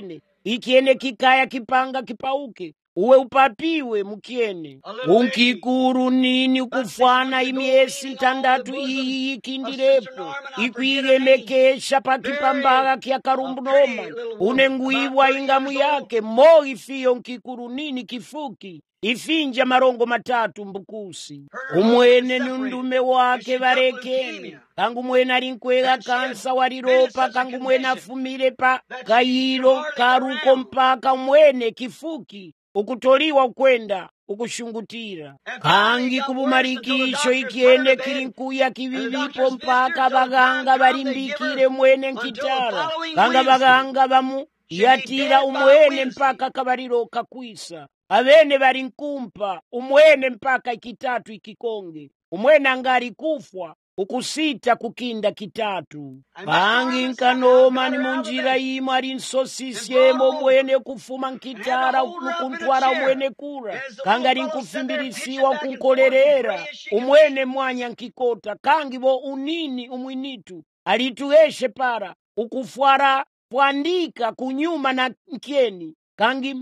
ikiene kikaya kipanga kipauke uwe upapiwe mukiene unkikuru nini ukufana imiesi ntandatu iyi ikindirepo ikuigemekesha pakipambaga kya karumbunoma unenguibwa ingamu yake mo ifiyo nkikuru nini kifuki ifinja marongo matatu mbukusi umwene nundume wake barekene kangu mwene alinkwega kansa waliropa kangu mwene afumile pa kayiro karuko mpaka umwene kifuki ukutoliwa kwenda ukushungutira kangi kubumarikisho ikiende kilinkuya kivivipo mpaka baganga balimbikire mwene nkitara kanga baganga bamu yatira umwene mpaka kabaliro kakwisa abene bali nkumpa umwene mpaka ikitatu ikikonge umwene angari kufwa ukusita kukinda kitatu bangi nkanoma ni munjira imo ali nsosisyemo mwene kufuma nkitara ukuntwara umwene kura kangari nkufimbilisiwa kunkolerera umwene mwanya nkikota kangi bo unini umwinitu alitueshe para ukufwara kuandika kunyuma na nkieni kangi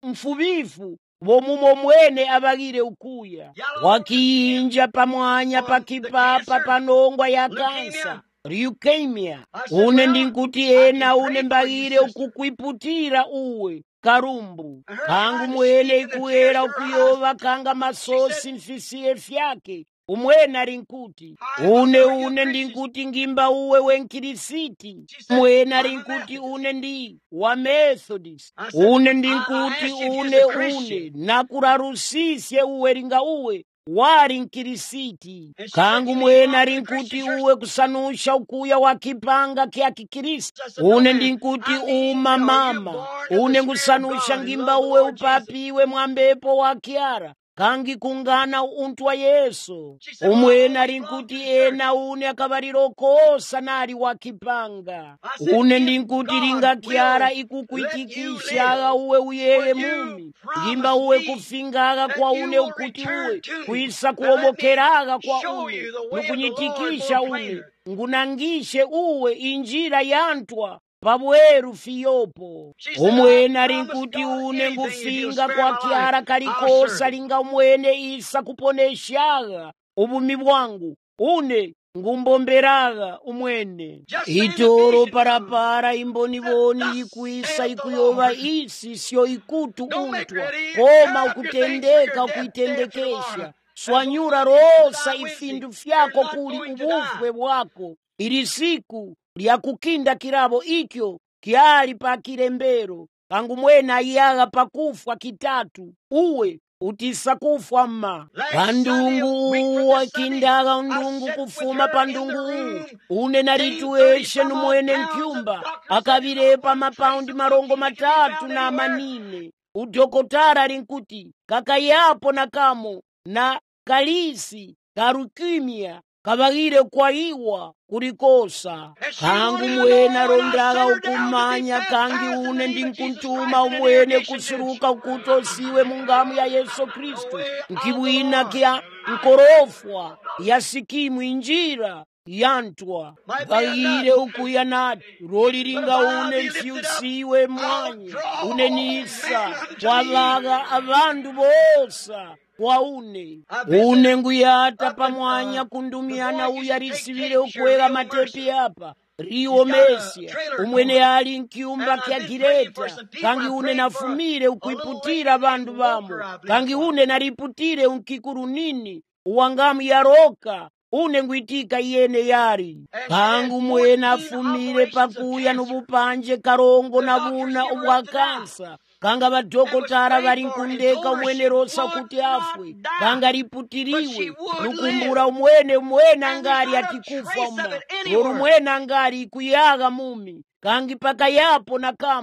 mfubifu bomumo mwene abagire ukuya wakiinja pamwanya pakipapa panongwa ya kansa leukemia une ndinkuti ena une mbagire ukukwiputira uwe karumbu kangu mwene ikuera ukuyoba kanga masosi mfisiye fyake umwene alinkuti une ndinkuti ngimba uwe wenkirisiti mwene alinkuti une ndi wa Methodist une ndinkuti une nakurarusisye uwe ringa uwe wari nkirisiti kangu mwene alinkuti uwe kusanusha ukuya wa kipanga kya kikristo une ndinkuti umamama une kusanusha ngimba uwe upapiwe mwambepo wa kiara kangi kungana untu wa Yesu umwene alinkuti ena une akabaliro kosa nali wakipanga une ndinkuti linga kyara ikukwitikishaga uwe uyeye mumi ngimba uwe kufingaga kwa une ukuti uwe kuisa kuomokeraga kwa une nukunyitikisha une ngunangishe uwe injira yantwa pabweru fiyopo umwene alinkuti une ngufinga kwa kyara kalikosa linga umwene isa kuponeshaga ubumi bwangu une ngumbomberaga umwene itoro parapara imboniboni ikuisa ikuyoba isi sio ikutu untwa koma ukutendeka ukuitendekesha swanyura rosa ifindu fyako kuli ubufwe bwako ili siku lya kukinda kirabo ikyo kyali pa kilembero kangu mwene ayaga pakufwa kitatu uwe utisa kufwa mma pandungu wakindaga ndungu kufuma pandungu une naritueshe numwene nkyumba akabirepa mapaundi marongo matatu na manine udokotara alinkuti kakayapo na kamo na kalisi karukimia kabagire kwa iwa kulikosa kangu mwene arondaga ukumanya kangi une ndinkuntuma umwene kusuruka ukutosiwe mungamu ya Yesu Kristo nkibwina kya nkorofwa yasikimu injira yantwa bagire ukuya nati roliringa une nsiusiwe mwanya une nisa kwabaga abandu bosa kwa une nguyata pamwanya kundumiana uyarisibire ukwega matepi apa Rio Mesia umwene ali nkiumba kya gireta kangi une nafumire ukuiputira bandu bamo kangi une nariputire unkikuru nini uwangamu yaroka une ngwitika yene yari kangu mwene afumire pakuya nubupanje karongo na buna ubwakansa kanga badokotara bali nkundeka umwene rosa kuti afwe kanga riputiriwe nukumbura umwene angari atikufa umma umwene angari kuyaga mumi kangi paka yapo na kamo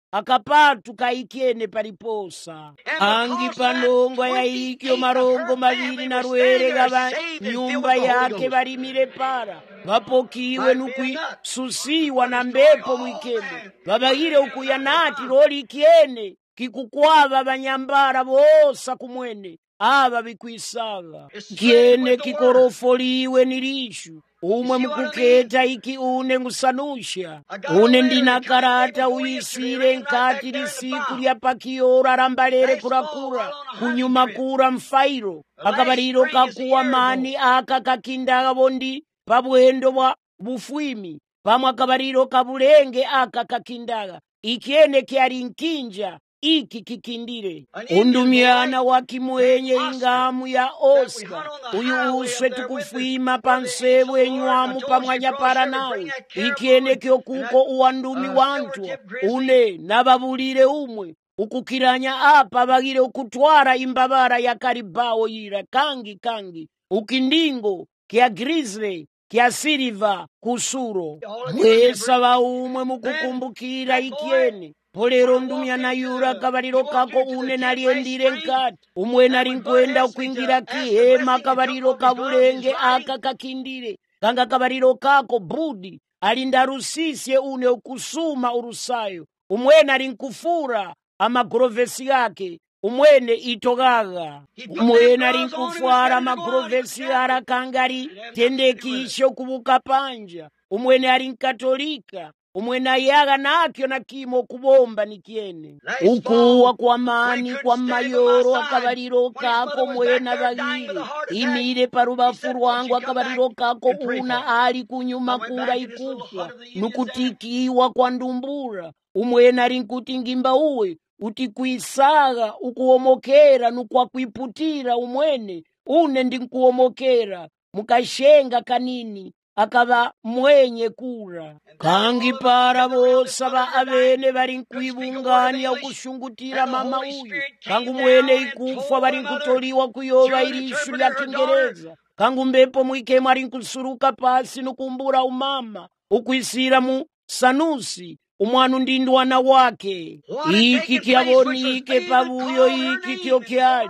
akapatu kaikene paliposa angi panongwa ya ikyo marongo maviri na rwere gava nyumba yake varimire para vapokiwe nukwisusiwa na mbepo mwikemo vavahire ukuya nati loli ikyene kikukwava vanyambara vosa kumwene ava vikwisava kyene kikorofoliwe ni lishu umwe mukuketa iki une ngusanusha une ndina karata uyisire nkati lisiku lya pakiyora rambalere kurakura kunyuma kura mfairo akabaliro kakuwa mani aka kakindaga bondi pabwendo bwa bufwimi pamwe akabaliro kabulenge aka kakindaga ikyene kyali nkinja iki kikindire undumyana wakimwenye ingamu ya Oscar uyu uswe tukufwima pansebu enywamu pamwanya para nawe ikyene kyokuko uwandumi wantu une nababulire umwe ukukiranya apa bagire ukutwara imbabara ya karibao yira kangi ukindingo kya grizzly kya silva kusuro mwesa ba umwe mukukumbukira ikyene polero ndumyana yura kabaliro kako une naliendire nkati umwe nali nkwenda ukwingira kihema kabaliro kabulenge aka kakindire kanga kabaliro kako budi alindarusisye une ukusuma urusayo umwene ali nkufura amagrovesi yake umwene itogaga umwene ali nkufwara amagrovesi yara kangari tendekisho kubuka panja umwene ali nkatolika umwene ayaga nakyo na kimo kubomba nikyene ukuwa kwa mani kwa mayoro akabaliro kako mwene bagire imire parubafu rwangu akabaliro kako una ali kunyuma kura ikufwa nukutikiwa kwa ndumbura umwene ali nkutingimba uwe utikwisaga ukuomokera nukwakwiputira umwene une ndinkuomokera mukashenga kanini akaba mwenye kura kangi para bosa ba abene bari nkwibunganya ukushungutira mama uyu kangu mwene ikufa bari nkutoliwa kuyoba irishu lya Kingereza kangu mbepo mwikema ari nkusuruka pasi nukumbura umama ukwisira mu sanusi umwanu ndindwana wake iki kyabonike pabuyo iki kyo kyali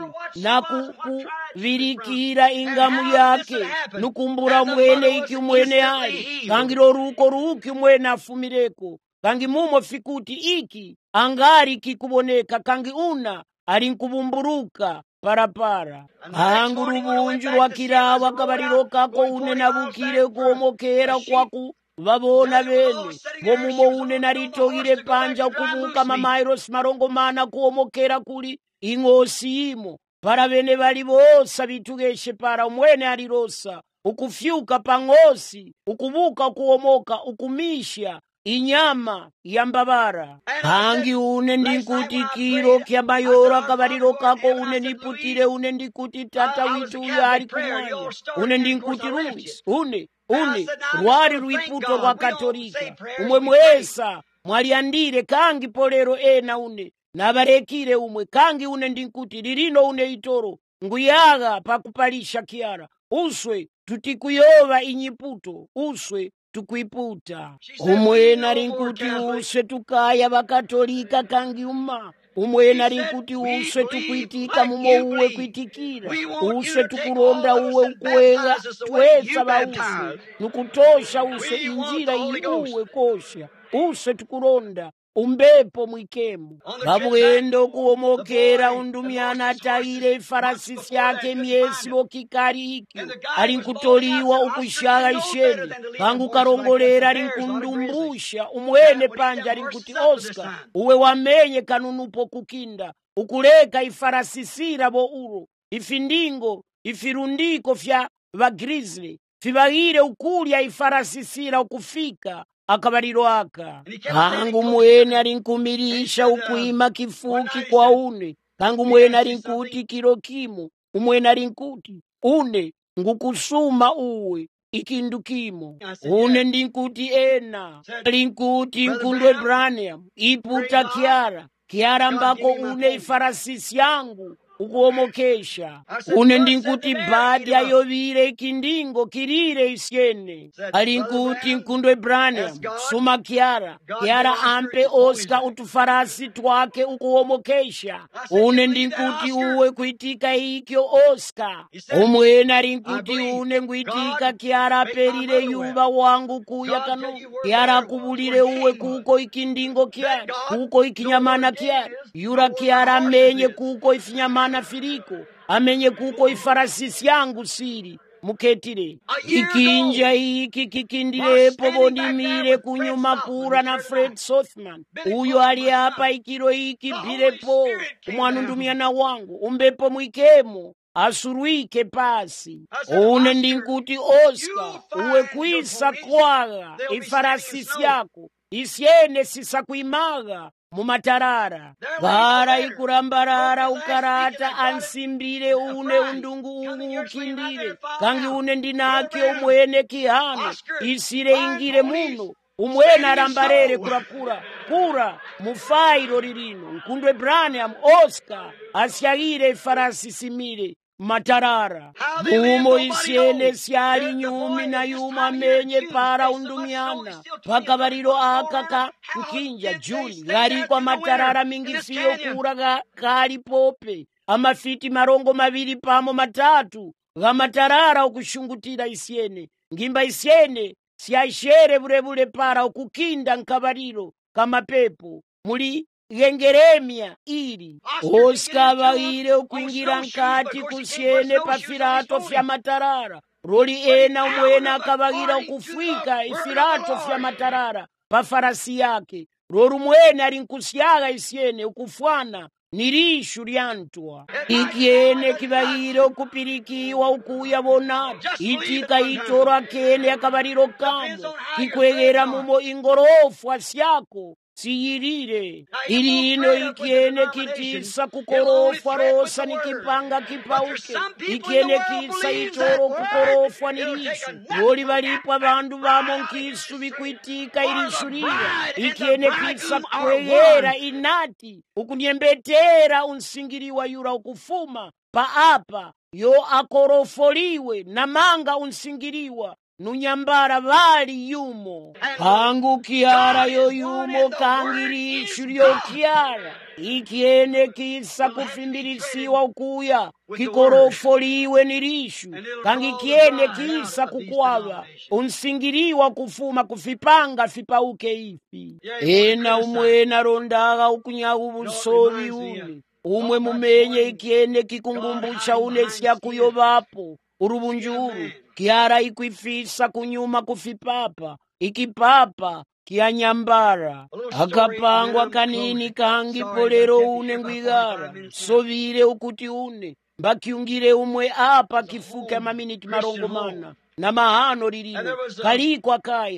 nakuvirikira ingamu yake nukumbura mwene iki mwene ali kangiro ruko ruki mwene afumireko kangi mumo fikuti iki angari kikuboneka kangi una ali nkubumburuka parapara hangu rubunju rwakirawa kabaliro kako une nabukire kuomokera kwaku babona bene bomumo une naritogire panja kubuka mamairos marongo mana kuomokera kuli ingosi imo para bene bali bosa bitugeshe para umwene alirosa ukufyuka pangosi ukubuka kuomoka ukumisha inyama ya mbabara hangi une ndikuti kiro kya mayora kabaliro kako une niputire une ndikuti tata witu yari kumwanya une ndikuti Luis une rwari rwiputo rwa katolika umwe mwesa mwaliandire kangi polero ena une nabarekire umwe kangi une ndikuti lirino une itoro nguyaga pakupalisha kiara uswe tutikuyoba inyiputo uswe tukwiputa umwene ali nkuti uswe tukaya bakatolika kangi umwene ali nkuti uswe tukwitika mumo uwe kwitikira uswe tukulonda uwe ukwega twesa bauswe nukutosha uswe injira iuwe kosha uswe tukulonda umbepo mwikemu kabwendo kuomokera undumyana ataire ifarasisi yake myesi bokikari iki ali nkutoliwa ukushaga isheni kangu karongolera ali nkundumbusha umwene panja ali nkuti Oscar uwe wamenye kanunupo kukinda ukuleka ifarasisira bo uro ifindingo ifirundiko fya bagrizzly fibagire ukulya ifarasisira ukufika akabaliro aka kangu mwene ali nkumirisha ukwima kifuki kwa une kangu mwene ali nkuti kilo kimo umwene ali nkuti une ngukusuma uwe ikindu kimo une ndinkuti ena ali nkuti nkundwe Branham iputa kiara mbako une ifarasisi yangu ukuomokesha. Une ndinkuti badi ayovire ikindingo kirire isyene. Alinkuti Nkundwe Branham suma Kiara ampe Oscar utufarasi twake ukuomokesha. Une ndinkuti uwe kuitika ikyo Oscar. Umwene alinkuti une nguitika Kiara perire yuva wangu kuya kano. Kiara kubulire uwe kuko ikindingo Kiara, kuko ikinyamana Kiara. Yura Kiara amenye kuko ifinyamana firiko, amenye kuko ifarasisi yangu siri. Muketire ikinja iki kikindirepo bonimire kunyuma kura na Fred Sothman. Uyo ali hapa ikiro iki birepo umwanundumiana wangu umbepo mwikemo asuruike pasi. Une ndinkuti Oscar uwe kuisa kwaga ifarasisi yako isyene sisakuimaga mumatarara bara ikurambarara ukarata ansimbire une undungu ukindire kangi une ndinake umwene kihano isire ingire muno umwene arambarere kura mufairo ririno. Nkundwe Branham Oscar asyagire farasi simire matarara mumo isyene syali nyumi na yuma amenye para undumiana pakabariro akaka nkinja Juli gari kwa matarara mingi siyo kura kali pope amafiti marongo mabiri pamo matatu ga matarara ukushungutira isyene ngimba isyene syashere burebure para ukukinda nkabariro kama pepo muli gengeremia iri Oscar bagire ukuingira nkati kusyene pafirato fya matarara roli ena umwena akabagira ukufwika ifirato fya matarara pafarasi yake roru mwena arinkusyaga isyene ukufwana nirishu lyantwa ikyene kibagire ukupirikiwa ukuya bonati itika itoro akene akabariro kamo kikwegera mumo ingorofu asyako siyirire irino ikyene kitisa kukorofwa rosa nikipanga kipauke ikyene kisa itoro kukorofwa nirishu yoli balipwa bandu bamo nkisu bikwitika irishurira ikyene kisa kwegera inati ukunyembetera unsingiriwa yura ukufuma paapa yo akorofoliwe namanga unsingiriwa nunyambara bali yumo kangu Kiara yo yumo kangirishu lyo Kiara ikyene kisa kufimbilisiwa ukuya kikorofoliwe nirishu kangi kyene kisa kukwaba unsingiriwa kufuma kufipanga fipauke ifi ena umwena rondaga ukunyaga ubusobi umwe mumenye ikyene kikungumbucha unesya kuyobapo urubunjuru Kiara ikwifisa kunyuma kufipapa ikipapa kianyambara akapangwa kanini kangi polero une ngwigara sovire ukuti une mbakiungire umwe apa kifuke maminiti marongo mana na mahano ririno kaliko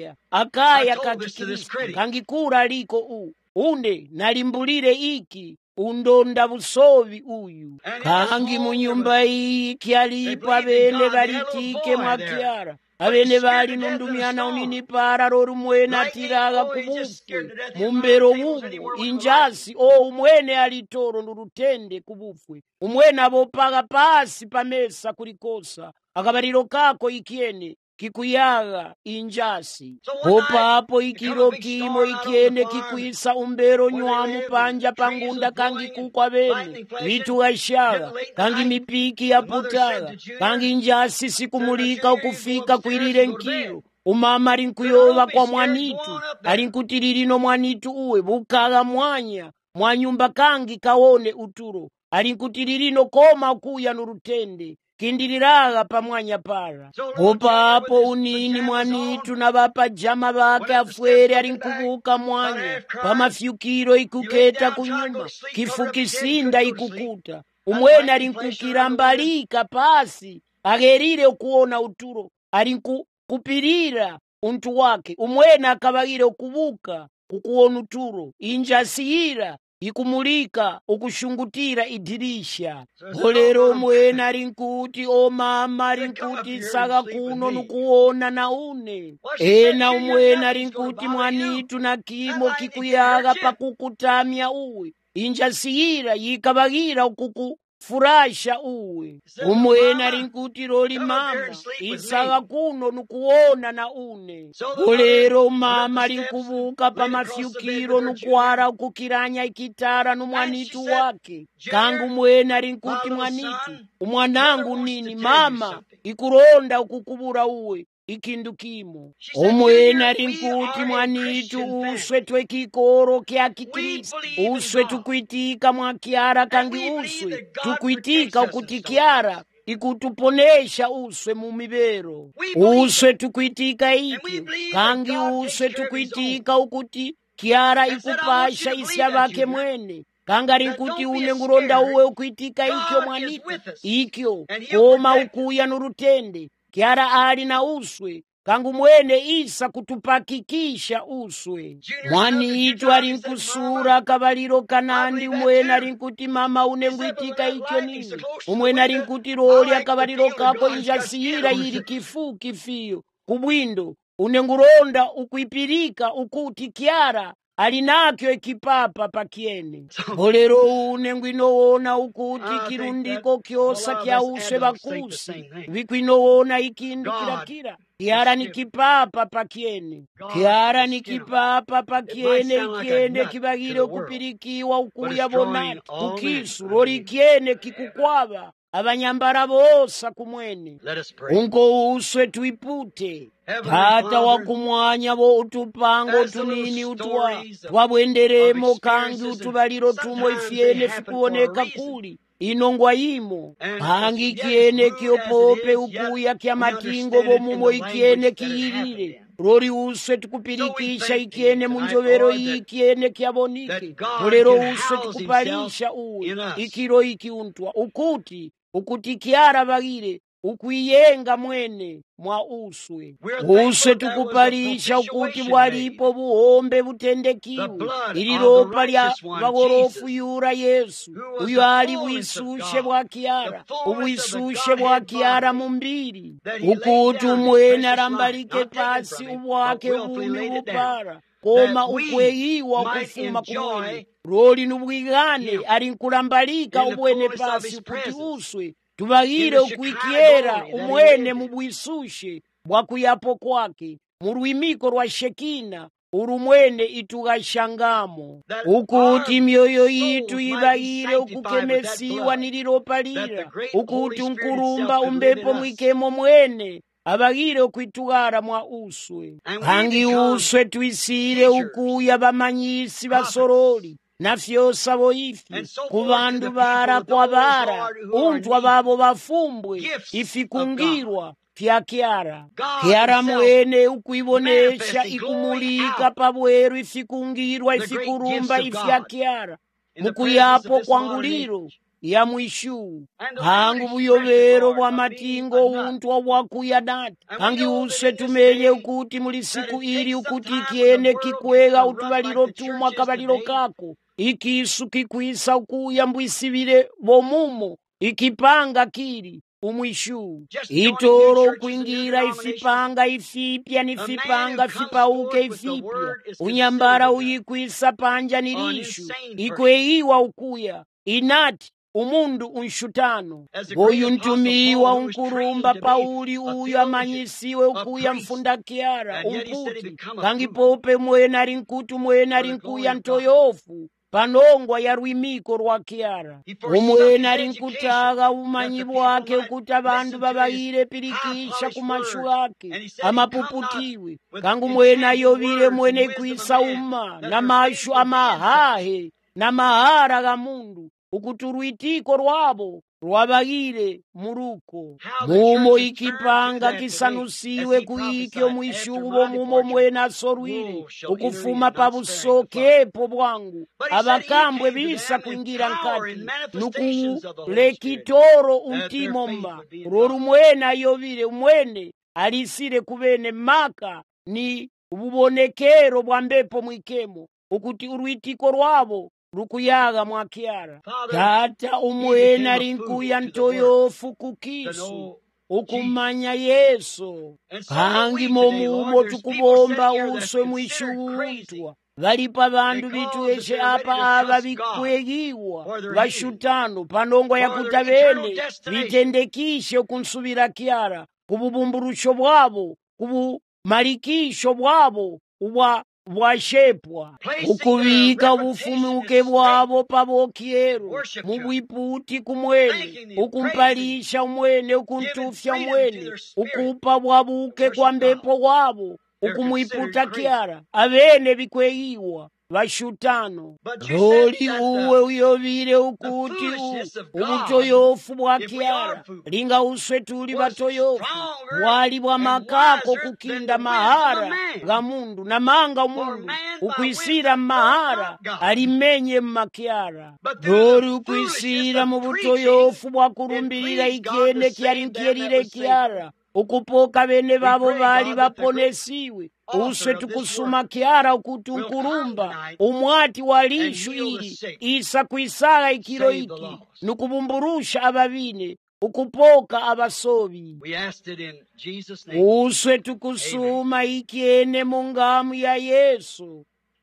akaya kakikristo kangi kura liko une nalimbulire iki undonda busobi uyu kangi munyumba iki alipa bene balitike mwa Kiara abene bali nundumiana unini para roru mwena tiraga kubufwe mumbero wumu injasi umwene alitoro nurutende kubufwe umwene abopaga pasi pamesa kulikosa akabariro kako ikyene kikuyaga injasi opapo ikiro kimo ikyene kikuisa umbero nywamu panja pangunda kangi kukwa bene vitu ashaga kangi mipiki ya putaga kangi injasi sikumulika ukufika kwirire nkiro umama alinkuyoba kwa mwanitu alinkutililino mwanitu uwe bukaga mwanyumba kangi kaone uturo alinkutililino koma kuya nurutende kindiliraga pamwanya para opapo unini mwanitu na bapa jama bake afwere alinkubuka mwanya pamafyukiro ikuketa kunyuma kifukisinda ikukuta umwene alinkukira mbalika pasi agerire ukuona uturo alinkupirira untu wake umwene akabagire ukubuka kukuona uturo injasiyira ikumulika ukushungutira idirisha polero mwena alinkuti mama alinkuti saga kuno nukuona na une ena umwena alinkuti mwanitu na kimo kikuyaga pakukutamya uwe injasiyira yikabagira furasha uwe umwene ali nkuti loli mama isaka kuno nukuona na une kulero mama ali nkubuka pa mafyukiro nukwara ukukiranya ikitara numwanitu wake kangu mwene ali nkuti mwanitu umwanangu nini mama ikuronda ukukubura uwe ikindu kimo umwene ali nkuti mwanitu uswe twekikoro kya kikristo uswe tukwitika mwa Kyara kangi uswe tukwitika ukuti Kyara ikutuponesha uswe mu mibero uswe tukwitika ikyo kangi uswe tukwitika ukuti Kyara ikupasha isya bake mwene kangari nkuti une nguronda uwe ukwitika ikyo mwanitu ikyo koma ukuya nurutende Kyara ali na uswe kangu mwene isa kutupakikisha uswe mwanitu ali nkusura kabaliro kanandi umwene ali nkuti mama une ngwitika ikyo nini umwene ali nkuti loli akabaliro kako injasiyira yiri kifu kifiyo kubwindo une nguronda ukwipirika ukuti Kyara alinakyo ekipapa pakiene olero une ngwinowona ukuti kirundiko kyosa kya uswe bakusi vikwinowona ikindu kirakira Kyara ni kipapa pakiene Kyara ni kipapa pakiene ikiende kibagire okupirikiwa ukuya bonati kukisu lori ikiene kikukwaba abanyambara bosa kumwene unko uswe tuipute Tata wakumwanya bo utupango tunini utwa twabwenderemo kangi utubaliro tumo ifyene fikuoneka kuli inongwa imo hangi kiene kiopope ukuya kya matingo bomumo ikiene kiyirire rori uswe tukupirikisha ikiene munjovero ikiene kyabonike kulero uswe tukupalisha uwe ikiro ikiuntwa ukuti Kyara bagire ukwiyenga mwene mwa uswe tukupalisha ukuti bwalipo buhombe butendekiwe ililopa lya bagorofu yura Yesu uyo ali bwisushe bwa Kyara ubwisushe bwa Kyara mumbiri ukuti umwene arambalike pasi ubwake ubumi bupara koma ukweyiwa ukufuma kumwene roli nubwigane ali nkulambalika ubwene pasi ukuti uswe tubagire ukwikiera umwene mubwisushe bwakuyapo kwake murwimiko rwa Shekina urumwene itugashangamo ukuti myoyo yitu ibagire ukukemesiwa nililopalira ukuti unkurumba umbepo mwikemo mwene abagire ukwitugara mwa uswe hangi uswe twisire ukuya bamanyisi basoroli na fyosa boifi kubandu bara kwa bara untwa babo bafumbwe ifikungirwa fya Kyara Kyara mwene ukwibonesha ikumulika pabweru ifikungirwa ifikurumba ifya Kyara mukuyapo kwanguliro ya mwishu hangu buyobero bwa matingo untwa bwakuya dati hangi uswe tumenye ukuti muli siku ili ukuti ikiene kikwega utubaliro tumwa kabaliro kako ikisu kikwisa ukuya mbwisibire bomumo ikipanga kiri umwishu itoro kuingira ifipanga ifipya nifipanga fipauke ifipya unyambara uyikwisa panja nirishu ikweyiwa ukuya inati umundu unshutano uyu ntumiwa unkurumba Pauli uyu amanyisiwe ukuya mfunda Kyara umputi kangi pope mwene ali nkutu mwene ali nkuya ntoyofu panongwa ya rwimiko rwa Kyara umwene ali nkutaga umanyi bwake ukuti abandu babagire pirikisha kumashu ake amapuputiwe kangu mwene ayobire mwene ikwisa uma na mashu amahahe na mahara ga mundu ukuti urwitiko rwabo rwabagire muruko mumo ikipanga kisanusiwe kuikyo mwishubo mumo mwene asorwire ukufuma pabusokepo bwangu abakambwe bisa kuingira nkati nukulekitoro untimomba roru mwene ayobire umwene alisire kubene maka ni ububonekero bwa mbepo mwikemo ukuti urwitiko rwabo rukuyaga mwa Kyara Tata umwene ali nkuya ntoyofu kukisu ukumanya Yesu kangi momumo tukubomba uswe mwishu untwa valipa vandu vitweshe apa ava vikwegiwa vashutano panongwa yakuti avene vitendekishe kunsuvira kyara kububumburusho bwabo kubumalikisho bwabo bwashepwa ukuvika ubufumuke bwabo pabokyero mubwiputi kumwene ukumpalisha umwene ukuntufya umwene ukupa bwabuke kwa mbepo bwabo ukumwiputa kyara avene bikweyiwa vashutano loli uwe uyovile ukuti ubutoyofu bwa kyara linga uswe tuli batoyofu bwali bwa makako kukinda mahara ga mundu namanga umundu ukwisira mahara alimenye mmakyara loli ukwisira mu butoyofu bwa kurumbirira ikyene kyari nkyerire kyara ukupoka bene babo bali baponesiwe uswe tukusuma kyara ukuti unkurumba umwati wa lishu ili isa kwisala ikiro iki nukubumburusha ababine ukupoka abasobi uswe tukusuma ikyene mungamu ya Yesu.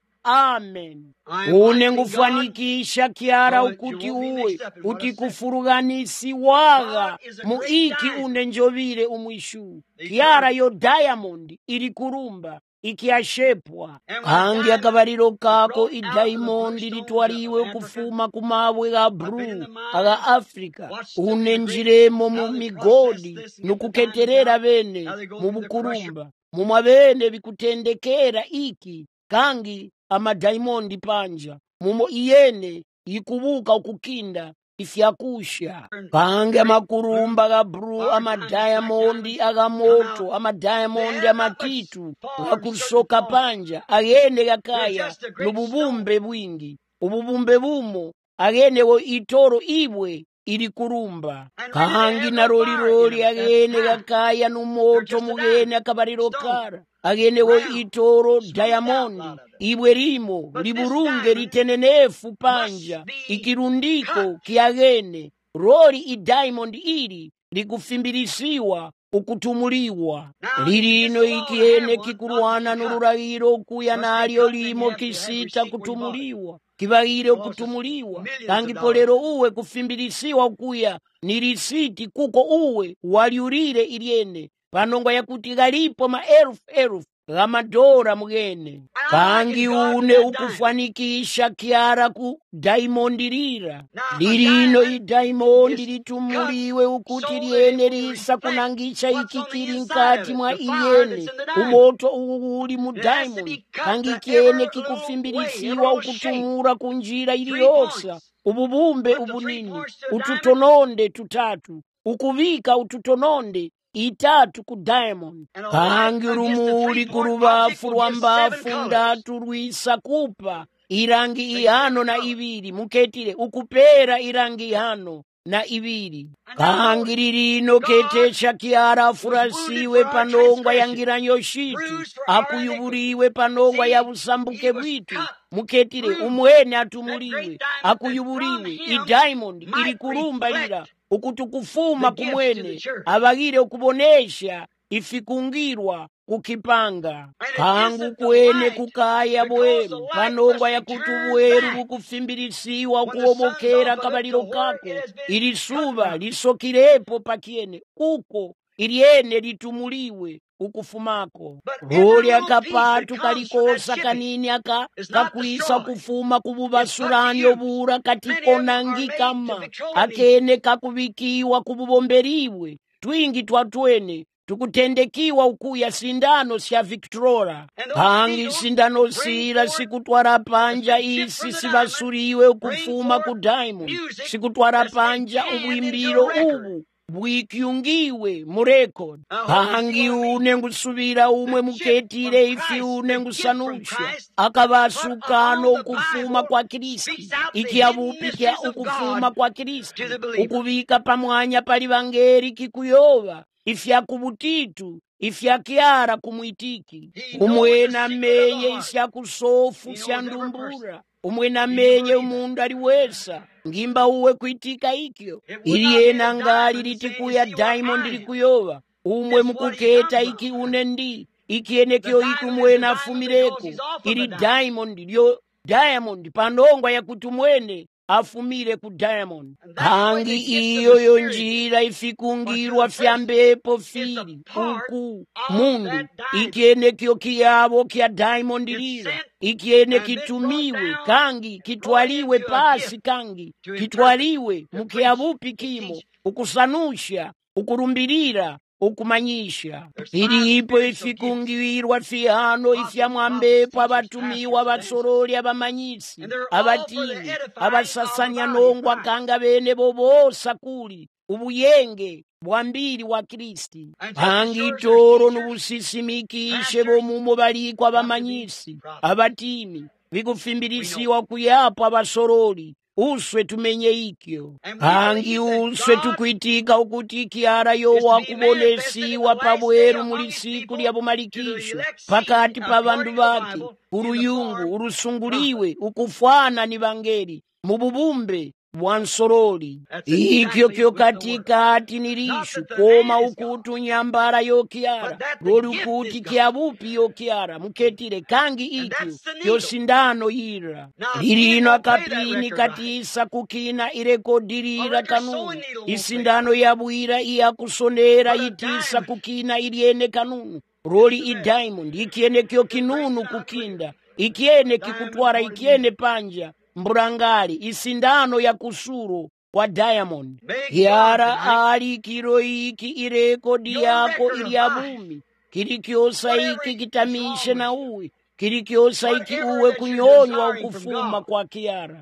Amen. Une ngufanikisha kyara ukuti uwe utikufuruganisi waga muiki une njovile umwishu kyara yo diamond ili kurumba ikiashepwa kangi akabaliro kako idiamond litwaliwe kufuma kumabwe ga bru aga Afrika une njiremo mu migodi nukuketerera bene mu bukurumba mumwa bene bikutendekera iki kangi amadiamond panja mumo iyene ikubuka ukukinda ifyakusha kange amakurumba ga bru amadiamond agamoto amadiamond amatitu akusoka panja agene gakaya nububumbe bwingi ububumbe bumo agene wo itoro ibwe ili kurumba kangi na roliroli agene gakaya numoto mugene akabaliro kara agene wo itoro diamond ibwe rimo liburunge litenenefu panja ikirundiko kiagene roli idiamond ili likufimbilisiwa ukutumuliwa lilino ikiene kikuruana nururahiro kuya nalyo limo kisita kutumuliwa kibaire okutumuliwa kangi polero uwe kufimbilisiwa ukuya nirisiti kuko uwe waliulire iliene panongwa yakuti galipo maelfu gamadora mugene kangi une ukufanikisha kyara ku diamond lira lilino idiamond litumuliwe ukuti liene lisa kunangisha ikikiri nkati mwa iyene umoto uli mu diamond kangi kiene kikufimbilisiwa ukutumura kunjira iliyosa ububumbe ubunini ututononde tutatu ukuvika ututononde itatu ku diamond kangi rumuli kurubafu rwambafu ndatu rwisa kupa irangi ihano na ibiri muketile ukupera irangi ihano na ibiri kangi lilino ketesha kyara afurasiwe panongwa yangiranyo shitu akuyuburiwe panongwa ya busambuke bwitu muketile umwene atumuliwe akuyuburiwe idiamond ili kurumba lira ukutukufuma kumwene abagire ukubonesha ifikungirwa kukipanga kangu kwene kukaya bweru panongwa ya kutubweru kukufimbilisiwa ukuobokera kabaliro kako ili suba lisokirepo pakiene uko iliene litumuliwe ukufumako roli akapatu kalikosa kanini kakwisa kufuma kububasurani obura katikonangikama akene kakubikiwa kububomberiwe twingi twatwene tukutendekiwa ukuya sindano sya Victoria kangi sindano sila sikutwara panja isi sibasuriwe ukufuma ku diamond sikutwara panja ubwimbiro ubu bwikyungiwe mu record kangi une ngusubira umwe muketire ifi une ngusanusha akabasukano ukufuma kwa Kristi ikiabupikya ukufuma kwa Kristi ukubika pamwanya pali bangeri kikuyoba ifya kubutitu ifya kyara kumwitiki umwena menye isya kusofu sya ndumbura umwena menye umundu aliwesa ngimba uwe kuitika ikyo iliena ngali litikuya diamond likuyoba umwe mukuketa iki une ndi ikienekyo ikumwene afumireko ili diamond lyo diamond panongwa yakuti mwene afumire ku diamond. Kangi iyo yo njira ifikungirwa fyambepo fili uku mundu ikienekyo kiyabo kya diamond lila ikiene kitumiwe kangi kitwaliwe pasi kangi kitwaliwe mukiabupi kimo ukusanusha ukurumbirira ukumanyisha ilipo ifikungirwa fihano ifya mwambepo abatumiwa abasoroli abamanyisi abatini abasasanya nongwa kanga bene bobosa kuli ubuyenge bwambiri wa Kristi hangi toro nubusisimikishe bomumo balikwa abamanyisi abatimi bikufimbirisiwa kuyapo abasoroli uswe tumenye ikyo hangi uswe tukwitika ukuti kiara yowa kubonesiwa pabweru muli siku lya bumalikisho pakati pa bandu bake uruyungu urusunguliwe ukufwana ni bangeri mububumbe bwansoroli ikyo kyo katikati nilishu koma ukutu nyambara yokiara lori ukuti kiabupi yokiara muketire kangi ikyo kyo sindano yira lirino akapini katisa kukina irekodirira kanunu isindano yabwira iyakusonera itisa kukina iliene kanunu roli idiamond ikiene kyo kinunu kukinda ikiene kikutwara ikiene panja mburangali isindano ya kusuro kwa diamond yara ali kiro iki irekodi yako iliabumi kilikiosa iki kitamishe na uwe kilikiosa iki uwe kunyonywa ukufuma kwa kiara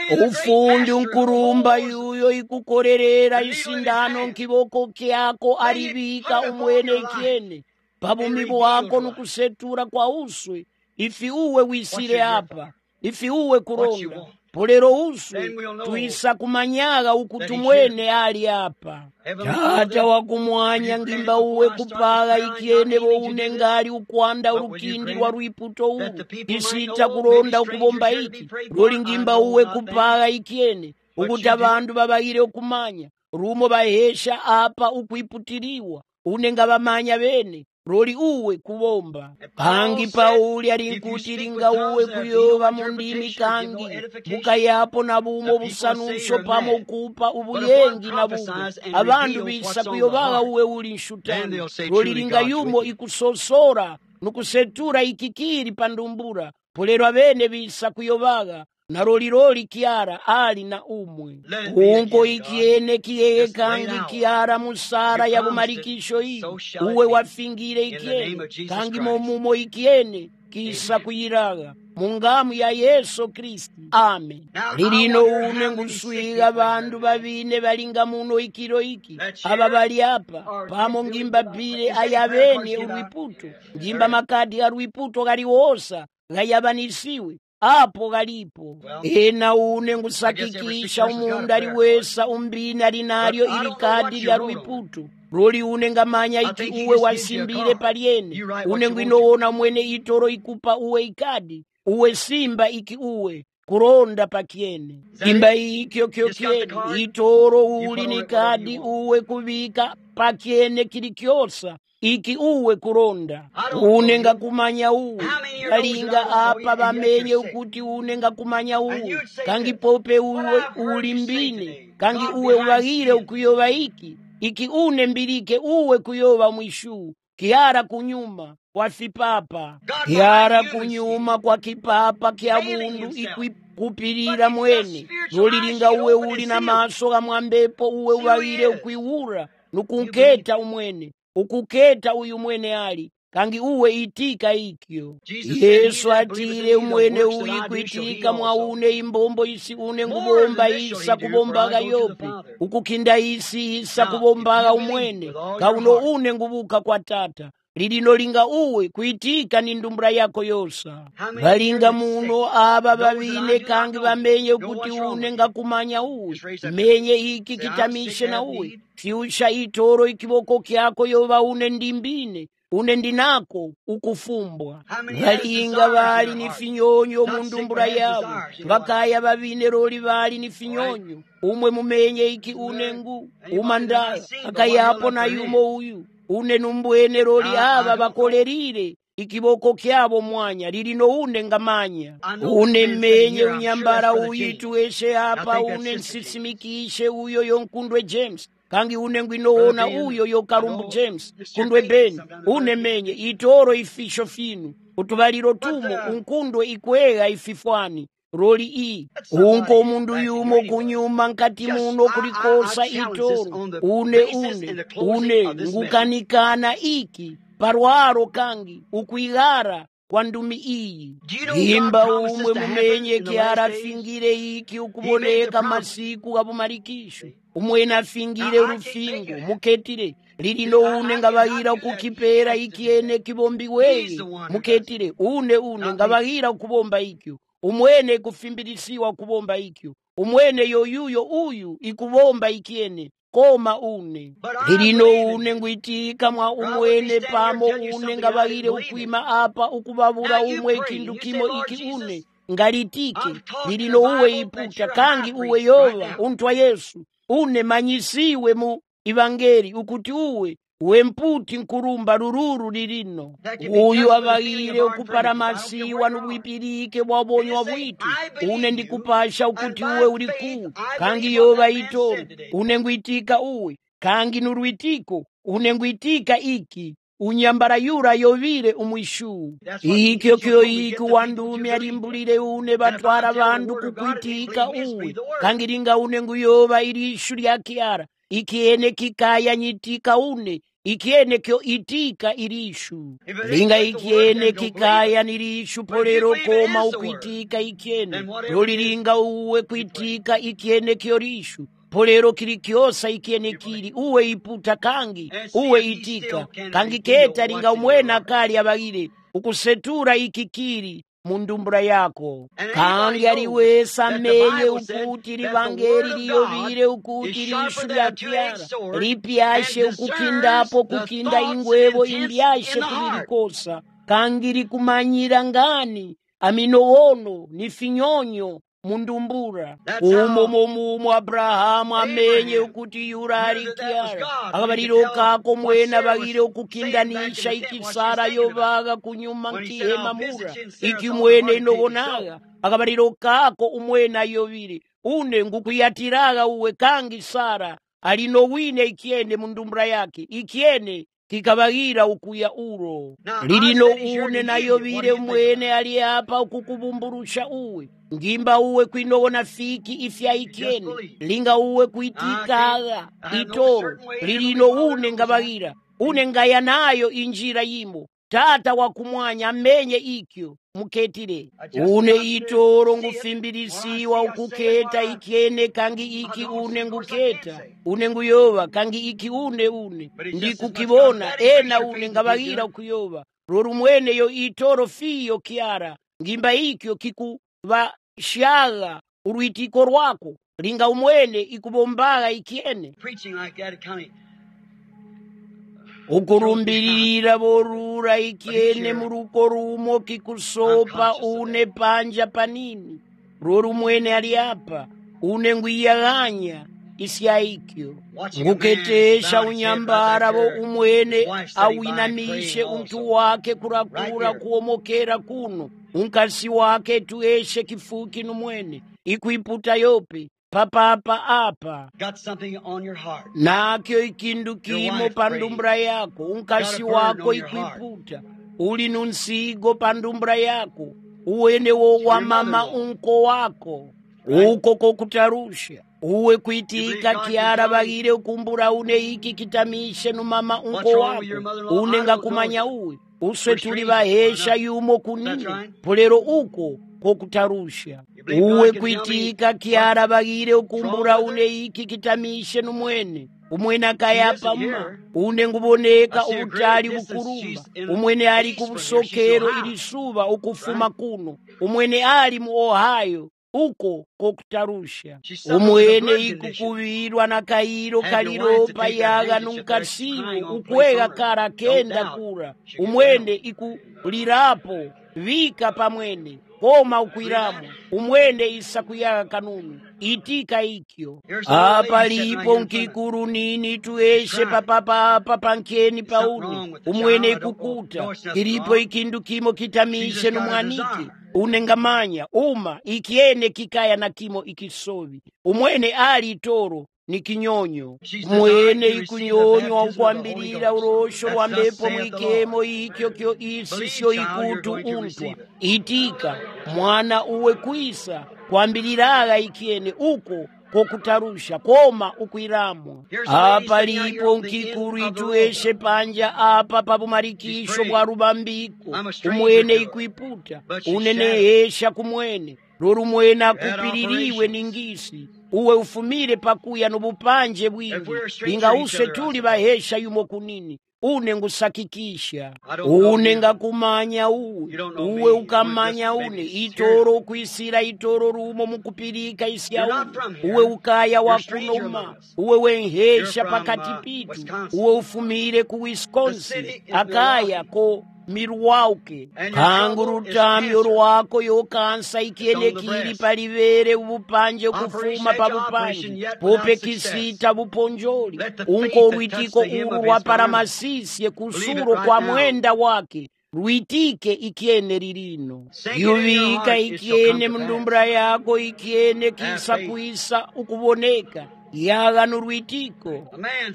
ufundi unkurumba yuyo ikukorerera isindano nkiboko kyako alibika umwene ikiene pabumibo wako nukusetura kwa uswe ifi uwe wisire hapa ifi uwe kuronda polero uswe tuisa kumanyaga ukutumwene ali hapa tata wakumwanya ngimba uwe kupaga ikiene bo unengali ukwanda urukindi wa ruiputo uru isita kuronda ukubomba iki roli ngimba uwe kupaga ikiene ukuti abandu babaire okumanya rumo bahesha apa ukuiputiriwa unenga bamanya bene roli uwe kubomba kangi Pauli alinkutiringa uwe kuyoba mundimi kangi bukayapo na bumo busanusho pamo kupa ubuyengi na bumo abandu bisa kuyobaga uwe uli nshutani roli linga yumo ikusosora nukusetura ikikiri pandumbura polero abene bisa kuyobaga na roli kiara ali na umwe unko ikiene kiyeye kangi kiara musara ya bumarikisho hii uwe wafingire ikiene kangi momumo ikiene kisa kuyiraga mungamu ya Yesu Kristi amen lilino une nguswiga bandu babine balinga muno ikiro iki aba bali hapa pamo ngimba bile ayabene urwiputo ngimba makadi ya rwiputo galiwosa gayabanisiwe apo galipo ena une ngusakikisha umundu aliwesa umbini alinalyo ili kadi lya rwiputu roli une ngamanya iki uwe wasimbile paliene une ngwinowona mwene itoro ikupa uwe ikadi uwe simba iki uwe kuronda pakiene imba ikyo kyo kiene itoro uli ni kadi uwe kubika pakiene kilikyosa iki uwe kuronda unenga kumanya uwe kalinga apa bamenye ukuti unenga kumanya uwe kangi pope uwe ulimbine kangi uwe ubagire ukuyoba iki une mbilike uwe kuyoba mwishu kiara kunyuma kwa fipapa kiara kunyuma kwa kipapa kia mundu ikupirira mwene rolilinga uwe uli na maso gamwambepo uwe ubagire ukuiwura nukunketa umwene ukuketa uyu mwene ali kangi uwe itika ikyo Yesu atile umwene uyi kwitika mwaune imbombo isi une ngubomba isa kubombaga yope ukukinda isi isa kubombaga umwene kauno une ngubuka kwa tata lilino linga uwe kwitika ni ndumbura yako yosa balinga muno aba babine kangi bamenye ukuti une ngakumanya uwe menye iki kitamishe na uwe fiusha itoro ikiboko kyako yoba une ndimbine une ndinako ukufumbwa balinga bali ni finyonyo mundumbura yabo bakaya babine roli bali ni finyonyo umwe mumenye iki unengu umandala akayapo na yumo uyu une numbwene roli ava bakolerire ikiboko kyabo mwanya lilino une ngamanya une menye unyambara uyitu eshe apa une nsisimikishe uyo yonkundwe James kangi une ngwinoona uyo yokarumbu James kundwe Ben une menye itoro ifisho finu utubaliro tumo unkundwe ikwega ififwani roli iyi unko mundu yumo kunyuma nkati muno kulikosa itoro une ngukanikana iki parwaro kangi ukwigara kwa ndumi iyi imba umwe mumenye kiara fingire iki ukuboneka masiku abumarikisho umwena fingire urufingo muketire lilino une ngabahira kukipera ikiene kibombi weye muketire une ngabahira kubomba ikyo umwene kufimbirisiwa kubomba ikyo umwene yoyuyo uyu ikubomba ikiene koma une lilino une ngwitika mwa umwene pamo une ngabahire ukwima apa ukubabura umwe kindu kimo iki une ngalitike lilino uwe iputa kangi uwe Yova untwa Yesu une manyisiwe mu ivangeli ukuti uwe mputi nkurumba rururu lilino uyu abahire ukuparamasiwa nubwipirike bwabonywa bwitu une ndikupasha ukuti uwe uliku kangi Yova itoro une ngwitika uwe kangi nurwitiko une ngwitika iki unyambara yura yovile umwishu ikyo kyo iki wandumi alimbulile une batwara bandu kukwitika uwe kangi linga une nguyova ilishu lya kiara ikiene kikaya nyitika une ikiene kyo itika ilishu linga ikiene kikaya nilishu polero koma ukwitika ikiene yolilinga uwe kwitika ikiene kyo lishu polero kili kyosa ikiene kili uwe iputa kangi uwe itika kangi keta linga umwena kali abagire ukusetura ikikiri mundumbura yako kangi aliwesa menye ukuti livangeli liyovile ukuti lishu lya kiara lipyashe ukukindapo kukinda ingwebo imbyashe kulilikosa kangi likumanyira ngani aminowono ni finyonyo mundumbura umo Abrahamu amenye ukuti yura ali kiara akabaliro kako mwena bagire ukukindanisha ikisara yovaga kunyuma nkihema mura iki mwene inogonaga akabaliro kako umwena yovile une ngukuyatiraga uwe kangi Sara alino wine ikiene mundumbura yake ikiene kikabagira ukuya uro lilino une nayovile mwene ali apa ukukubumburusha uwe ngimba uwe kwinogona fiki ifya ikiene linga uwe kuitikaga itoro lilino une ngabagira une ngaya nayo injira yimo tata wakumwanya amenye ikyo muketire une itoro ngufimbirisiwa ukuketa ikiene kangi iki une nguketa une nguyova kangi iki une ndikukibona ena une ngabagira ukuyova roru mwene yo itoro fiyo kiara ngimba ikyo kikubashaga urwitiko rwako linga umwene ikubombaga ikiene ukurumbirira borura ikiene muruko rumo kikusopa une panja panini roru mwene aliapa une ngwiyaganya isyaikyo nguketesha unyambara bo umwene awinamishe untu wake kurakura kuomokera kuno unkasi wake tueshe kifuki numwene ikwiputa yope papapa apa nakyo ikindu kimo pandumbra yako unkasi wako ikwiputa uli nunsigo pandumbra yako uwene wo wa mama unko wako uko kokutarusha uwe kwitika kiara bagire ukumbura une iki kitamishe numama unko wako une ngakumanya uwe uswe tuli bahesha yumo kunini polero uko kokutarusha uwe kwitika kiara bagire ukumbura une iki kitamishe numwene umwene akayapa mma une nguboneka ubutali bukurumba umwene ali kubusokero ilisuba ukufuma kuno umwene ali mu Ohio uko kokutarusha umwene ikukubirwa na kairo kaliropa yaga nunkasibu ukwega kara kenda kura umwene ikulirapo vika pamwene koma ukwiramo umwene isakuyaga kanunu itika ikyo apa lipo nkikuru nini tueshe papapapa pankeni paune umwene ikukuta ilipo ikindu kimo kitamishe numwanike unengamanya uma ikiene kikaya na kimo ikisovi umwene ali itoro ni kinyonyo mwene ikunyonyo ukwambilira urosho rwa mbepo mwikemo ikyo kyo isi syo ikutu untwa itika mwana uwe kwisa kwambiliraga ikiene uko kokutarusha koma ukwiramo apa lipo nkikuru itueshe panja apa pabumarikisho bwa rubambiko umwene ikwiputa unenehesha kumwene roru mwene akupiririwe ningisi uwe ufumire pakuya nubupanje bwingi ingause tuli bahesha yumo kunini une ngusakikisha une ngakumanya uwe ukamanya une itoro kwisira itoro rumo mukupirika isya uwe ukaya wakunoma uwe wenhesha pakati pitu uwe ufumire ku Wisconsin akaya ko Milwaukee kangu rutamyo rwako yokansa ikiene kiri palivere ubupanje kufuma pabupanje pope kisita buponjoli unko rwitiko uru waparamasisye kusuro kwa mwenda wake rwitike ikiene ririno yuvika ikiene mndumbra yako ikiene kisa kuisa ukuboneka yagano rwitiko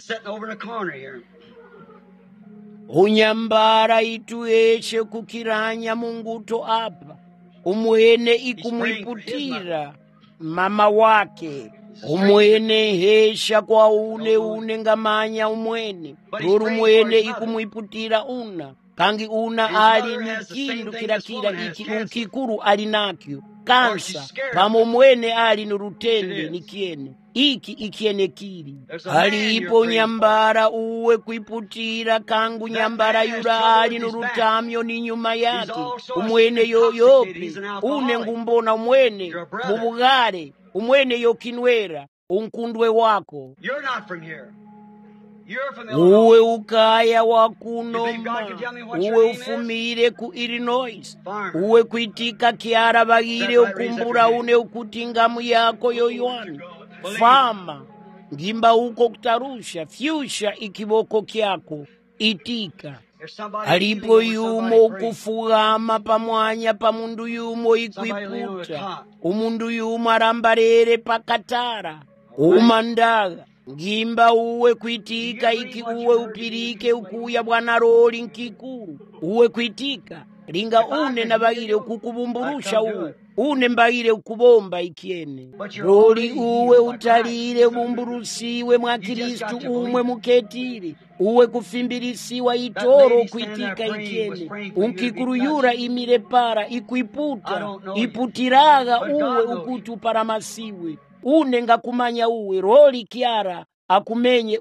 unyambara itueshe kukiranya munguto apa umwene ikumwiputira mama wake umwene hesha kwa une ngamanya umwene roru mwene ikumwiputira una kangi una ali ni kindu kirakira iki ukikuru ali nakyo kansa pamo mwene ali nurutende nikiene iki ikiene kiri alipo nyambara uwe kwiputira kangu nyambara yura ali nurutamyo ni nyuma yake umwene yoyopi une ngumbona umwene mubugare umwene yokinwera unkundwe wako uwe ukaya wakunoma uwe ufumire ku Illinois uwe kwitika kiara bagire ukumbura une ukutingamu yako yoyoani fama ngimba uko kutarusha fyusha ikiboko kyako itika alipo yumo ukufugama pamwanya pamundu yumo ikwiputa umundu yumo arambarere pakatara umandaga ngimba uwe kwitika iki uwe upirike ukuya bwana roli nkikuru uwe kwitika linga une nabagire ukukubumburusha une mbagire ukubomba ikiene roli uwe utalire bumburusiwe mwa Kristu umwe muketire uwe kufimbirisiwa itoro kwitika ikiene unkikuru yura imire para ikwiputa iputiraga uwe ukutu paramasiwe une ngakumanya uwe roli kiara akumenye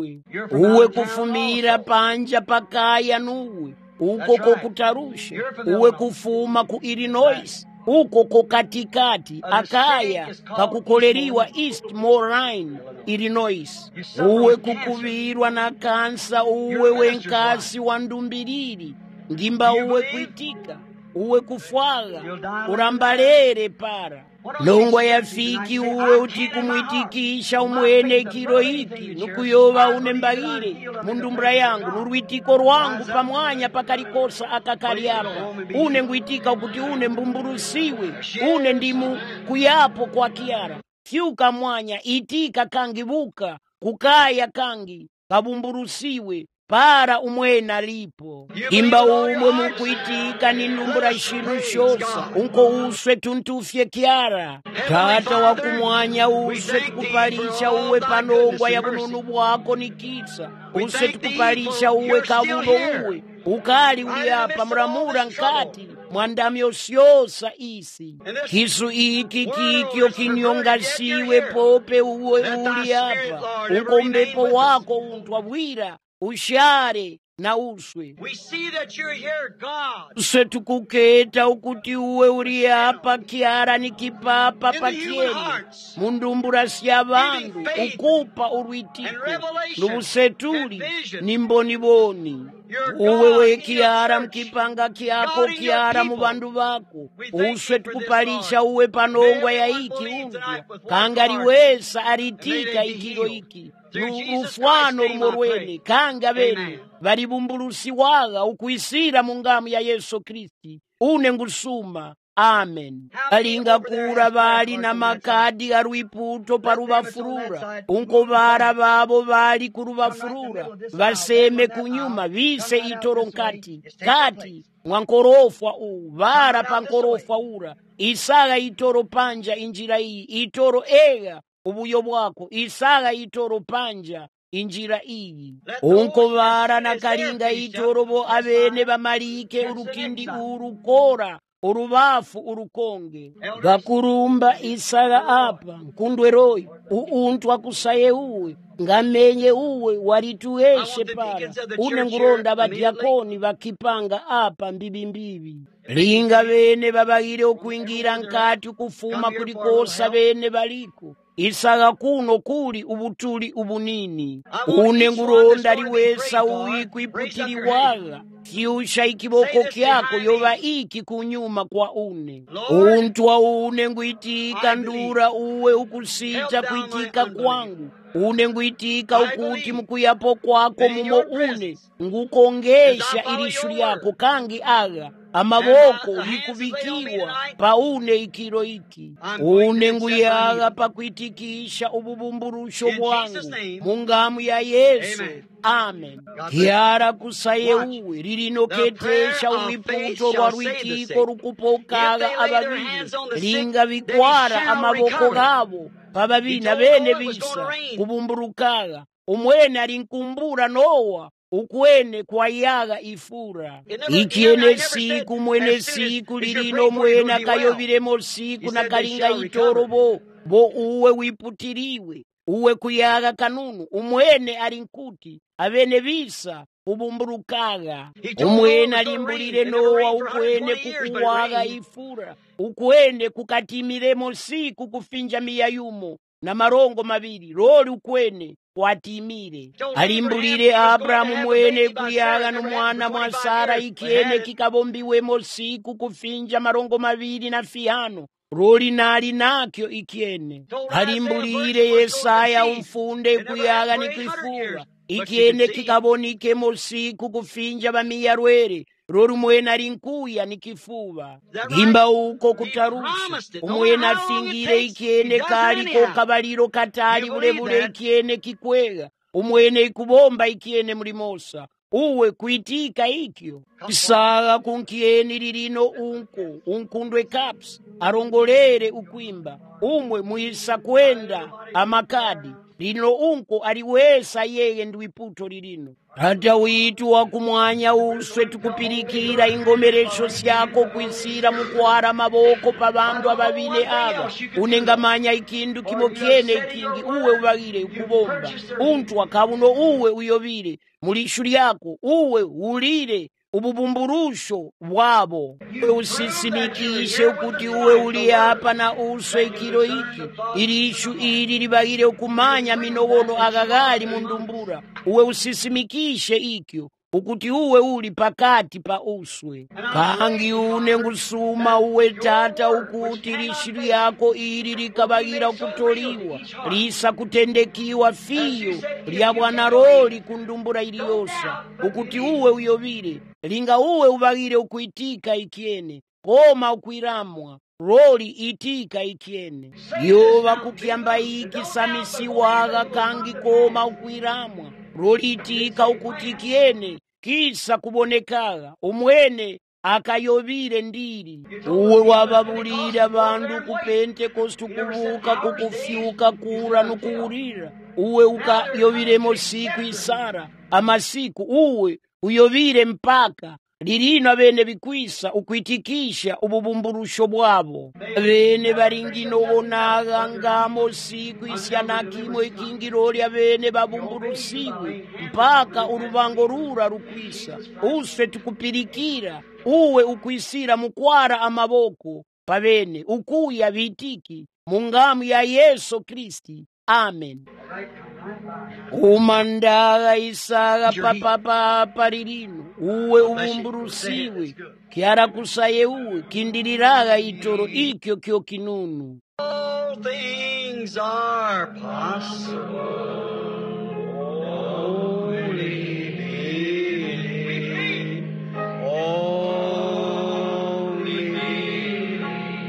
uwe kufumira panja pakaya nuwe uko kokutarusha uwe kufuma ku Illinois uko kokatikati akaya kakukoleriwa East Moraine Illinois uwe kukuvirwa na kansa uwe wenkasi wa ndumbiriri ngimba uwe kwitika uwe kufwaga urambalere para longwa yafiki uwe utikumwitikisha umwene kiro hiki nukuyoba unembagire mundumbra yangu nurwitiko rwangu pamwanya pakalikosa akakali apa une ngwitika ukuti une mbumburusiwe une ndimu kuyapo kwa kiara fyuka mwanya itika kangi buka kukaya kangi kabumburusiwe para umwena lipo imba umwe mukwitika ni numbura shiru shosa unko uswe tuntufye kiara tata wakumwanya uswe tukupalisha uwe panongwa ya bununu bwako nikitsa uswe tukupalisha uwe kabulo uwe ukali uliapa mramura nkati mwandamyo syosa isi kisu iki kikyo kinyongasiwe pope uwe uliapa unko mbepo wako untwa bwira ushare na uswe uswe tukuketa ukuti uwe uri apa kiara ni kipapa pakieni mundumbura sya bandu ukupa urwitiko nubusetuli ni mboniboni uwe wekiara mkipanga kyako kiara mu bandu bako uswe tukupalisha uwe panongwa ya iki undwa kangari wesa aritika ikiro iki ufwano rumorwene kanga bene baribumbulusi waga ukwisira mu ngamu ya Yesu Kristi une ngusuma. Amen. Alinga kura bali na makadi arwiputo parubafurura unko bara babo bali kurubafurura baseme kunyuma bise itoro nkati kati mwankorofwa bara pankorofwa ura isaga itoro panja injira iyi itoro ega ubuyo bwako isaga itoro panja injira iyi unko bara na karinga itoro bo abene bamarike urukindi urukora urubafu urukonge gakurumba isaga apa nkundwe royi uuntu akusaye uwe ngamenye uwe waritueshe para une nguronda badiakoni bakipanga apa mbibi linga bene babagire okuingira nkati kufuma kulikosa bene baliko isaga kuno kuli ubutuli ubunini une nguronda liwesa uikwiputiliwaga kiusha ikiboko kyako yoba iki kunyuma kwa une untwa une nguitika ndura uwe ukusita kuitika kwangu une nguitika ukuti mukuyapo kwako mumo une ngukongesha ilishu lyako kangi aga amaboko likubikiwa paune ikiro iki une nguyaga pakuitikisha ububumburusho bwangu mungamu ya Yesu. Amen. Kiara kusaye uwe lilinoketesha uwiputo rwa rwikiko rukupokaga ababili linga bikwara amaboko gabo pababina bene bisa kubumburukaga umwene alinkumbura Nowa ukwene kwa yaga ifura ikiene siku mwene siku lilino mwene akayobiremo siku na kalinga itoro bo uwe wiputiriwe uwe kuyaga kanunu umwene alinkuti abene bisa ubumburukaga umwene alimbulire Nowa ukwene kukuwaga ifura ukwene kukatimiremo siku kufinja miyayumo na marongo mabiri roli ukwene watimire alimbulire Abrahamu mwene kuyaga n'umwana mwa Sara ikiene kikabombiwemo siku kufinja marongo mabiri na fihano roli nali nakyo ikiene alimbulire Yesaya umfunde kuyaga nikifura ikiene kikabonikemo siku kufinja bamiyarwere roli umwene alinkuya nikifuba gimba uko kutarushi umwene afingire ikiene kaliko kabaliro katali bulebule ikiene kikwega umwene ikubomba ikiene mulimosa uwe kuitika ikyo isaga kunkieni lilino unkundwe caps arongolere ukwimba umwe muisa kwenda amakadi lino unko aliwesa yeye ndwiputo lilino hata witu wa kumwanya uswe tukupirikira ingomeresho syako kwisira mukwara maboko pa bandu ababile aba unengamanya ikindu kimo kiene ikingi uwe ubagire ukubomba untu wakabuno uwe uyobire mulishu lyako uwe ulire ububumburusho bwabo usisimikishe ukuti uwe uli hapa na uswe ikiro iki ilishu ili libagire ukumanya minogono agagali mundumbura uwe usisimikishe ikyo ukuti uwe uli pakati pa uswe kangi une ngusuma uwe tata ukuti lishiru yako ili likabagira kutoliwa lisa kutendekiwa fiyo lya bwana roli kundumbura iliyosa ukuti uwe uyobire linga uwe ubagire ukuitika ikiene koma ukwiramwa roli itika ikiene yoba kukiamba iki samisiwaga kangi koma ukwiramwa roli itika ukuti ikiene kisa kubonekaga umwene akayobire ndiri uwe wababulira bandu ku Pentekoste kubuka kukufyuka kura nukuurira uwe ukayobiremo siku isara amasiku uwe uyobire mpaka lilino bene bikwisa ukwitikisha ububumburusho bwabo bene baringino bonaga ngamo siku isyanakimo ikingiro lya bene babumburusiwe mpaka urubango rura rukwisa uswe tukupirikira uwe ukwisira mukwara amaboko pabene ukuya bitiki mungamu ya Yesu Kristi. Amen. umandaga isaga papapa lilino uwe uvumburusiwe kiara kusaye uwe kindiriraga itoro ikyo kyo kinunu. All things are possible. Only believe. Only believe.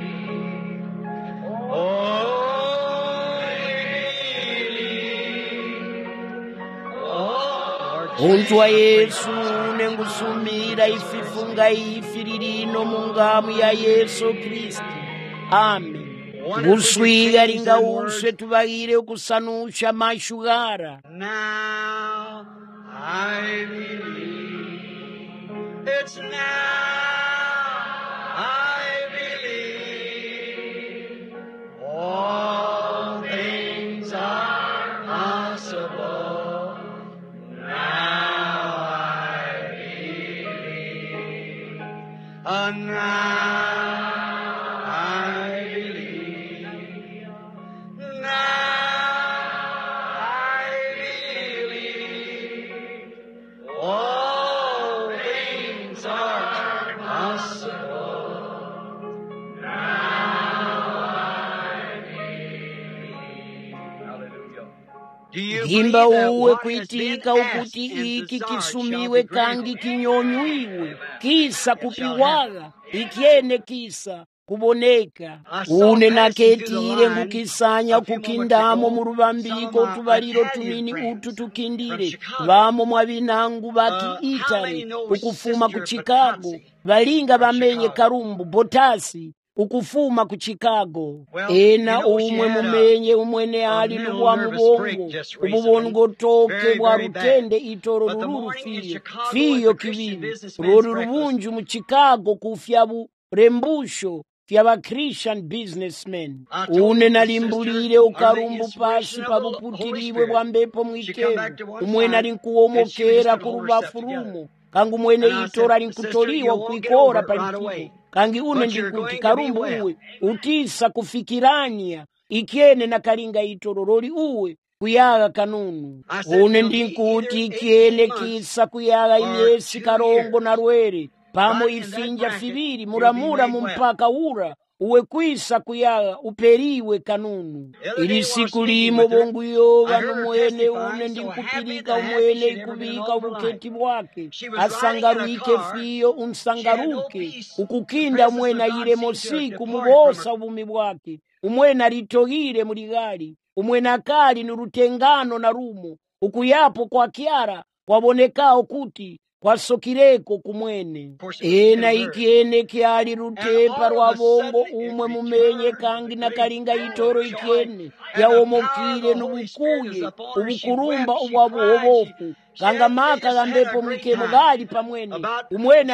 Untwa Yesu nengusumira ififunga ifi lilino mungamu ya Yesu Kristu. Amen. Nguswiga linga uswe tubagire okusanusha mashugara. Now I believe. It's now I believe. All things are possible. Now I believe. Now I believe. Now I believe. All things are possible. Now I believe. Hallelujah. Do you Gimba believe that uwe what has been kuitika asked ukuti in the iki Psalm kisumiwe shall be kangi granted? kinyonywiwe kisa kupiwaga ikiene kisa kuboneka. Une naketire ngukisanya kukindamo mu rubambiko tubaliro tunini utu tukindire bamo mwabinangu baki Itali ukufuma ku Chicago balinga bamenye Karumbu Botasi ukufuma ku Chicago. Ena umwe mumenye umwene ali lubwa mubongo ububongo toke bwa rutende itoro rururu fiyo kibibi ruru rubunju mu Chicago kufyabu rembusho fyaba Christian businessmen. Une nalimbulire ukarumbu pasi pabuputiriwe bwa mbepo mwikemu umwene ali nkuwomokera ku rubafu rumo kangu umwene itora ali nkutoliwa kwikora palitimo kangi une ndikuti Karumbu uwe utisa kufikirania ikiene na kalinga itororoli uwe kuyaga kanunu. Une ndikuti ikiene kisa kuyaga Inyesi Karongo na Rwere pamo ifinja fibiri muramura mumpaka ura uwe kwisa kuyaga uperiwe kanunu. Ili siku limo bongu yoga numwene une ndinkupilika umwene ikubika ubuketi bwake asangaruike fiyo unsangaruke ukukinda umwene ayire mosiku mubosa ubumi bwake umwene aritogire muligali umwene akali nurutengano na rumo ukuyapo kwa kiara wabonekao kuti kwasokireko kumwene. Ena ikiene kiali rutepa rwabongo umwe mumenye kangi na kalinga itoro ikiene yawomokire nubukuye ubukurumba ubwabuhobofu kanga maka gambepo mwikemo gali pamwene umwene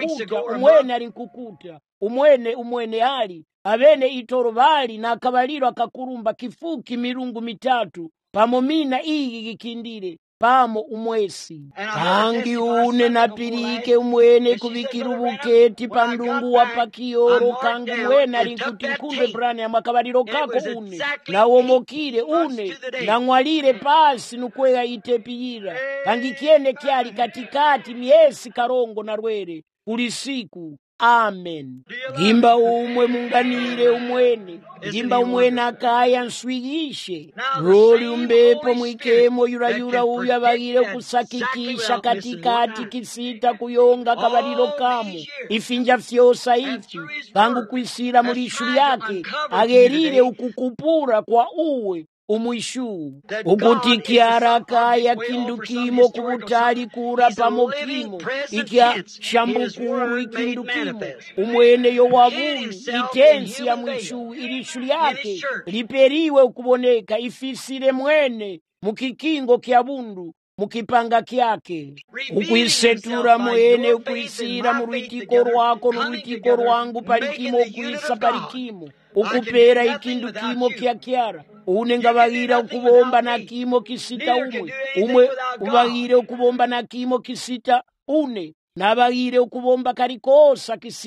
ali nkukuta umwene ali abene itoro bali na kabaliro akakurumba kifuki mirungu mitatu pamomina iyi gikindire pamo umwesi kangi une napirike umwene kubikira ubuketi pandungu wa pakiyoro kangi umwene ali nkuti nkumbe brani ya makabaliro kako une na womokire une na ngwalire pasi nukwega itepiyira kangi kiene kiali katikati Myesi Karongo na Rwere ulisiku. Amen. Gimba umwe munganire umwene gimba umwene akaya nswigishe roli umbepo mwikemo yurayura uyu abagire kusakikisha katikati kisita kuyonga kabaliro kamu ifinja fyosa ifi kangu kwisira muri ishuri yake agerire ukukupura kwa uwe umwishu ukuti kiarakaya kindukimo kubutali kura pamokimo ikya shambukuru ikindukimo umwene yo wabumi itensi ya mwishu ilishu yake liperiwe ukuboneka ifisire mwene mukikingo kya bundu mukipanga kyake ukwisetura mwene ukwisira mu rwitiko rwako n'urwitiko rwangu palikimo ukwisa palikimo ukupera ikindu kimo kya kyara une ngabagira ukubomba na kimo kisita umwe ubagire ukubomba na kimo kisita une nabagire ukubomba karikosa kisita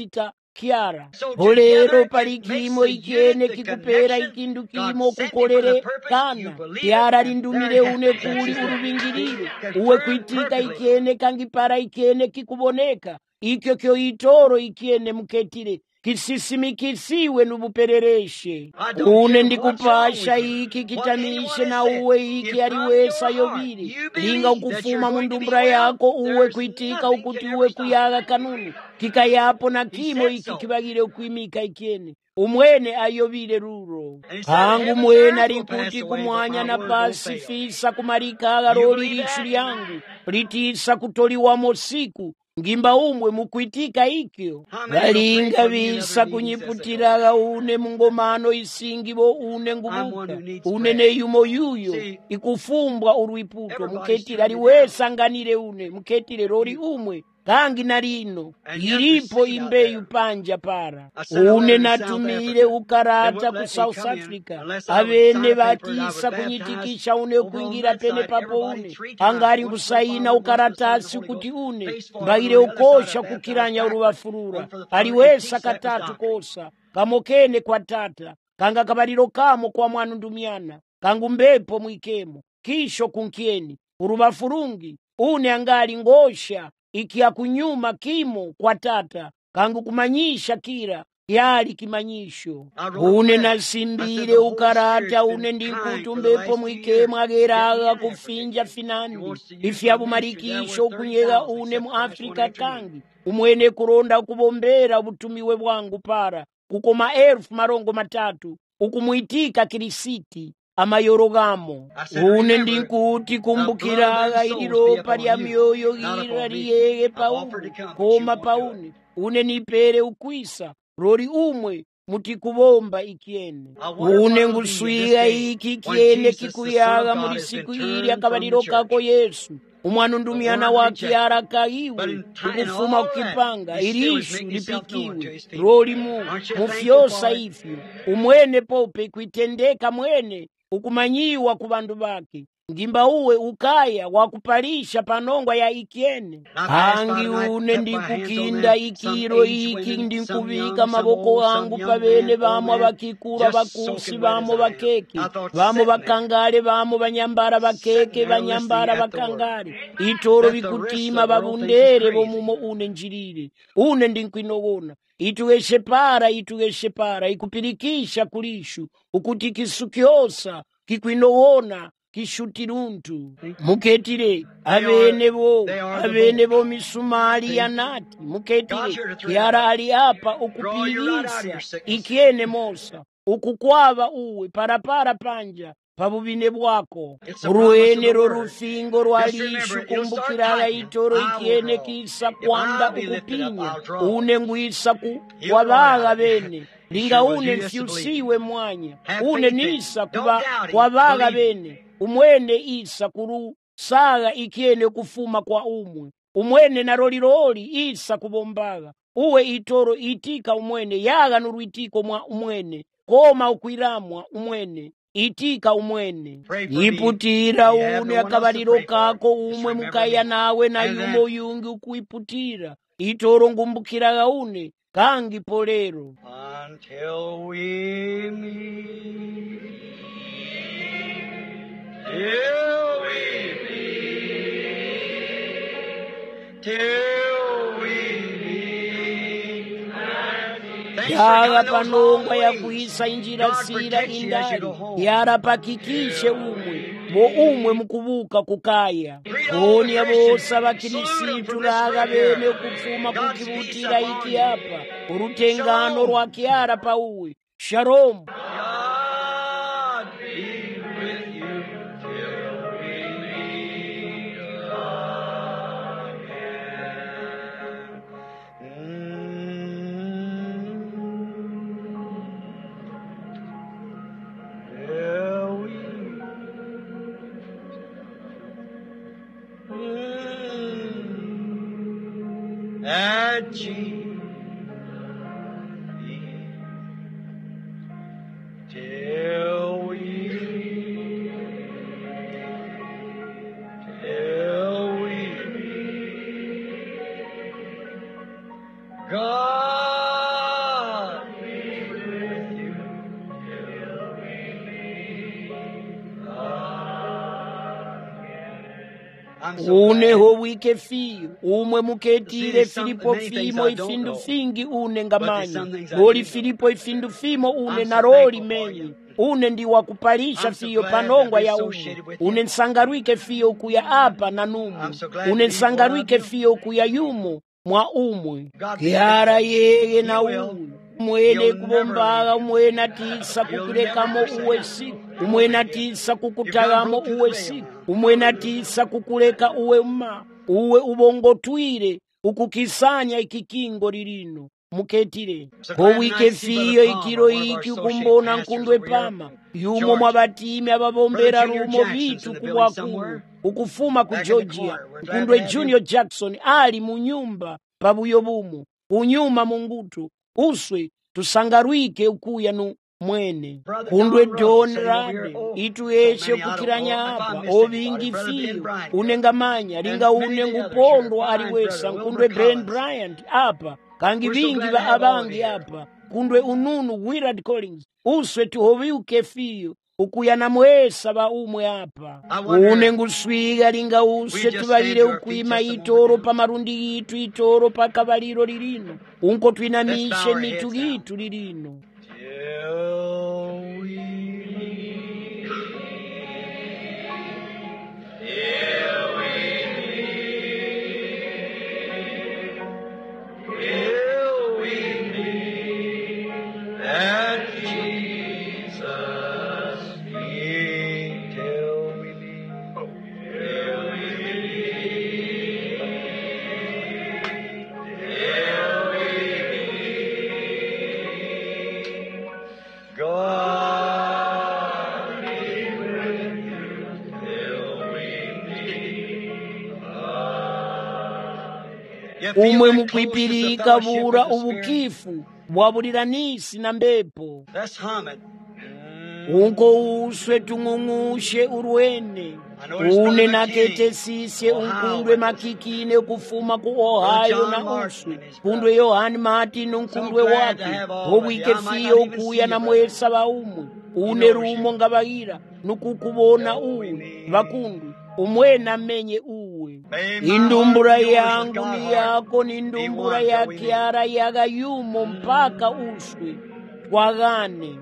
kyara polero pali kimo ikyene kikupera ikindu kimo kukolere kana kyara lindumire une kuli uluvingililo uwe kwitika ikyene kangipara ikyene kikuboneka ikyo kyo itoro ikyene muketile kisisimikisiwe nubuperereshe une ndikupasha iki kitamishe na uwe iki aliwesa yobili linga ukufuma mundumbura yako uwe kwitika ukuti uwe kuyaga kanuni kikayapo na kimo iki kibagire ukwimika ikyene umwene ayobile ruro hangu mwene alikuti kumwanya na pasi fisa kumarikaga roli lichu lyangu litisa kutoliwamo siku ngimba umwe mukwitika ikyo balinga bisa kunyiputiraga une mungomano isingibo une ngubuka une neyumo yuyo ikufumbwa urwiputo muketile aliwesanganire une muketile roli umwe kangi nalino ilipo imbeyu panja para une natumile ukarata ku South Africa avene batisa kunyitikisha une kuingira pene papo une angari kusaina ukaratasi kuti une mbaire ukosha kukiranya urubafurura aliwesa katatu kosa kamokene kwa tata kanga kabaliro kamo kwa mwana ndumyana kangu mbepo mwikemo kisho kunkieni urubafurungi une angali ngosha ikia kunyuma kimo kwa tata kangu kumanyisha kira yali kimanyisho une nasimbile ukarata une ndikutumbepo mwikemo ageraga kufinja finandi ifyabu marikisho kunyega une mu Afrika kangi umwene kuronda kubombera ubutumiwe bwangu para kukoma 1300 ukumuitika kirisiti amayorogamo une ndinkuti kumbukiraga iliropa lya myoyo gira liyege pauni koma pauni une nipere ukwisa roli umwe mutikubomba ikyene une nguswiga iki kyene kikuyaga muri siku ili akabaliro kako Yesu umwana ndumyana wa kyara kaiwe ukufuma kukipanga ilishu lipikiwe roli mufyosa ifyo umwene pope kuitendeka mwene ukumanyiwa ku bandu bake ngimba uwe ukaya wakupalisha panongwa ya ikyene hangi une ndikukinda ikiro iki ndikuvika maboko yangu pabene bamo bakikura bakusi bamo bakeke bamo bakangale bamo banyambara bakeke banyambara bakangale itoro bikutima babundere bomumo une njirire une ndinkwinogona itugeshe para ikupirikisha kulishu ukuti kisukyosa kikwinogona kishutiruntu muketile avene bo misumali ya nati muketile yara ali apa ukupilisa ikyene mosa ukukwava uwe parapara panja pabubine bwako ruenero rufingo rwalishu kumbukiraga itoro ikyene kisa kwanda ukupinya une ngwisa kwabaga bene linga une mfyusiwe mwanya une nisa kwabaga bene umwene isa kuru saga ikyene kufuma kwa umwene na roliroli isa kubombaga uwe itoro itika umwene yaga nurwitiko mwa umwene koma ukwiramwa umwene itika umwene iputira une akabaliro kako umwe mukaya nawe na yumo yungi ukuiputira itoro ngumbukiraga une kangi polero until we meet, till we meet, till we meet. yaga panongwa ya kuisa injira sira indali yara pakikishe umwe mukubuka kukaya oni abosa bakirisitu laga bene kufuma kukibutira iki hapa urutengano rwa kiara pauwe shalom. God be with you till we meet again. At Jesus' feet till we meet. God uneho wike fiyo umwe muketire Filipo fimo ifindu fingi une ngamanya loli Filipo ifindu fimo une naroli menyi une ndi wakupalisha fiyo panongwa ya une nsangarwike fiyo kuya apa na numu une nsangarwike fiyo kuya yumo mwa umwe kiara yeye na umwe umwene kubombaga umwene atisa kukulekamo uwe siku umwene atisa kukutagamo uwe siku umwene atisa kukuleka uwe uwe ubongotwire ukukisanya ikikingo lilino muketire kowike fiyo ikiro iki ukumbona nkundwe pama yumo mwabatimi ababombera rumo bitu kuwakulu ukufuma ku Georgia nkundwe Junior Jackson ali munyumba pabuyo bumu unyuma mungutu uswe tusangarwike ukuya nu mwene kundwe Don Rane itu eshe kukiranya apa obingi fiyo unengamanya linga unengupondwa aliwesa nkundwe Ben Bryant apa kangi bingi ba abangi apa kundwe ununu Willard Collins uswe tuhoviuke fiyo ukuya na mwesa ba umwe apa unenguswiga linga uswe tubalire ukwima itoro pa marundi yitu itoro pa kabaliro lilino unko twinamishe mitu gitu lilino umwe mukwipirika bura ubukifu bwabuliranisi na mbepo unko uswe tung'ung'ushe urwene une nakete sisye unkundwe makikine kufuma ku Ohio na uswe kundwe Yohani Martin unkundwe wake obwike fiyo ukuya na mwesa ba umwe une rumo ngabayira nukukubona uwe bakundu umwena menye uwe indumbura yangu ni yako ni indumbura ya Kiara yaga yumo mpaka uswe twagane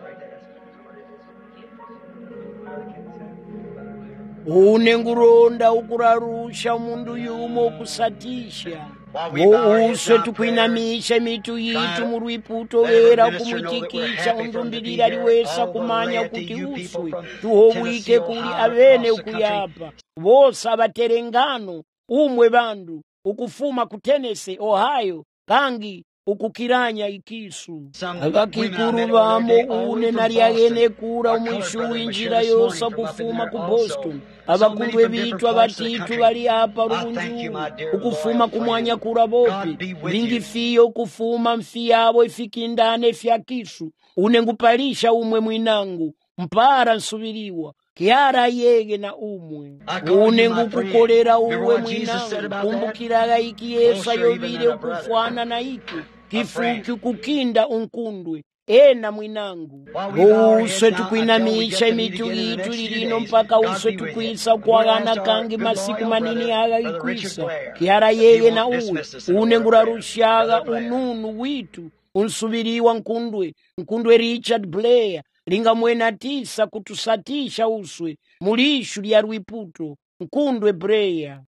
une nguronda ukurarusha mundu yumo kusatisha uswe tukwinamisha mitu yitu murwiputo wera kumwitikisha undumbilira liwesa kumanya kuti uswe tuhobwike kuli abene ukuyapa bose abaterengano umwe bandu ukufuma ku Tennessee Ohio kangi ukukiranya ikisu abakikuru bamo une nalyagene kura umwishu w'injira yose kufuma ku Boston abakundwe bitu abatitu bali apa rubunju ukufuma kumwanya kura bopi bingi fiyo kufuma mfi yabo ifikindane fya kisu unengupalisha umwe mwinangu mpara nsubiriwa Kiara yege na umwe unengukukolera uwe mwinangu kumbukiraga iki Yesu yobile ukufwana na iki kifuki kukinda unkundwe ena mwinangu uswe tukwinamisha imitu yitu lilino mpaka uswe tukwisa kwagana kangi masiku manini aga ikwisa Kiara yege na uwe unengurarushaga ununu witu unsubiriwa nkundwe Richard Blair linga mwena tisa kutusatisha uswe mulishu lya rwiputo nkundwe Breya